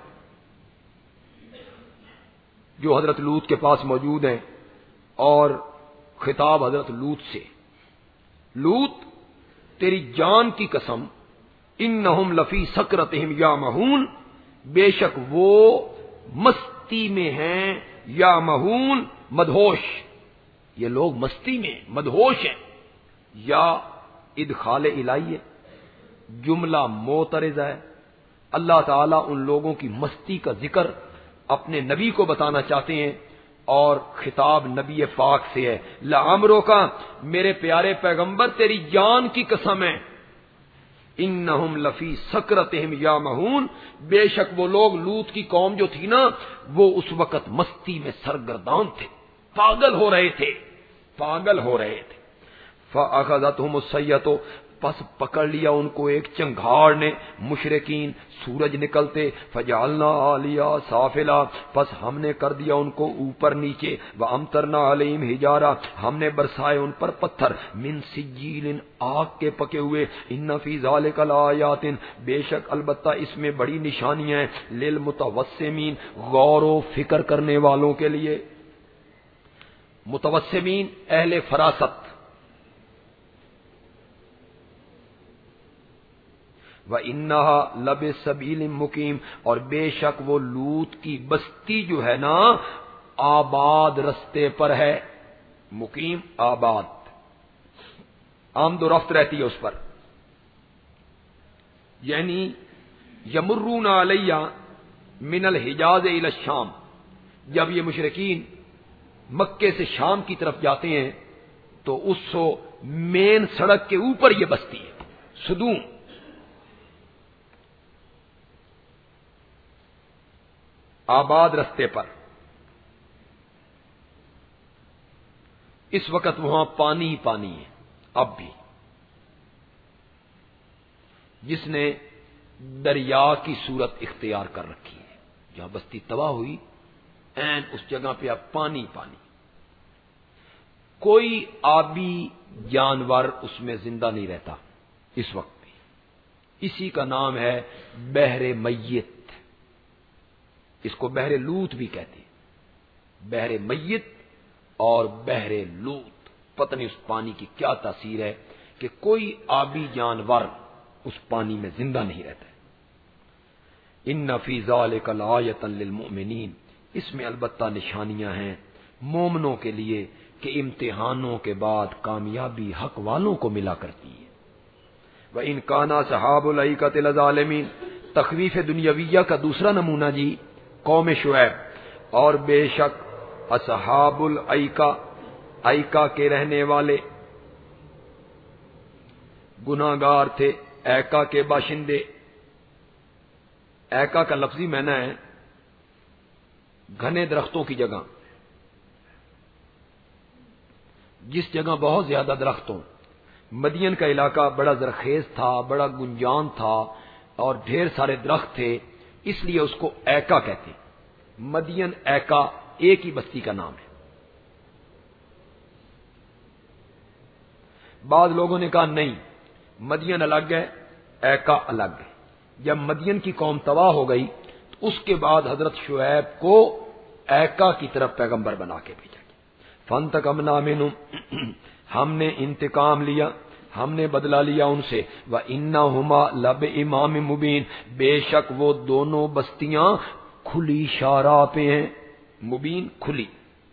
جو حضرت لوط کے پاس موجود ہیں، اور خطاب حضرت لوط سے، لوط تیری جان کی قسم، انہم لفی سکرتہم یامہون، بے شک وہ مستی میں ہیں، یامہون مدہوش، یہ لوگ مستی میں مدہوش ہیں، یا ادخال الہی ہے، جملہ معترض ہے، اللہ تعالیٰ ان لوگوں کی مستی کا ذکر اپنے نبی کو بتانا چاہتے ہیں، اور خطاب نبی پاک سے ہے۔ لعمرو کا، میرے پیارے پیغمبر تیری جان کی قسم ہے، انہم لفی سکرتہم یامہون، بے شک وہ لوگ، لوط کی قوم جو تھی نا، وہ اس وقت مستی میں سرگردان تھے، پاگل ہو رہے تھے، پاگل ہو رہے تھے۔ فاخذتہم الصیۃ، پس پکڑ لیا ان کو ایک چنگھاڑ نے، مشرکین، سورج نکلتے، فجعلنا عالیہا سافلا، پس ہم نے کر دیا ان کو اوپر نیچے، وامطرنا علیہم حجارہ، ہم نے برسائے ان پر پتھر، من سجیل، آگ کے پکے ہوئے، ان فی ذلک لآیات، بے شک البتہ اس میں بڑی نشانیاں ہیں، للمتوسمین، غور و فکر کرنے والوں کے لیے۔ متوسمین اہل فراست، وَإِنَّهَا لَبِسَبِيلٍ مُقِيمٍ، اور بے شک وہ لوط کی بستی جو ہے نا آباد رستے پر ہے، مقیم آباد، آمد و رفت رہتی ہے اس پر، یعنی یمرون علیہ من الحجاز الی الشام، جب یہ مشرکین مکے سے شام کی طرف جاتے ہیں تو اس مین سڑک کے اوپر یہ بستی ہے، سدوم، آباد رستے پر۔ اس وقت وہاں پانی ہی پانی ہے اب بھی، جس نے دریا کی صورت اختیار کر رکھی ہے، جہاں بستی تباہ ہوئی این اس جگہ پہ اب پانی پانی، کوئی آبی جانور اس میں زندہ نہیں رہتا اس وقت بھی، اسی کا نام ہے بحر میت، اس کو بحر لوط بھی کہتے ہیں، بحر میت اور بحر لوط، پتہ نہیں اس پانی کی کیا تاثیر ہے کہ کوئی آبی جانور اس پانی میں زندہ نہیں رہتا ہے۔ ان فی ذلک لآیۃ للمؤمنین، اس میں البتہ نشانیاں ہیں مومنوں کے لیے کہ امتحانوں کے بعد کامیابی حق والوں کو ملا کرتی ہے۔ وَإِنْ كَانَ أَصْحَابُ الْأَيْكَةِ لَظَالِمِينَ، تخویف دنیاویہ کا دوسرا نمونہ جی، قوم شعیب، اور بے شک اصحاب الایکا، ایکا کے رہنے والے گناہگار تھے، ایکا کے باشندے، ایکا کا لفظی معنی ہے گھنے درختوں کی جگہ، جس جگہ بہت زیادہ درخت ہوں۔ مدین کا علاقہ بڑا زرخیز تھا، بڑا گنجان تھا اور ڈھیر سارے درخت تھے، اس لیے اس کو ایکا کہتے ہیں۔ مدین ایکا ایک ہی بستی کا نام ہے۔ بعض لوگوں نے کہا نہیں، مدین الگ ہے، ایکا الگ ہے۔ جب مدین کی قوم تباہ ہو گئی تو اس کے بعد حضرت شعیب کو ایکا کی طرف پیغمبر بنا کے بھیجا گیا۔ فانتقمنا منہم، ہم نے انتقام لیا، ہم نے بدلہ لیا ان سے، وَإِنَّهُمَا لَبِإِمَامٍ مُبِينٍ، بے شک وہ دونوں بستیاں کھلی شاہراہ پہ ہیں، مبین کھلی،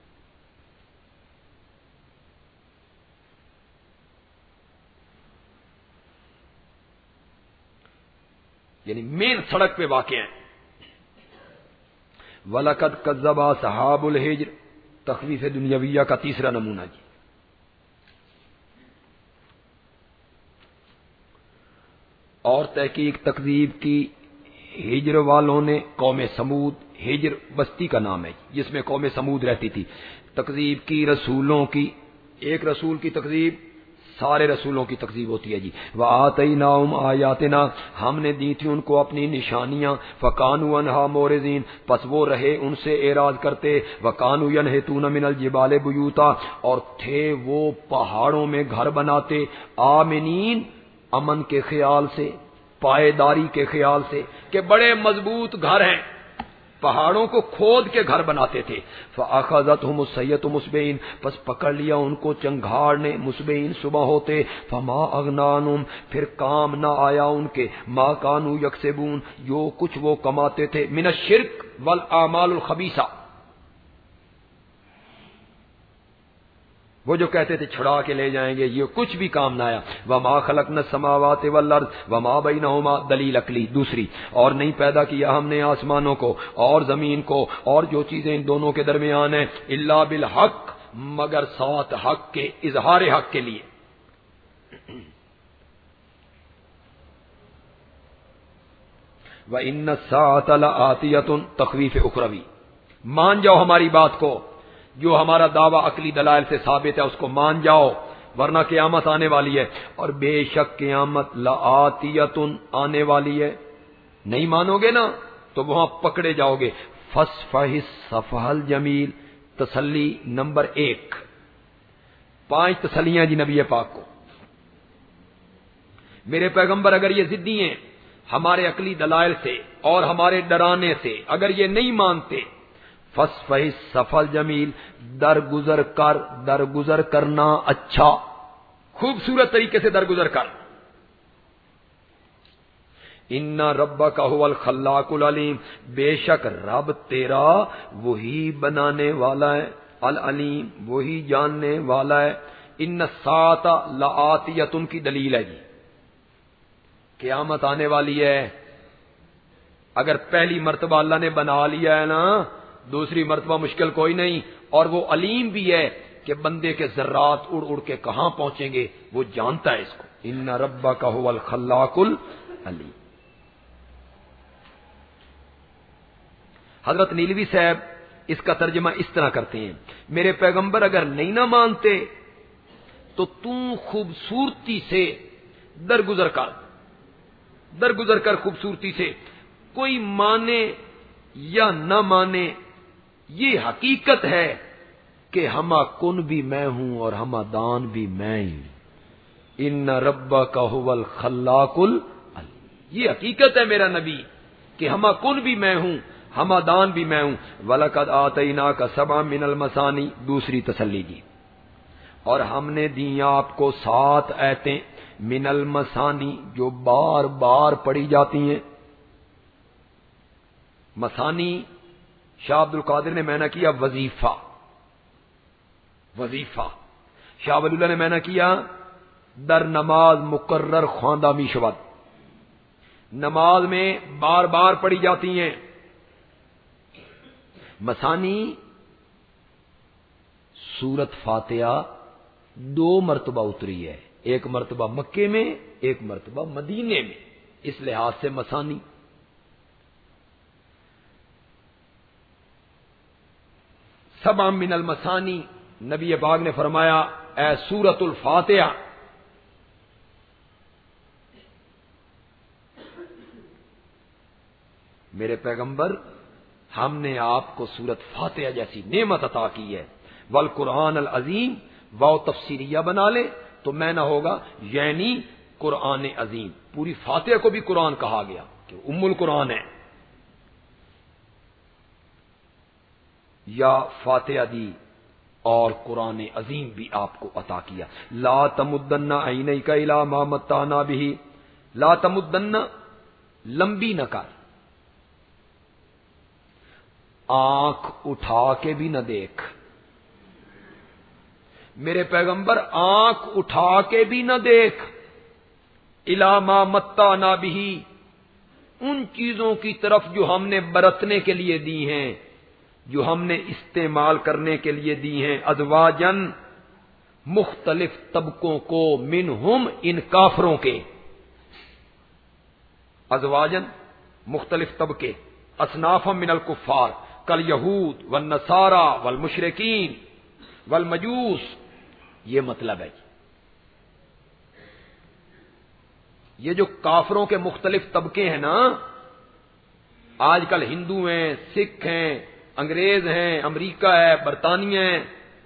یعنی مین سڑک پہ واقع ہیں۔ وَلَقَدْ كَذَّبَ أَصْحَابُ الْحِجْرِ، تخویف دنیاویہ کا تیسرا نمونہ جی، اور تحقیق تکذیب کی ہجر والوں نے، قوم سمود، ہجر بستی کا نام ہے جس میں قوم سمود رہتی تھی. تکذیب کی رسولوں کی، ایک رسول کی تکذیب سارے رسولوں کی تکذیب ہوتی ہے جی. وَآتَيْنَاهُمْ آیاتنا، ہم نے دی تھی ان کو اپنی نشانیاں. فَكَانُوا عَنْهَا مُعْرِضِينَ، پس وہ رہے ان سے اعراض کرتے. وَكَانُوا يَنْحِتُونَ مِنَ الْجِبَالِ بُيُوتًا، اور تھے وہ پہاڑوں میں گھر بناتے. آمنین، امن کے خیال سے، پائیداری کے خیال سے کہ بڑے مضبوط گھر ہیں، پہاڑوں کو کھود کے گھر بناتے تھے. فَأَخَذَتْهُمُ السَّيِّئَةُ مُصْبِحِينَ، پس پکڑ لیا ان کو چنگھاڑ نے مصبحین صبح ہوتے. فَمَا أَغْنَىٰ عَنْهُمْ، پھر کام نہ آیا ان کے، مَا كَانُوا يَكْسِبُونَ، جو کچھ وہ کماتے تھے، من الشرک والأعمال الخبیثہ، وہ جو کہتے تھے چھڑا کے لے جائیں گے، یہ کچھ بھی کام نہ آیا. وَمَا خَلَقْنَا السَّمَاوَاتِ وَالْأَرْضَ وَمَا بَيْنَهُمَا، دلیل عقلی دوسری، اور نہیں پیدا کیا ہم نے آسمانوں کو اور زمین کو اور جو چیزیں ان دونوں کے درمیان ہیں، الا بالحق، مگر ساتھ حق کے، اظہار حق کے لیے. وَإِنَّ السَّاعَةَ لَآتِيَةٌ، تخویف اخروی، مان جاؤ ہماری بات کو، جو ہمارا دعویٰ عقلی دلائل سے ثابت ہے اس کو مان جاؤ، ورنہ قیامت آنے والی ہے. اور بے شک قیامت لآتیۃ، آنے والی ہے. نہیں مانو گے نا تو وہاں پکڑے جاؤ گے. فَاصْفَحِ الصَّفْحَ الْجَمِيلَ، تسلی نمبر 1. 5 تسلیاں جی نبی پاک کو. میرے پیغمبر اگر یہ ضدی ہیں ہمارے عقلی دلائل سے اور ہمارے ڈرانے سے، اگر یہ نہیں مانتے، فَاصْفَحِ الصَّفْحَ الْجَمِيلَ، درگزر کرنا اچھا، خوبصورت طریقے سے درگزر کر. اِنَّ رَبَّكَ هُوَ الْخَلَّاقُ الْعَلِيمُ، بے شک رب تیرا وہی بنانے والا ہے، العلیم وہی جاننے والا ہے. اِنَّ السَّاعَةَ لَآتِیَةٌ کی دلیل ہے جی، قیامت آنے والی ہے. اگر پہلی مرتبہ اللہ نے بنا لیا ہے نا، دوسری مرتبہ مشکل کوئی نہیں. اور وہ علیم بھی ہے کہ بندے کے ذرات اڑ اڑ کے کہاں پہنچیں گے، وہ جانتا ہے اس کو. ان ربک هو الخلاق العلیم. حضرت نیلوی صاحب اس کا ترجمہ اس طرح کرتے ہیں، میرے پیغمبر اگر نہیں نہ مانتے تو خوبصورتی سے درگزر کر خوبصورتی سے. کوئی مانے یا نہ مانے، یہ حقیقت ہے کہ ہما کن بھی میں ہوں اور ہما دان بھی میں ہوں. ان ربک هو الخلاق العلیم، یہ حقیقت ہے میرا نبی کہ ہما کن بھی میں ہوں، ہما دان بھی میں ہوں. وَلَقَدْ آتَيْنَاكَ سَبْعًا مِنَ الْمَثَانِي، دوسری تسلی دی، اور ہم نے دی آپ کو 7 آیتیں من المثانی، جو بار بار پڑھی جاتی ہیں. مثانی شاہ عبد القادر نے معنی کیا وظیفہ، شاہ ولی اللہ نے معنی کیا در نماز مقرر خواندہ می شود، نماز میں بار بار پڑھی جاتی ہیں. مثانی سورت فاتحہ 2 مرتبہ اتری ہے، ایک مرتبہ مکے میں، ایک مرتبہ مدینے میں، اس لحاظ سے مثانی. سبع من المثانی، نبی پاک نے فرمایا اے سورت الفاتحہ، میرے پیغمبر ہم نے آپ کو سورت فاتحہ جیسی نعمت عطا کی ہے. والقرآن العظیم، واو تفسیریہ بنا لے تو میں نہ ہوگا، یعنی قرآن عظیم. پوری فاتحہ کو بھی قرآن کہا گیا کہ ام القرآن ہے. یا فاتحہ دی اور قرآن عظیم بھی آپ کو عطا کیا. لا تمدن عینیک الی ما متعنا به، لا تمدن لمبی نہ کر، آنکھ اٹھا کے بھی نہ دیکھ. میرے پیغمبر آنکھ اٹھا کے بھی نہ دیکھ، الی ما متعنا به، ان چیزوں کی طرف جو ہم نے برتنے کے لیے دی ہیں، جو ہم نے استعمال کرنے کے لیے دی ہیں. ازواجن، مختلف طبقوں کو، منہم، ان کافروں کے. ازواجن مختلف طبقے، اصنافا من الکفار کل یہود والنصارى والمشرکین والمجوس. یہ مطلب ہے جی. یہ جو کافروں کے مختلف طبقے ہیں نا، آج کل ہندو ہیں، سکھ ہیں، انگریز ہیں، امریکہ ہے، برطانیہ ہے،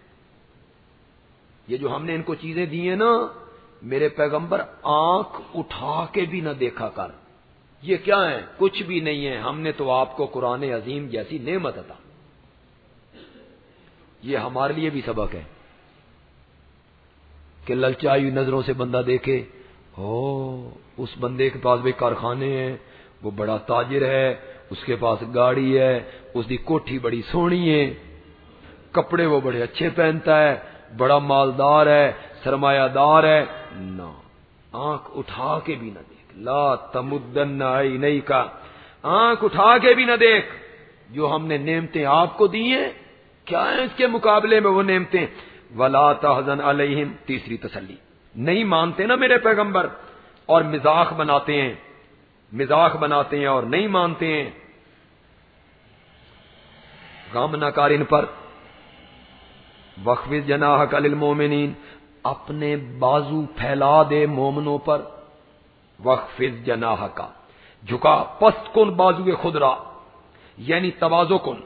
یہ جو ہم نے ان کو چیزیں دی ہیں نا، میرے پیغمبر آنکھ اٹھا کے بھی نہ دیکھا کر. یہ کیا ہے؟ کچھ بھی نہیں ہے. ہم نے تو آپ کو قرآن عظیم جیسی نعمت عطا. یہ ہمارے لیے بھی سبق ہے کہ للچائی ہوئی نظروں سے بندہ دیکھے، اس بندے کے پاس بھی کارخانے ہیں، وہ بڑا تاجر ہے، اس کے پاس گاڑی ہے، اس کی کوٹھی بڑی سونی ہے، کپڑے وہ بڑے اچھے پہنتا ہے، بڑا مالدار ہے، سرمایہ دار ہے. نہ، آنکھ اٹھا کے بھی نہ دیکھ. لا تمدن عینیک، آنکھ اٹھا کے بھی نہ دیکھ. جو ہم نے نعمتیں آپ کو دی ہیں، کیا ہیں اس کے مقابلے میں وہ نعمتیں؟ ولا تحزن علیہم، تیسری تسلی. نہیں مانتے نا میرے پیغمبر، اور مذاق بناتے ہیں اور نہیں مانتے ہیں. غم نہ کر ان پر. وخفض جناحک للمؤمنین، اپنے بازو پھیلا دے مومنوں پر. وخفض جناحک، جھکا پست کن بازو خود را، یعنی تواضع کن.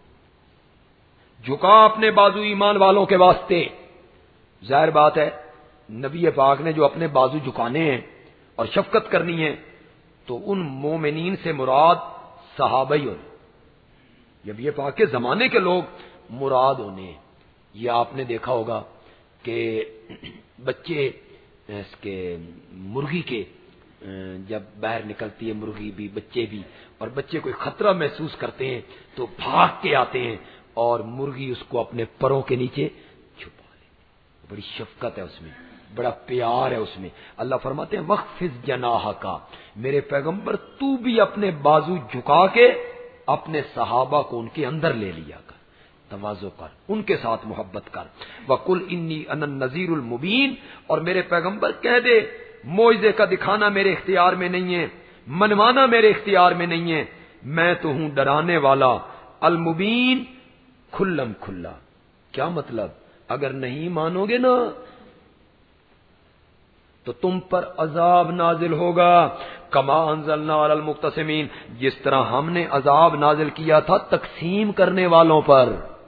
جھکا اپنے بازو ایمان والوں کے واسطے. ظاہر بات ہے نبی پاک نے جو اپنے بازو جھکانے ہیں اور شفقت کرنی ہے، تو ان مومنین سے مراد صحابہ ہی ہونے، نبی پاک کے زمانے کے لوگ مراد ہونے ہیں. یہ آپ نے دیکھا ہوگا کہ بچے اس کے مرغی کے جب باہر نکلتی ہے مرغی بھی، بچے بھی، اور بچے کوئی خطرہ محسوس کرتے ہیں تو بھاگ کے آتے ہیں اور مرغی اس کو اپنے پروں کے نیچے چھپا لے. بڑی شفقت ہے اس میں، بڑا پیار ہے اس میں. اللہ فرماتے ہیں وخفض جناحک، میرے پیغمبر تو بھی اپنے بازو جھکا کے اپنے صحابہ کو ان کے اندر لے لیا کر، تواضع کر، ان کے ساتھ محبت کر. وَقُلْ إِنِّي أَنَا النَّذِيرُ الْمُبِينُ، اور میرے پیغمبر کہہ دے معجزے کا دکھانا میرے اختیار میں نہیں ہے، منوانا میرے اختیار میں نہیں ہے، میں تو ہوں ڈرانے والا، المبین، کھلم کھلا. کیا مطلب؟ اگر نہیں مانو گے نا تو تم پر عذاب نازل ہوگا. کما انزلنا علی المقتسمین، جس طرح ہم نے عذاب نازل کیا تھا تقسیم کرنے والوں پر.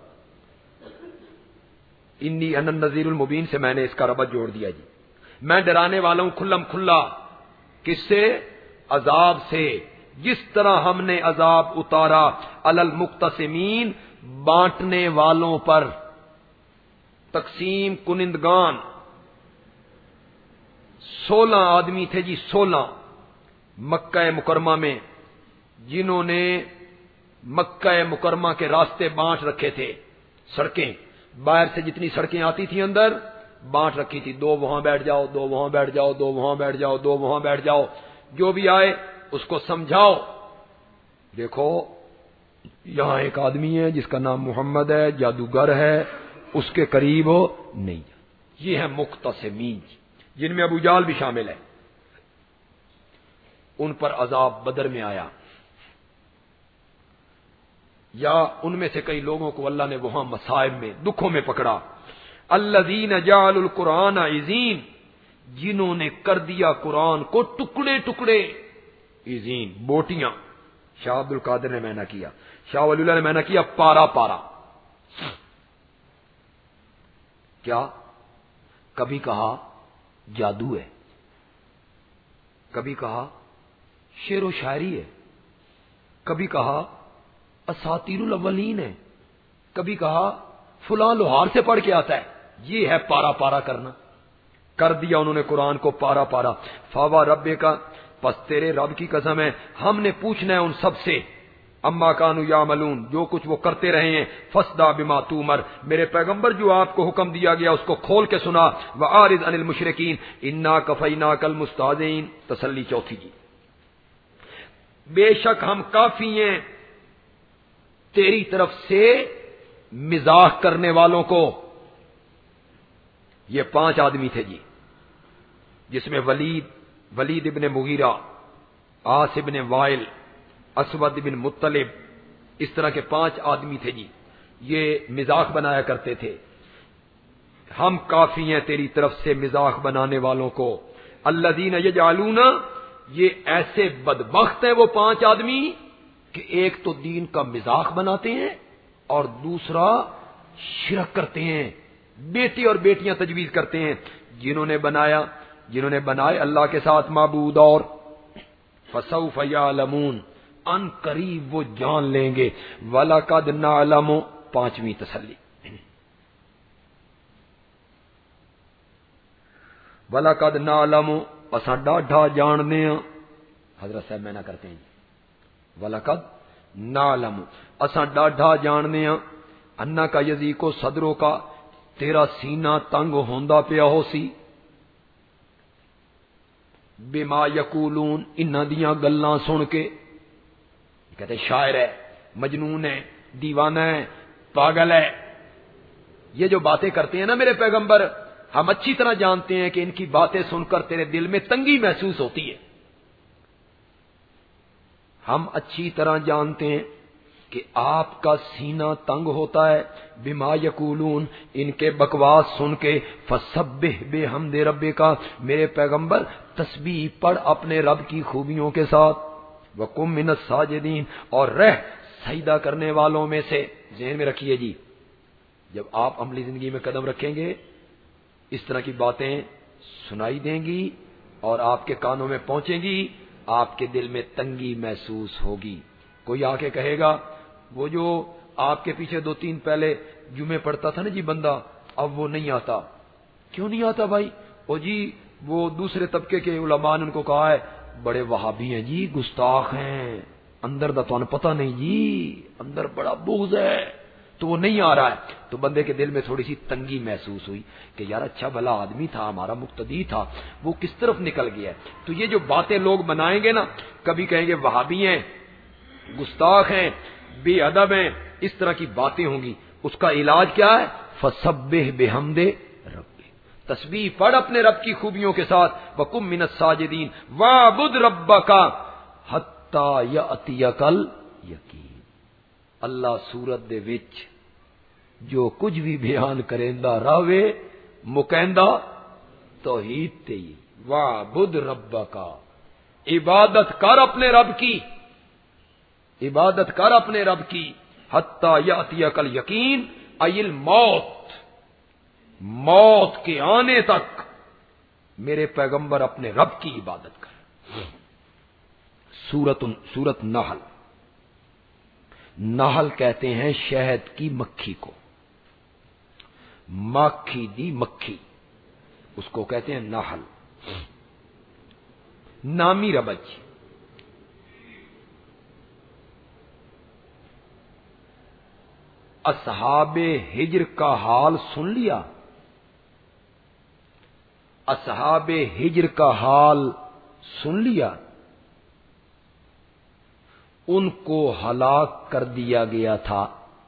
انی انا النذیر المبین سے میں نے اس کا ربط جوڑ دیا جی. میں ڈرانے والا ہوں کھلم کھلا. کس سے؟ عذاب سے. جس طرح ہم نے عذاب اتارا علی المقتسمین، بانٹنے والوں پر. تقسیم کنندگان 16 آدمی تھے جی، 16 مکہ مکرمہ میں، جنہوں نے مکہ مکرمہ کے راستے بانٹ رکھے تھے. سڑکیں باہر سے جتنی سڑکیں آتی تھیں اندر بانٹ رکھی تھی. 2 وہاں بیٹھ جاؤ، 2 وہاں بیٹھ جاؤ، 2 وہاں بیٹھ جاؤ، 2 وہاں بیٹھ جاؤ. جو بھی آئے اس کو سمجھاؤ، دیکھو یہاں ایک آدمی ہے جس کا نام محمد ہے، جادوگر ہے، اس کے قریب ہو نہیں. یہ ہے مقتسمین، جن میں ابو جہل بھی شامل ہے. ان پر عذاب بدر میں آیا، یا ان میں سے کئی لوگوں کو اللہ نے وہاں مصائب میں، دکھوں میں پکڑا. الذین جعلوا القرآن عضین، جنہوں نے کر دیا قرآن کو ٹکڑے ٹکڑے. عضین بوٹیاں. شاہ عبد القادر نے معنی کیا، شاہ ولی اللہ نے معنی کیا پارا پارا. کیا؟ کبھی کہا جادو ہے، کبھی کہا شعر و شاعری ہے، کبھی کہا اساطیر الاولین ہے، کبھی کہا فلاں لوہار سے پڑھ کے آتا ہے. یہ ہے پارا پارا کرنا. کر دیا انہوں نے قرآن کو پارا پارا. فاوا ربے کا، پس تیرے رب کی قسم ہے ہم نے پوچھنا ہے ان سب سے، اما کانوا یعملون، جو کچھ وہ کرتے رہے ہیں. فصدع بما تؤمر، میرے پیغمبر جو آپ کو حکم دیا گیا اس کو کھول کے سنا. واعرض عن المشرکین انا کفیناک المستہزئین. تسلی چوتھی جی، بے شک ہم کافی ہیں تیری طرف سے مزاح کرنے والوں کو. یہ 5 آدمی تھے جی، جس میں ولید ابن مغیرہ، عاص ابن وائل، اسود بن مطلب، اس طرح کے 5 آدمی تھے جی، یہ مزاح بنایا کرتے تھے، ہم کافی ہیں تیری طرف سے مزاح بنانے والوں کو۔ الذین یجعلون، یہ ایسے بدبخت ہیں وہ 5 آدمی کہ ایک تو دین کا مزاح بناتے ہیں اور دوسرا شرک کرتے ہیں، بیٹے اور بیٹیاں تجویز کرتے ہیں، جنہوں نے بنائے اللہ کے ساتھ معبود اور فسوف یعلمون، ان قریب وہ جان لیں گے، وَلَقَدْ نَعْلَمُ، 5ویں تسلی، وَلَقَدْ نَعْلَمُ، اساں ڈاڈھا جاننے ہاں، حضرت صاحب میں نہ کرتے ہیں، وَلَقَدْ نَعْلَمُ، اساں ڈاڈھا جاننے ہاں، انا کا یزیق و صدروں کا، تیرا سینہ تنگ ہوندا پیا ہو سی، بما یقولون، انہاں دیاں گلاں سن کے، کہتے شاعر ہے، مجنون ہے، دیوانہ ہے، پاگل ہے، یہ جو باتیں کرتے ہیں نا میرے پیغمبر، ہم اچھی طرح جانتے ہیں کہ ان کی باتیں سن کر تیرے دل میں تنگی محسوس ہوتی ہے، ہم اچھی طرح جانتے ہیں کہ آپ کا سینہ تنگ ہوتا ہے، بما یقولون، ان کے بکواس سن کے، فسبح بحمد ربک، میرے پیغمبر تسبیح پڑھ اپنے رب کی خوبیوں کے ساتھ، وقم من الساجدین، اور رہ سجدہ کرنے والوں میں سے۔ ذہن میں رکھیے جی، جب آپ عملی زندگی میں قدم رکھیں گے اس طرح کی باتیں سنائی دیں گی اور آپ کے کانوں میں پہنچیں گی، آپ کے دل میں تنگی محسوس ہوگی۔ کوئی آ کے کہے گا وہ جو آپ کے پیچھے 2-3 پہلے جمعے پڑھتا تھا نا جی بندہ، اب وہ نہیں آتا، کیوں نہیں آتا بھائی؟ او جی وہ دوسرے طبقے کے علماء نے ان کو کہا ہے بڑے وہابی ہیں جی، گستاخ ہیں، اندر دا تو پتہ نہیں جی، اندر بڑا بغض ہے، تو وہ نہیں آ رہا ہے۔ تو بندے کے دل میں تھوڑی سی تنگی محسوس ہوئی کہ یار اچھا بھلا آدمی تھا، ہمارا مقتدی تھا، وہ کس طرف نکل گیا ہے۔ تو یہ جو باتیں لوگ بنائیں گے نا، کبھی کہیں گے وہابی ہیں، گستاخ ہیں، بے ادب ہیں، اس طرح کی باتیں ہوں گی، اس کا علاج کیا ہے؟ فسبح بحمد ربک، تسبیح پڑھ اپنے رب کی خوبیوں کے ساتھ، وقم من الساجدین وعبد ربک حتی یأتیک الیقین۔ اللہ سورت دے وچ جو کچھ بھی بیان کریندا راوے مکیندا توحید تے ہی، وعبد ربک، عبادت کر اپنے رب کی، عبادت کر اپنے رب کی، حتی یأتیک الیقین، ای الموت، موت کے آنے تک میرے پیغمبر اپنے رب کی عبادت کر۔ سورت نحل، نحل کہتے ہیں شہد کی مکھی کو، مکھی دی مکھی، اس کو کہتے ہیں نحل، نامی ربج۔ اصحاب ہجر کا حال سن لیا، اصحاب ہجر کا حال سن لیا، ان کو ہلاک کر دیا گیا تھا،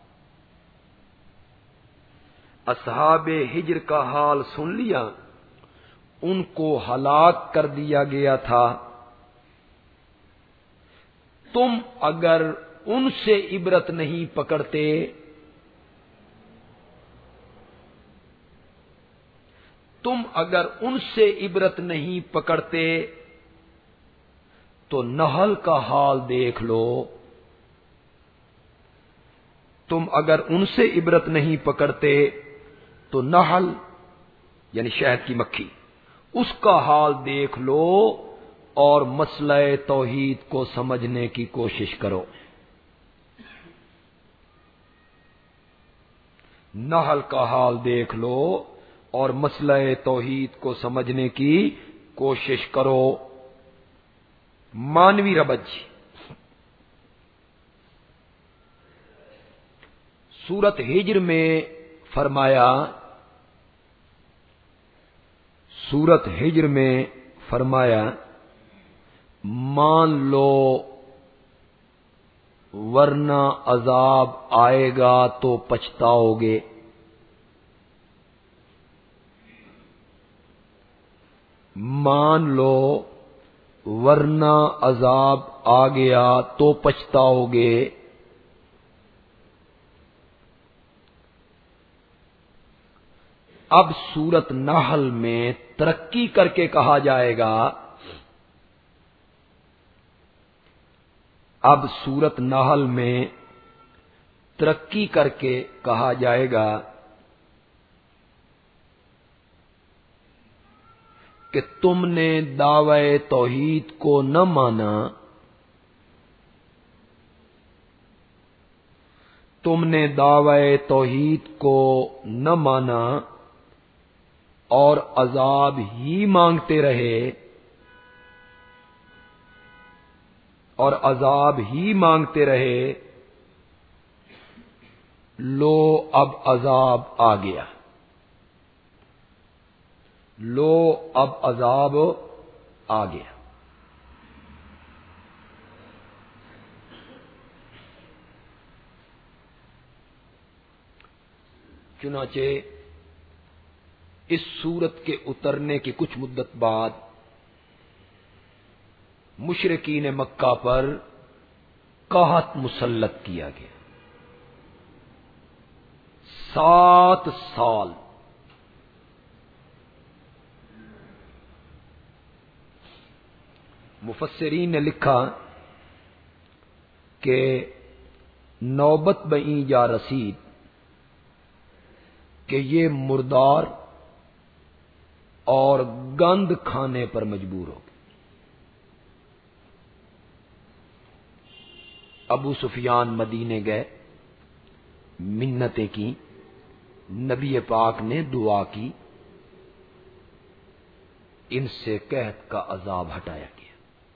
اصحاب ہجر کا حال سن لیا، ان کو ہلاک کر دیا گیا تھا، تم اگر ان سے عبرت نہیں پکڑتے، تم اگر ان سے عبرت نہیں پکڑتے تو نحل کا حال دیکھ لو، تم اگر ان سے عبرت نہیں پکڑتے تو نحل یعنی شہد کی مکھی، اس کا حال دیکھ لو اور مسئلہ توحید کو سمجھنے کی کوشش کرو۔ نحل کا حال دیکھ لو اور مسئلہ توحید کو سمجھنے کی کوشش کرو۔ مانوی ربج، سورت ہجر میں فرمایا، سورت ہجر میں فرمایا مان لو ورنہ عذاب آئے گا تو پچھتاؤ گے۔ مان لو ورنہ عذاب آ گیا تو پچھتاؤ گے۔ اب سورت نحل میں ترقی کر کے کہا جائے گا، اب سورت نحل میں ترقی کر کے کہا جائے گا کہ تم نے دعوی توحید کو نہ مانا، تم نے دعوی توحید کو نہ مانا اور عذاب ہی مانگتے رہے، اور عذاب ہی مانگتے رہے، لو اب عذاب آ گیا، لو اب عذاب آ گیا۔ چنانچہ اس سورت کے اترنے کی کچھ مدت بعد مشرکین مکہ پر قحط مسلط کیا گیا۔ 7 سال مفسرین نے لکھا کہ نوبت بئی جا رسید کہ یہ مردار اور گند کھانے پر مجبور ہو گئے۔ ابو سفیان مدینے گئے، منتیں کی، نبی پاک نے دعا کی، ان سے قحط کا عذاب ہٹایا گیا۔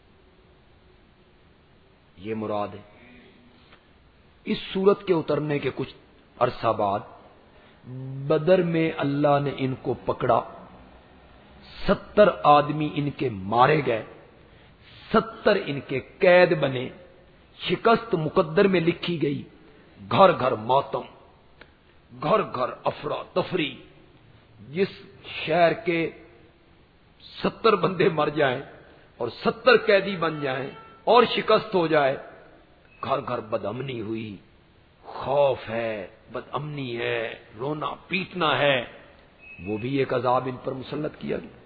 یہ مراد ہے۔ اس سورت کے اترنے کے کچھ عرصہ بعد بدر میں اللہ نے ان کو پکڑا، 70 آدمی ان کے مارے گئے، 70 ان کے قید بنے، شکست مقدر میں لکھی گئی، گھر گھر ماتم، گھر گھر افراتفری، جس شہر کے 70 بندے مر جائیں اور 70 قیدی بن جائیں اور شکست ہو جائے، گھر گھر بدامنی ہوئی، خوف ہے، بدامنی ہے، رونا پیٹنا ہے، وہ بھی ایک عذاب ان پر مسلط کیا گیا۔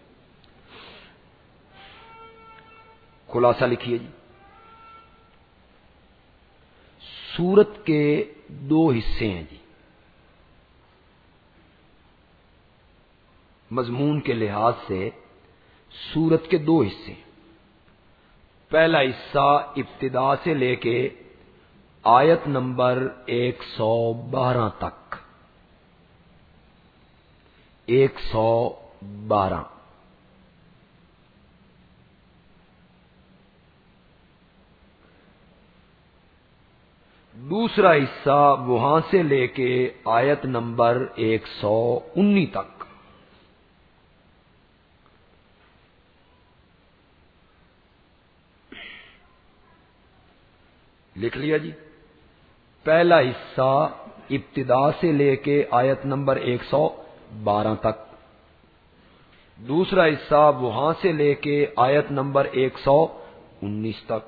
خلاصہ لکھیے جی، سورت کے 2 حصے ہیں جی، مضمون کے لحاظ سے سورت کے 2 حصے ہیں۔ پہلا حصہ ابتدا سے لے کے آیت نمبر 112 تک، 112۔ دوسرا حصہ وہاں سے لے کے آیت نمبر 119 تک۔ لکھ لیا جی؟ پہلا حصہ ابتدا سے لے کے آیت نمبر 112 تک، دوسرا حصہ وہاں سے لے کے آیت نمبر 119 تک۔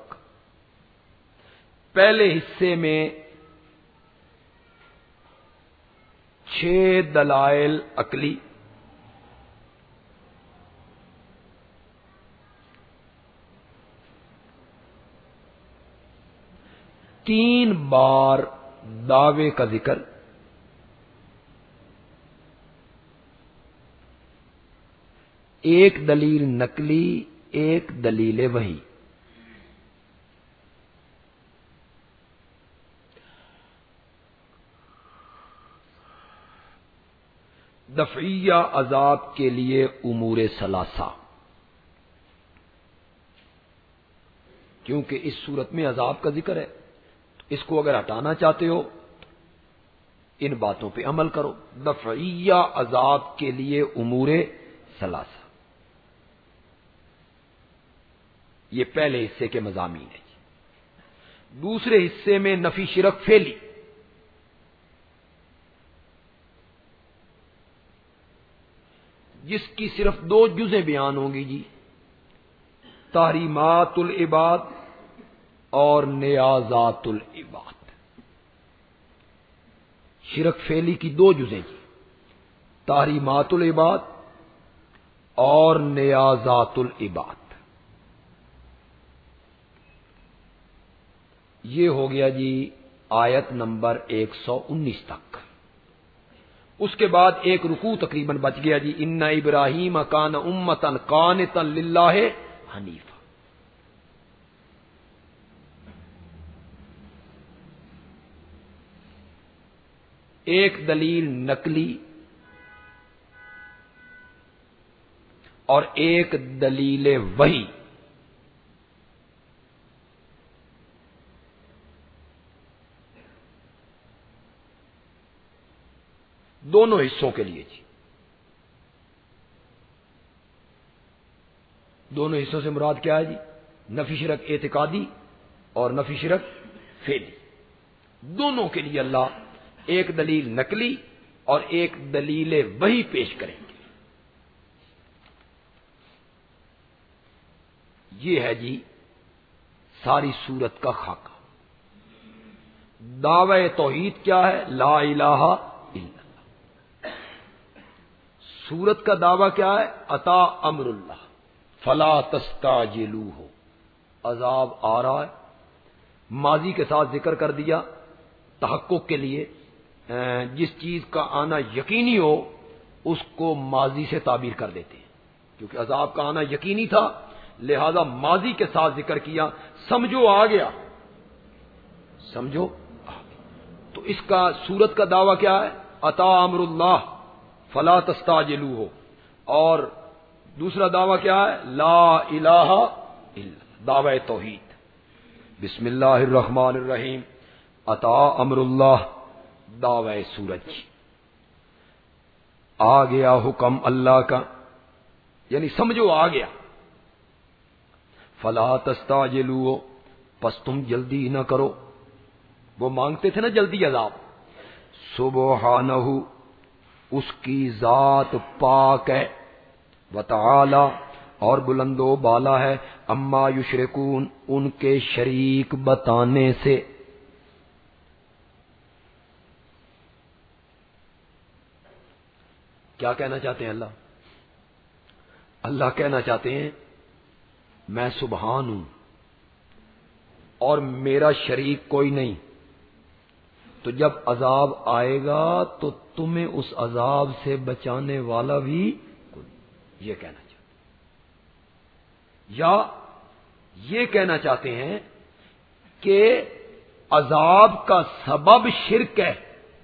پہلے حصے میں 6 دلائل عقلی، تین بار دعوے کا ذکر، ایک دلیل نقلی، ایک دلیل وحی۔ دفعیہ عذاب کے لیے امور ثلاثہ، کیونکہ اس صورت میں عذاب کا ذکر ہے، اس کو اگر ہٹانا چاہتے ہو ان باتوں پہ عمل کرو۔ دفعیہ عذاب کے لیے امور ثلاثہ، یہ پہلے حصے کے مضامین ہیں۔ دوسرے حصے میں نفی شرک فعلی، جس کی صرف 2 جزیں بیان ہوں گی جی، تحریمات العباد اور نیازات العباد. شرک فعلی کی دو جزیں جی، تحریمات العباد اور نیازات العباد. یہ ہو گیا جی آیت نمبر 119 تک. اس کے بعد ایک رکوع تقریباً بچ گیا جی، ان ابراہیم کان امتن قانتا للہ حنیفا. ایک دلیل نقلی اور ایک دلیل وحی. دونوں حصوں کے لیے جی. دونوں حصوں سے مراد کیا ہے جی؟ نفی شرک اعتقادی اور نفی شرک فعلی. دونوں کے لیے اللہ ایک دلیل نقلی اور ایک دلیل وحی پیش کریں گے. یہ ہے جی ساری سورت کا خاکہ. دعوی توحید کیا ہے؟ لا الہ الا اللہ. سورت کا دعویٰ کیا ہے؟ اتا امر اللہ فلا تستعجلوہ. عذاب آ رہا ہے، ماضی کے ساتھ ذکر کر دیا تحقق کے لیے. جس چیز کا آنا یقینی ہو اس کو ماضی سے تعبیر کر دیتے ہیں، کیونکہ عذاب کا آنا یقینی تھا لہذا ماضی کے ساتھ ذکر کیا. سمجھو آ گیا، سمجھو آ گیا. تو اس کا سورت کا دعویٰ کیا ہے؟ اتا امر اللہ فلا تستعجلوہ. اور دوسرا دعویٰ کیا ہے؟ لا الہ الا. دعوی توحید. بسم اللہ الرحمن الرحیم. اتا امر اللہ دعوی سورج. آ گیا حکم اللہ کا، یعنی سمجھو آ گیا. فلا تستعجلوہ پس تم جلدی نہ کرو. وہ مانگتے تھے نا جلدی عذاب. سبحانہ اس کی ذات پاک ہے، وتعالی اور بلند و بالا ہے، اما یشرکون ان کے شریک بتانے سے. کیا کہنا چاہتے ہیں اللہ؟ اللہ کہنا چاہتے ہیں میں سبحان ہوں اور میرا شریک کوئی نہیں. تو جب عذاب آئے گا تو تمہیں اس عذاب سے بچانے والا بھی کوئی. یہ کہنا چاہتے ہیں. یا یہ کہنا چاہتے ہیں کہ عذاب کا سبب شرک ہے.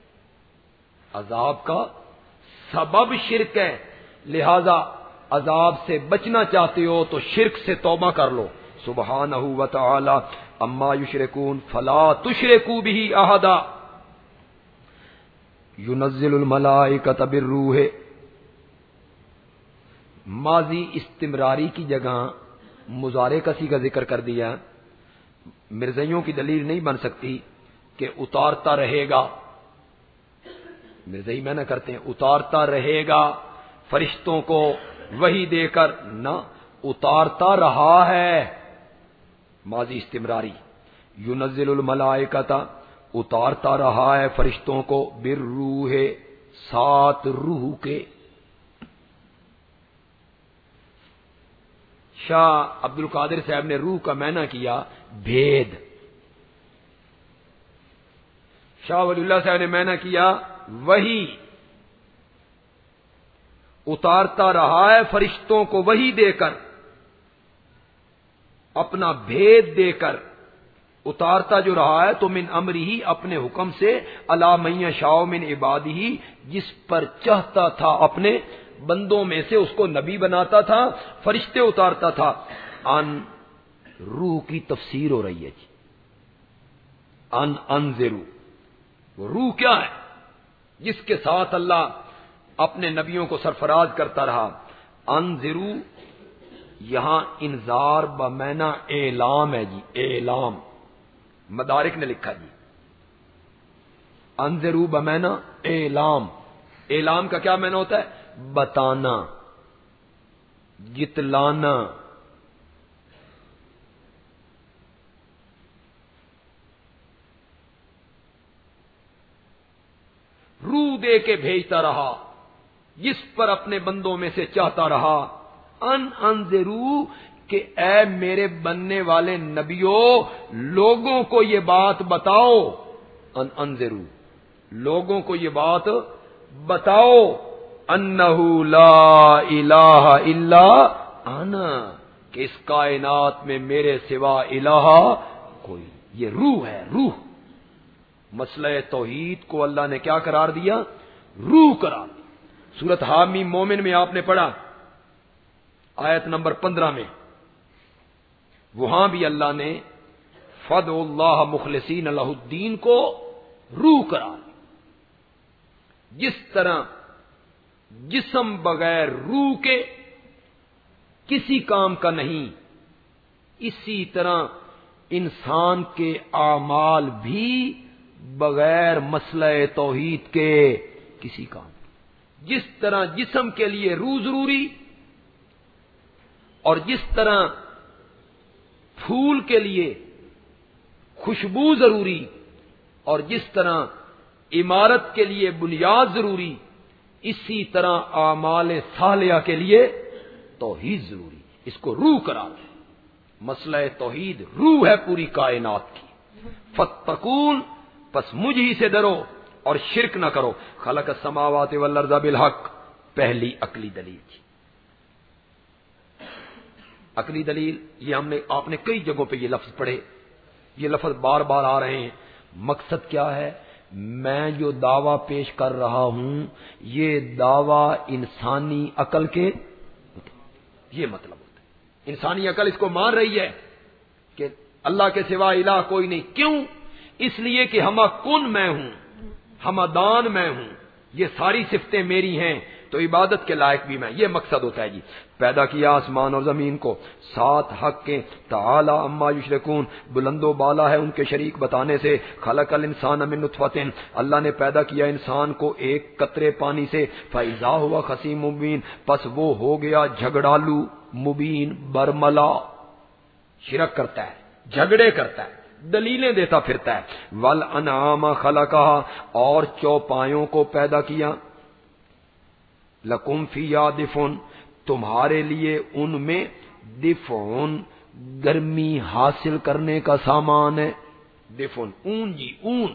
عذاب کا سبب شرک ہے، لہذا عذاب سے بچنا چاہتے ہو تو شرک سے توبہ کر لو. سبحانہ و تعالی اما یشرکون فلا تشرکوا به احدا. ينزل الملائکۃ بالروح. ماضی استمراری کی جگہ مضارع کسی کا ذکر کر دیا. مرزائیوں کی دلیل نہیں بن سکتی کہ اتارتا رہے گا. مرزائی میں نہ کرتے ہیں اتارتا رہے گا فرشتوں کو وحی دے کر، نہ اتارتا رہا ہے. ماضی استمراری. ينزل الملائکۃ اتارتا رہا ہے فرشتوں کو، بالروح ساتھ روح کے. شاہ عبد القادر صاحب نے روح کا معنی کیا بھید. شاہ ولی اللہ صاحب نے معنی کیا وحی. اتارتا رہا ہے فرشتوں کو وحی دے کر، اپنا بھید دے کر اتارتا جو رہا ہے. تو من امری ہی اپنے حکم سے، الا من یشاء من عبادہ جس پر چاہتا تھا اپنے بندوں میں سے اس کو نبی بناتا تھا، فرشتے اتارتا تھا. ان روح کی تفسیر ہو رہی ہے جی. انذرو وہ روح کیا ہے جس کے ساتھ اللہ اپنے نبیوں کو سرفراز کرتا رہا. انذرو یہاں انذار بمعنی اعلام ہے جی. اعلام مدارک نے لکھا جی. انذرو بمعنی اعلام. اعلام کا کیا معنی ہوتا ہے؟ بتانا، جتلانا. دے کے بھیجتا رہا جس پر اپنے بندوں میں سے چاہتا رہا. انذرو کہ اے میرے بننے والے نبیوں لوگوں کو یہ بات بتاؤ. انذرو لوگوں کو یہ بات بتاؤ انہ لا الہ الا انا کہ اس کائنات میں میرے سوا الہ کوئی. یہ روح ہے, روح. مسئلہ توحید کو اللہ نے کیا قرار دیا؟ روح قرار دیا. سورۃ حامیم مومن میں آپ نے پڑھا آیت نمبر 15 میں, وہاں بھی اللہ نے فدعوا اللہ مخلصین لہ الدین کو روح قرار دیا. جس طرح جسم بغیر روح کے کسی کام کا نہیں, اسی طرح انسان کے اعمال بھی بغیر مسئلہ توحید کے کسی کام. جس طرح جسم کے لیے روح ضروری اور جس طرح پھول کے لیے خوشبو ضروری اور جس طرح عمارت کے لیے بنیاد ضروری, اسی طرح اعمال صالحہ کے لیے توحید ضروری. اس کو روح قرار دیں. مسئلہ توحید روح ہے پوری کائنات کی. فتقون پس مجھ ہی سے ڈرو اور شرک نہ کرو. خلق السماوات والارض بالحق پہلی عقلی دلیل تھی. عقلی دلیل یہ آپ نے کئی جگہوں پہ یہ لفظ پڑھے, یہ لفظ بار بار آ رہے ہیں. مقصد کیا ہے؟ میں جو دعویٰ پیش کر رہا ہوں یہ دعویٰ انسانی عقل کے, یہ مطلب ہوتا ہے. انسانی عقل اس کو مان رہی ہے کہ اللہ کے سوا الہ کوئی نہیں. کیوں؟ اس لیے کہ ہمہ کن میں ہوں, ہمدان میں ہوں, یہ ساری صفتیں میری ہیں تو عبادت کے لائق بھی میں. یہ مقصد ہوتا ہے جی. پیدا کیا آسمان اور زمین کو ساتھ حق کے, تعالی اما یشرکون بلند و بالا ہے ان کے شریک بتانے سے. خلق الانسان من نطفۃ اللہ نے پیدا کیا انسان کو ایک قطرے پانی سے. فاذا هو خصیم مبین پس وہ ہو گیا جھگڑالو مبین برملا. شرک کرتا ہے, جھگڑے کرتا ہے, دلیلیں دیتا پھرتا ہے. والانعام خلقها اور چوپایوں کو پیدا کیا. لکم فیہا دفء تمہارے لیے ان میں دفء گرمی حاصل کرنے کا سامان ہے. دفء اون جی, اون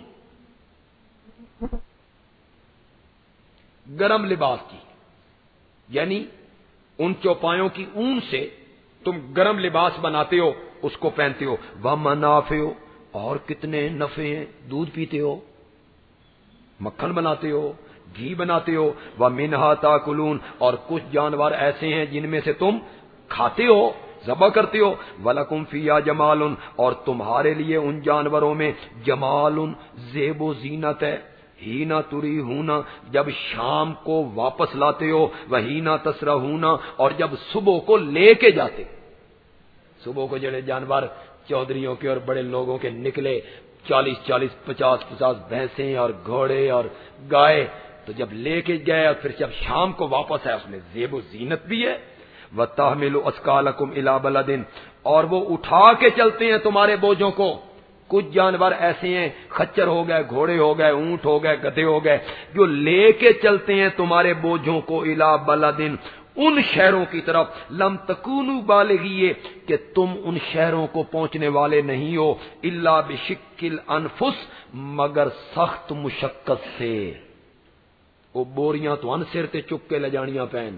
گرم لباس کی, یعنی ان چوپایوں کی اون سے تم گرم لباس بناتے ہو, اس کو پہنتے ہو. ومنافع اور کتنے نفع ہیں, دودھ پیتے ہو, مکھن بناتے ہو, گھی بناتے ہو. وَمِنْهَا تَأْكُلُونَ اور کچھ جانور ایسے ہیں جن میں سے تم کھاتے ہو, ذبح کرتے ہو. وَلَكُمْ فِيهَا جَمَالٌ اور تمہارے لیے ان جانوروں میں جمال زیب و زینت ہے. ہینا تُرِیحُونَ جب شام کو واپس لاتے ہو. وَحِینَ تَسْرَحُونَ اور جب صبح کو لے کے جاتے. صبح کو جڑے جانور چودھریوں کے اور بڑے لوگوں کے نکلے 40 50 بھینسیں اور گھوڑے اور گائے, تو جب لے کے گئے اور پھر جب شام کو واپس آئے اس میں زیب و زینت بھی ہے. وَتَحْمِلُ أَثْقَالَكُمْ إِلَىٰ بَلَدٍ اور وہ اٹھا کے چلتے ہیں تمہارے بوجھوں کو. کچھ جانور ایسے ہیں, خچر ہو گئے, گھوڑے ہو گئے, اونٹ ہو گئے, گدھے ہو گئے, جو لے کے چلتے ہیں تمہارے بوجھوں کو إِلَىٰ بَلَدٍ ان شہروں کی طرف. لم تکونوا بالغیہ کہ تم ان شہروں کو پہنچنے والے نہیں ہو. الا بشق الانفس مگر سخت مشقت سے. وہ بوریاں تو ان سر تے چک کے لے جانیاں پین,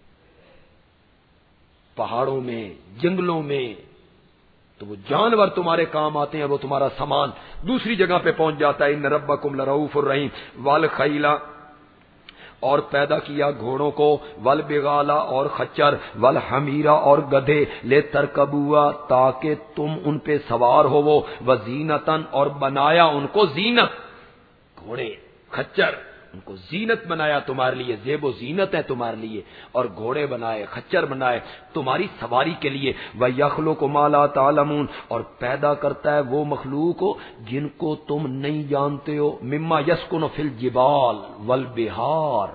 پہاڑوں میں, جنگلوں میں, تو وہ جانور تمہارے کام آتے ہیں, وہ تمہارا سامان دوسری جگہ پہ پہنچ جاتا ہے. ان ربکم لرؤوف الرحیم. والخیلا اور پیدا کیا گھوڑوں کو. والبغالا اور خچر. والحمیرا اور گدھے. لترکبوا تاکہ تم ان پہ سوار ہو. وہ وزینتن اور بنایا ان کو زینت. گھوڑے خچر ان کو زینت بنایا تمہارے لیے, زیب و زینت ہے تمہارے لیے. اور گھوڑے بنائے, خچر بنائے تمہاری سواری کے لیے. وَيَخْلُقُ مَا لَا تَعْلَمُونَ اور پیدا کرتا ہے وہ مخلوق جن کو تم نہیں جانتے ہو. مِمَّا يَسْكُنُ فِي الْجِبَالِ وَالْبِحَارِ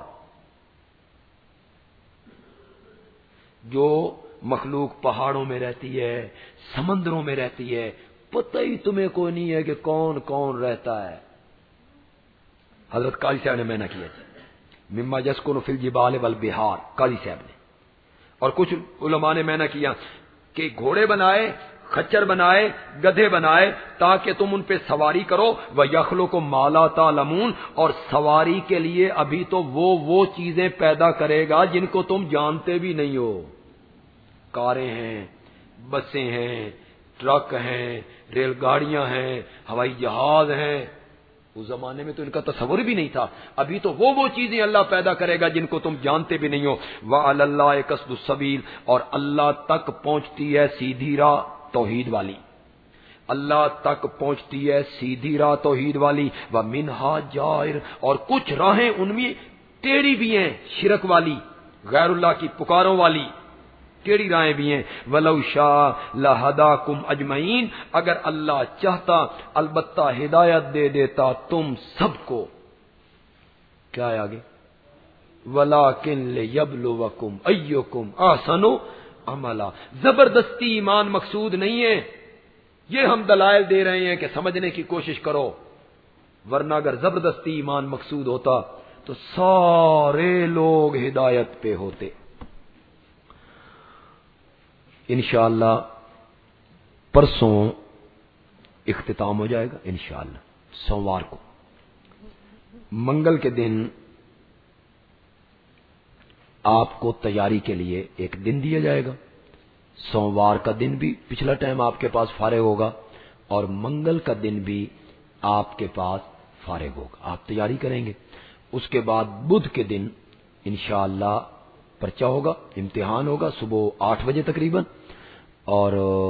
جو مخلوق پہاڑوں میں رہتی ہے, سمندروں میں رہتی ہے, پتہ ہی تمہیں کوئی نہیں ہے کہ کون کون رہتا ہے. حضرت قاضی صاحب نے مینا کیا مما یسکن فی الجبال والبحار، قاضی صاحب نے. اور کچھ علماء نے مینا کیا کہ گھوڑے بنائے، خچر بنائے، گدھے بنائے تاکہ تم ان پہ سواری کرو. وَيَخْلُقُ مَا لَا تَعْلَمُونَ، اور سواری کے لیے ابھی تو وہ چیزیں پیدا کرے گا جن کو تم جانتے بھی نہیں ہو. کاریں ہیں، بسیں ہیں، ٹرک ہیں، ریل گاڑیاں ہیں، ہوائی جہاز ہیں. اس زمانے میں تو ان کا تصور بھی نہیں تھا. ابھی تو وہ چیزیں اللہ پیدا کرے گا جن کو تم جانتے بھی نہیں ہو. وَعَلَى اللَّهِ قَصْدُ السَّبِيلِ، اور اللہ تک پہنچتی ہے سیدھی راہ توحید والی. اللہ تک پہنچتی ہے سیدھی راہ توحید والی. وَمِنْهَا جَائِرٌ، اور کچھ راہیں ان میں ٹیڑھی بھی ہیں، شرک والی، غیر اللہ کی پکاروں والی ٹیڑھی راہیں بھی ہیں. وَلَوْ شَاءَ لَهَدَاكُمْ أَجْمَعِينَ، اگر اللہ چاہتا البتہ ہدایت دے دیتا تم سب کو. کیا ہے آگے؟ وَلَٰكِن لِيَبْلُوَكُمْ أَيُّكُمْ أَحْسَنُ عَمَلًا. زبردستی ایمان مقصود نہیں ہے. یہ ہم دلائل دے رہے ہیں کہ سمجھنے کی کوشش کرو، ورنہ اگر زبردستی ایمان مقصود ہوتا تو سارے لوگ ہدایت پہ ہوتے. انشاءاللہ پرسوں اختتام ہو جائے گا. انشاءاللہ سوموار کو، منگل کے دن آپ کو تیاری کے لیے ایک دن دیا جائے گا. سوموار کا دن بھی پچھلا ٹائم آپ کے پاس فارغ ہوگا اور منگل کا دن بھی آپ کے پاس فارغ ہوگا. آپ تیاری کریں گے. اس کے بعد بدھ کے دن انشاءاللہ پرچہ ہوگا، امتحان ہوگا صبح 8 بجے تقریباً. اور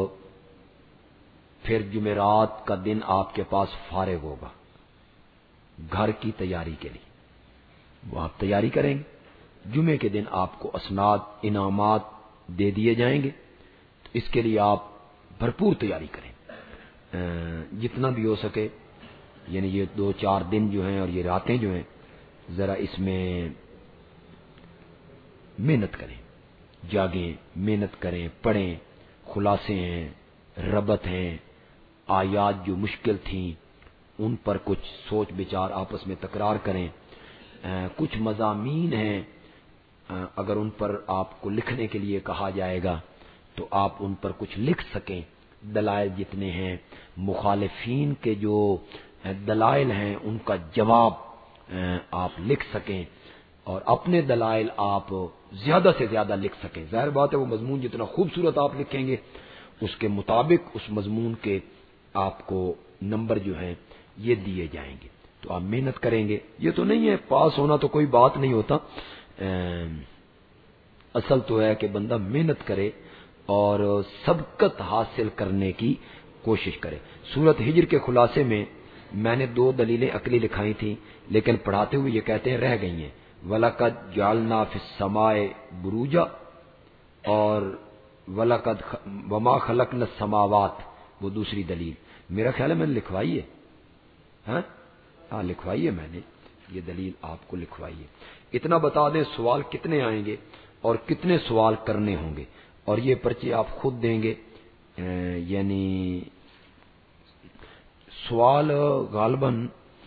پھر جمعرات کا دن آپ کے پاس فارغ ہوگا گھر کی تیاری کے لیے. وہ آپ تیاری کریں گے. جمعے کے دن آپ کو اسناد انعامات دے دیے جائیں گے. اس کے لیے آپ بھرپور تیاری کریں جتنا بھی ہو سکے. یعنی یہ 2-4 دن جو ہیں اور یہ راتیں جو ہیں ذرا اس میں محنت کریں، جاگیں، محنت کریں، پڑھیں. خلاصے ہیں، ربط ہیں، آیات جو مشکل تھیں ان پر کچھ سوچ بچار آپس میں تکرار کریں. کچھ مضامین ہیں اگر ان پر آپ کو لکھنے کے لیے کہا جائے گا تو آپ ان پر کچھ لکھ سکیں. دلائل جتنے ہیں، مخالفین کے جو دلائل ہیں ان کا جواب آپ لکھ سکیں اور اپنے دلائل آپ زیادہ سے زیادہ لکھ سکیں. ظاہر بات ہے وہ مضمون جتنا خوبصورت آپ لکھیں گے اس کے مطابق اس مضمون کے آپ کو نمبر جو ہیں یہ دیے جائیں گے. تو آپ محنت کریں گے. یہ تو نہیں ہے پاس ہونا تو کوئی بات نہیں ہوتا. اصل تو ہے کہ بندہ محنت کرے اور سبقت حاصل کرنے کی کوشش کرے. سورۃ ہجر کے خلاصے میں میں نے 2 دلیلیں عقلی لکھائی تھیں لیکن پڑھاتے ہوئے یہ کہتے ہیں رہ گئی ہیں. وَلَقَدْ جَعَلْنَا فِي السَّمَاءِ بُرُوجًا اور وَلَقَدْ وَمَا خَلَقْنَا السَّمَاوَاتِ، وہ دوسری دلیل میرا خیال ہے میں نے لکھوائی ہے. ہاں لکھوائی ہے میں نے یہ دلیل آپ کو لکھوائی ہے. اتنا بتا دیں سوال کتنے آئیں گے اور کتنے سوال کرنے ہوں گے. اور یہ پرچے آپ خود دیں گے. یعنی سوال غالباً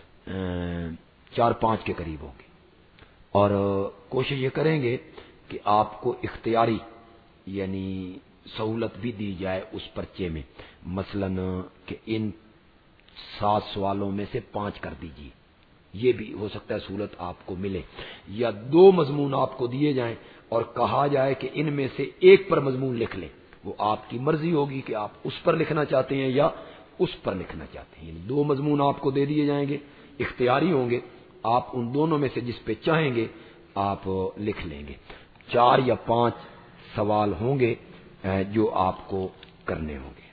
4-5 کے قریب ہوں گے. اور کوشش یہ کریں گے کہ آپ کو اختیاری یعنی سہولت بھی دی جائے اس پرچے میں. مثلاً کہ ان 7 سوالوں میں سے 5 کر دیجیے. یہ بھی ہو سکتا ہے سہولت آپ کو ملے. یا 2 مضمون آپ کو دیے جائیں اور کہا جائے کہ ان میں سے ایک پر مضمون لکھ لیں. وہ آپ کی مرضی ہوگی کہ آپ اس پر لکھنا چاہتے ہیں یا اس پر لکھنا چاہتے ہیں. یعنی 2 مضمون آپ کو دے دیے جائیں گے، اختیاری ہوں گے. آپ ان دونوں میں سے جس پہ چاہیں گے آپ لکھ لیں گے. 4 یا 5 سوال ہوں گے جو آپ کو کرنے ہوں گے.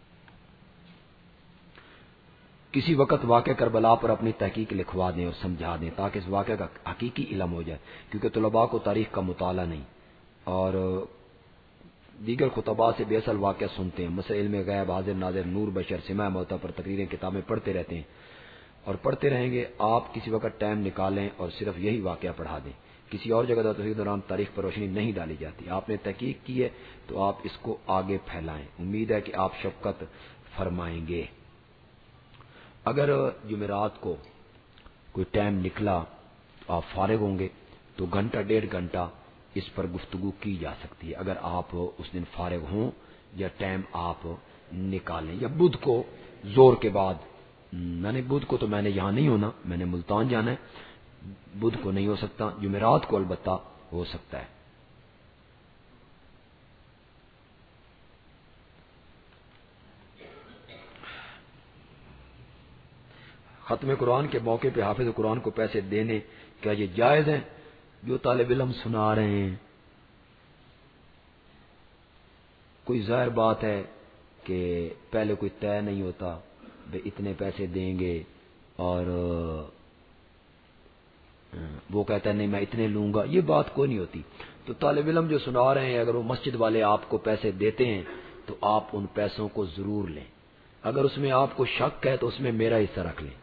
کسی وقت واقعہ کربلا پر اپنی تحقیق لکھوا دیں اور سمجھا دیں تاکہ اس واقعہ کا حقیقی علم ہو جائے. کیونکہ طلباء کو تاریخ کا مطالعہ نہیں اور دیگر خطباء سے بے اصل واقعہ سنتے ہیں. مثلا علم غیب، حاضر ناظر، نور بشر، سماع موتا پر تقریریں کتابیں پڑھتے رہتے ہیں اور پڑھتے رہیں گے. آپ کسی وقت ٹائم نکالیں اور صرف یہی واقعہ پڑھا دیں. کسی اور جگہ تفسیر کے دوران تاریخ پر روشنی نہیں ڈالی جاتی. آپ نے تحقیق کی ہے تو آپ اس کو آگے پھیلائیں. امید ہے کہ آپ شفقت فرمائیں گے. اگر جمعرات کو کوئی ٹائم نکلا تو آپ فارغ ہوں گے تو گھنٹہ 1.5 گھنٹہ اس پر گفتگو کی جا سکتی ہے، اگر آپ اس دن فارغ ہوں یا ٹائم آپ نکالیں، یا بدھ کو زور کے بعد، میں نے بدھ کو تو میں نے یہاں نہیں ہونا، میں نے ملتان جانا ہے، بدھ کو نہیں ہو سکتا، جمعرات کو البتہ ہو سکتا ہے۔ ختم قرآن کے موقع پہ حافظ قرآن کو پیسے دینے کیا یہ جائز ہے؟ جو طالب علم سنا رہے ہیں، کوئی ظاہر بات ہے کہ پہلے کوئی طے نہیں ہوتا بھئی اتنے پیسے دیں گے، اور وہ کہتا ہے نہیں میں اتنے لوں گا، یہ بات کوئی نہیں ہوتی۔ تو طالب علم جو سنا رہے ہیں، اگر وہ مسجد والے آپ کو پیسے دیتے ہیں تو آپ ان پیسوں کو ضرور لیں، اگر اس میں آپ کو شک ہے تو اس میں میرا حصہ رکھ لیں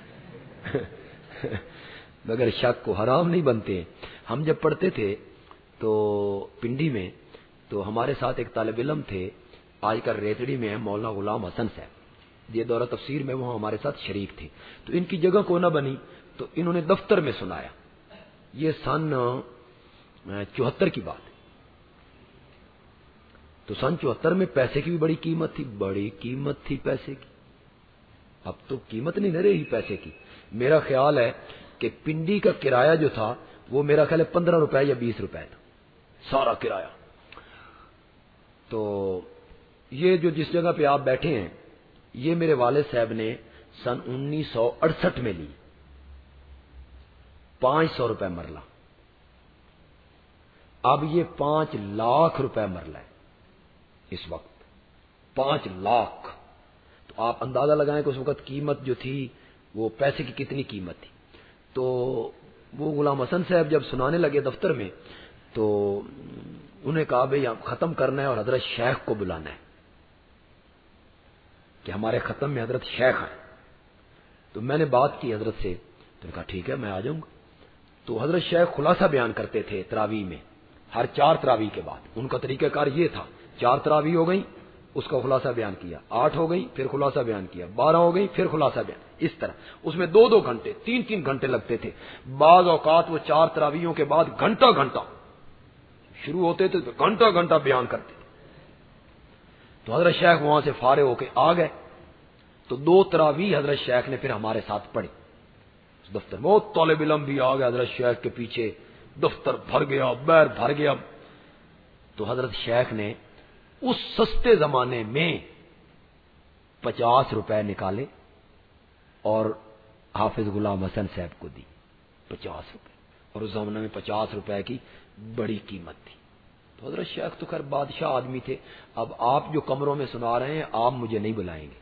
مگر شک کو حرام نہیں بنتے۔ ہم جب پڑھتے تھے تو پنڈی میں، تو ہمارے ساتھ ایک طالب علم تھے، آج کل ریتڑی میں مولانا غلام حسن صاحب، یہ دورہ تفسیر میں وہ ہمارے ساتھ شریک تھے، تو ان کی جگہ کو نہ بنی تو انہوں نے دفتر میں سنایا، یہ سن 74 کی بات ہے، تو سن 74 میں پیسے کی بھی بڑی قیمت تھی، بڑی قیمت تھی پیسے کی، اب تو قیمت نہیں رہی پیسے کی۔ میرا خیال ہے کہ پنڈی کا کرایہ جو تھا وہ میرا خیال ہے 15 روپے یا 20 روپے تھا سارا کرایہ۔ تو یہ جو جس جگہ پہ آپ بیٹھے ہیں، یہ میرے والد صاحب نے سن 1968 میں لی، 500 روپے مرلہ، اب یہ 5 لاکھ روپے مرلہ ہے اس وقت، 5 لاکھ۔ تو آپ اندازہ لگائیں کہ اس وقت قیمت جو تھی وہ پیسے کی کتنی قیمت تھی۔ تو وہ غلام حسن صاحب جب سنانے لگے دفتر میں، تو انہوں نے کہا بھئی ختم کرنا ہے اور حضرت شیخ کو بلانا ہے کہ ہمارے ختم میں حضرت شیخ ہیں۔ تو میں نے بات کی حضرت سے، تو نے کہا ٹھیک ہے میں آ جاؤں گا۔ تو حضرت شیخ خلاصہ بیان کرتے تھے تراویح میں، ہر 4 تراویح کے بعد ان کا طریقہ کار یہ تھا، 4 تراویح ہو گئی اس کا خلاصہ بیان کیا، 8 ہو گئی پھر خلاصہ بیان کیا، 12 ہو گئی پھر خلاصہ بیان، اس طرح اس میں 2 گھنٹے 3 گھنٹے لگتے تھے۔ بعض اوقات وہ 4 تراویحوں کے بعد گھنٹہ شروع ہوتے تھے تو گھنٹہ بیان کرتے تھے۔ تو حضرت شیخ وہاں سے فارغ ہو کے آ گئے، تو 2 تراویح حضرت شیخ نے پھر ہمارے ساتھ پڑھی دفتر میں، بہت طالب علم بھی آ گئے حضرت شیخ کے پیچھے، دفتر بھر گیا، بیر بھر گیا۔ تو حضرت شیخ نے اس سستے زمانے میں 50 روپے نکالے اور حافظ غلام حسن صاحب کو دی 50 روپے، اور اس زمانے میں 50 روپے کی بڑی قیمت تھی۔ تو حضرت شیخ تو خیر بادشاہ آدمی تھے، اب آپ جو کمروں میں سنا رہے ہیں آپ مجھے نہیں بلائیں گے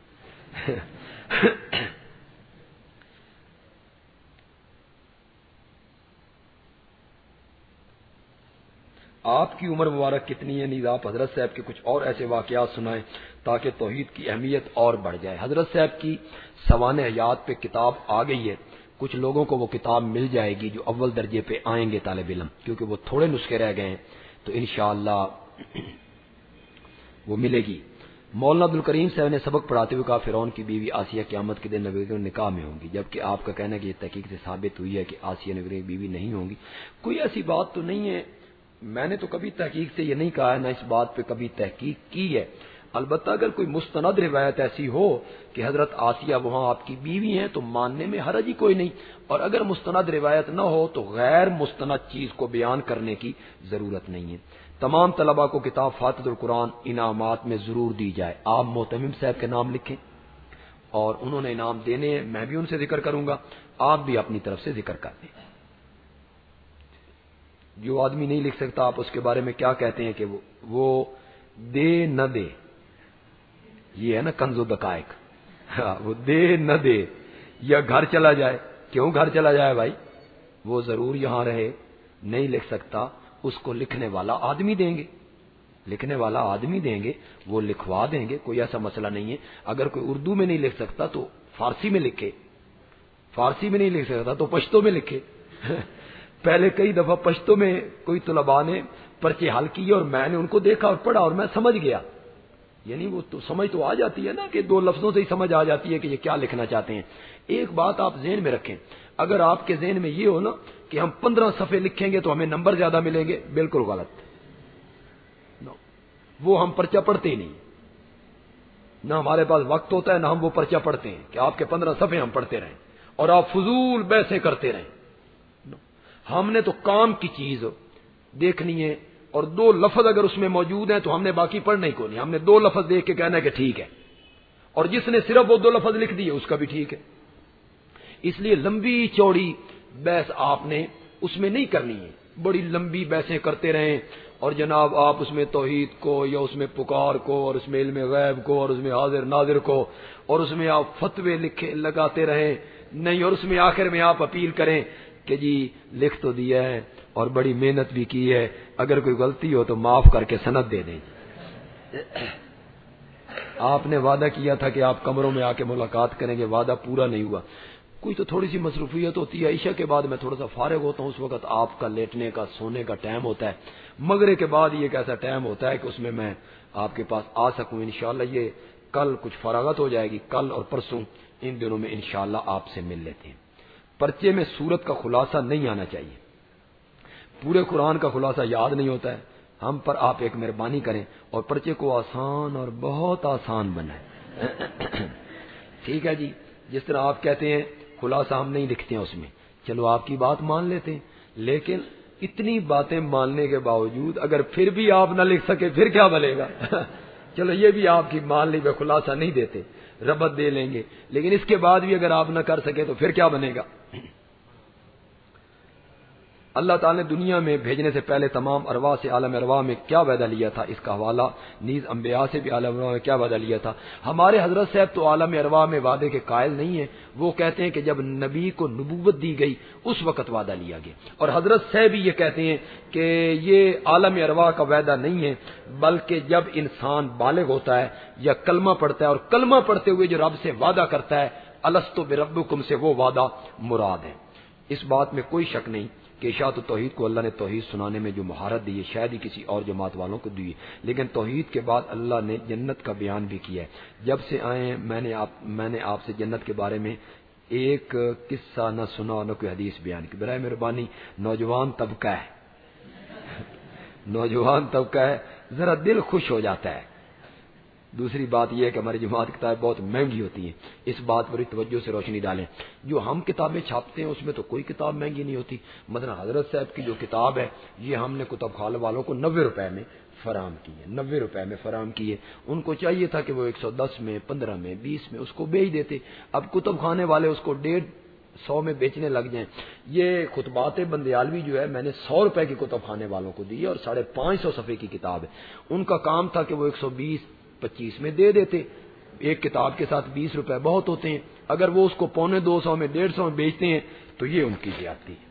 آپ کی عمر مبارک کتنی ہے؟ نیز آپ حضرت صاحب کے کچھ اور ایسے واقعات سنائیں تاکہ توحید کی اہمیت اور بڑھ جائے۔ حضرت صاحب کی سوانح حیات پہ کتاب آ گئی ہے، کچھ لوگوں کو وہ کتاب مل جائے گی جو اول درجے پہ آئیں گے طالب علم، کیونکہ وہ تھوڑے نسخے رہ گئے ہیں، تو انشاءاللہ وہ ملے گی۔ مولانا عبدالکریم صاحب نے سبق پڑھاتے ہوئے کہا فرعون کی بیوی آسیہ قیامت کے دن نبی کے نکاح میں ہوں گی، جبکہ آپ کا کہنا ہے کہ یہ تحقیق سے ثابت ہوئی ہے کہ آسیہ نبی کی بیوی نہیں ہوں گی۔ کوئی ایسی بات تو نہیں ہے، میں نے تو کبھی تحقیق سے یہ نہیں کہا ہے، نہ اس بات پہ کبھی تحقیق کی ہے۔ البتہ اگر کوئی مستند روایت ایسی ہو کہ حضرت آسیہ وہاں آپ کی بیوی ہیں تو ماننے میں حرج ہی کوئی نہیں، اور اگر مستند روایت نہ ہو تو غیر مستند چیز کو بیان کرنے کی ضرورت نہیں ہے۔ تمام طلباء کو کتاب فاتحۃ القرآن انعامات میں ضرور دی جائے، آپ محتمم صاحب کے نام لکھیں اور انہوں نے انعام دینے ہیں، میں بھی ان سے ذکر کروں گا، آپ بھی اپنی طرف سے ذکر کر دیں۔ جو آدمی نہیں لکھ سکتا آپ اس کے بارے میں کیا کہتے ہیں کہ وہ دے نہ دے، یہ ہے نا کنز و دقائق، وہ دے نہ دے یا گھر چلا جائے۔ کیوں گھر چلا جائے بھائی؟ وہ ضرور یہاں رہے، نہیں لکھ سکتا اس کو لکھنے والا آدمی دیں گے، لکھنے والا آدمی دیں گے، وہ لکھوا دیں گے، کوئی ایسا مسئلہ نہیں ہے۔ اگر کوئی اردو میں نہیں لکھ سکتا تو فارسی میں لکھے، فارسی میں نہیں لکھ سکتا تو پشتو میں لکھے۔ پہلے کئی دفعہ پشتو میں کوئی طلباء نے پرچے حل کیے اور میں نے ان کو دیکھا اور پڑھا اور میں سمجھ گیا، یعنی وہ تو سمجھ تو آ جاتی ہے نا کہ 2 لفظوں سے ہی سمجھ آ جاتی ہے کہ یہ کیا لکھنا چاہتے ہیں۔ ایک بات آپ ذہن میں رکھیں، اگر آپ کے ذہن میں یہ ہو نا کہ ہم 15 صفحے لکھیں گے تو ہمیں نمبر زیادہ ملیں گے، بالکل غلط. وہ ہم پرچہ پڑھتے ہی نہیں، نہ ہمارے پاس وقت ہوتا ہے، نہ ہم وہ پرچہ پڑھتے ہیں کہ آپ کے 15 صفحے ہم پڑھتے رہیں اور آپ فضول بحثیں کرتے رہیں. ہم نے تو کام کی چیز دیکھنی ہے، اور 2 لفظ اگر اس میں موجود ہیں تو ہم نے باقی پڑھنا ہی کو نہیں، ہم نے 2 لفظ دیکھ کے کہنا ہے کہ ٹھیک ہے، اور جس نے صرف وہ 2 لفظ لکھ دیے اس کا بھی ٹھیک ہے. اس لیے لمبی چوڑی بحث آپ نے اس میں نہیں کرنی ہے، بڑی لمبی بحثیں کرتے رہیں اور جناب آپ اس میں توحید کو یا اس میں پکار کو اور اس میں علم غیب کو اور اس میں حاضر ناظر کو اور اس میں آپ فتوے لگاتے رہیں نہیں، اور اس میں آخر میں آپ اپیل کریں کہ جی لکھ تو دیا ہے اور بڑی محنت بھی کی ہے، اگر کوئی غلطی ہو تو معاف کر کے سند دے دیں. آپ نے وعدہ کیا تھا کہ آپ کمروں میں آ کے ملاقات کریں گے، وعدہ پورا نہیں ہوا. کوئی تو تھوڑی سی مصروفیت ہوتی ہے، عشاء کے بعد میں تھوڑا سا فارغ ہوتا ہوں، اس وقت آپ کا لیٹنے کا سونے کا ٹائم ہوتا ہے. مغرب کے بعد یہ ایک ایسا ٹائم ہوتا ہے کہ اس میں آپ کے پاس آ سکوں. انشاءاللہ یہ کل کچھ فراغت ہو جائے گی، کل اور پرسوں ان دنوں میں انشاءاللہ آپ سے مل لیتے ہیں. پرچے میں سورت کا خلاصہ نہیں آنا چاہیے، پورے قرآن کا خلاصہ یاد نہیں ہوتا ہے. ہم پر آپ ایک مہربانی کریں اور پرچے کو آسان اور بہت آسان بنائیں. ٹھیک ہے جی، جس طرح آپ کہتے ہیں خلاصہ ہم نہیں لکھتے ہیں اس میں، چلو آپ کی بات مان لیتے ہیں، لیکن اتنی باتیں ماننے کے باوجود اگر پھر بھی آپ نہ لکھ سکے پھر کیا بنے گا؟ چلو یہ بھی آپ کی مان لی، خلاصہ نہیں دیتے، ربط دے لیں گے، لیکن اس کے بعد بھی اگر آپ نہ کر سکے تو پھر کیا بنے گا؟ اللہ تعالیٰ نے دنیا میں بھیجنے سے پہلے تمام ارواح سے عالم ارواح میں کیا وعدہ لیا تھا، اس کا حوالہ نیز انبیاء سے بھی عالم ارواح میں کیا وعدہ لیا تھا. ہمارے حضرت صاحب تو عالم ارواح میں وعدے کے قائل نہیں ہیں، وہ کہتے ہیں کہ جب نبی کو نبوت دی گئی اس وقت وعدہ لیا گیا، اور حضرت صاحب بھی یہ کہتے ہیں کہ یہ عالم ارواح کا وعدہ نہیں ہے، بلکہ جب انسان بالغ ہوتا ہے یا کلمہ پڑھتا ہے، اور کلمہ پڑھتے ہوئے جو رب سے وعدہ کرتا ہے الستو بربکم سے وہ وعدہ مراد ہے. اس بات میں کوئی شک نہیں کہ اشاعت توحید کو اللہ نے توحید سنانے میں جو مہارت دی ہے شاید ہی کسی اور جماعت والوں کو دی ہے، لیکن توحید کے بعد اللہ نے جنت کا بیان بھی کیا ہے. جب سے آئے ہیں میں نے آپ سے جنت کے بارے میں ایک قصہ نہ سنا نہ کوئی حدیث بیان کی. برائے مہربانی نوجوان طبقہ ہے ذرا دل خوش ہو جاتا ہے. دوسری بات یہ ہے کہ ہماری جماعت کتابیں بہت مہنگی ہوتی ہیں، اس بات پر توجہ سے روشنی ڈالیں. جو ہم کتابیں چھاپتے ہیں اس میں تو کوئی کتاب مہنگی نہیں ہوتی. مثلا حضرت صاحب کی جو کتاب ہے یہ ہم نے کتب خانہ والوں کو 90 روپے میں فراہم کی ہے، 90 روپے میں فراہم کی ہے. ان کو چاہیے تھا کہ وہ 110 میں 15 میں 20 میں اس کو بیچ دیتے، اب کتب خانے والے اس کو 150 میں بیچنے لگ جائیں. یہ خطبات بندیالوی جو ہے میں نے 100 روپے کی کتب خانے والوں کو دی ہے اور 550 صفحے کی کتاب ہے. ان کا کام تھا کہ وہ 120-25 میں دے دیتے. ایک کتاب کے ساتھ 20 روپے بہت ہوتے ہیں، اگر وہ اس کو 250 میں 150 میں بیچتے ہیں تو یہ ان کی زیادتی ہے.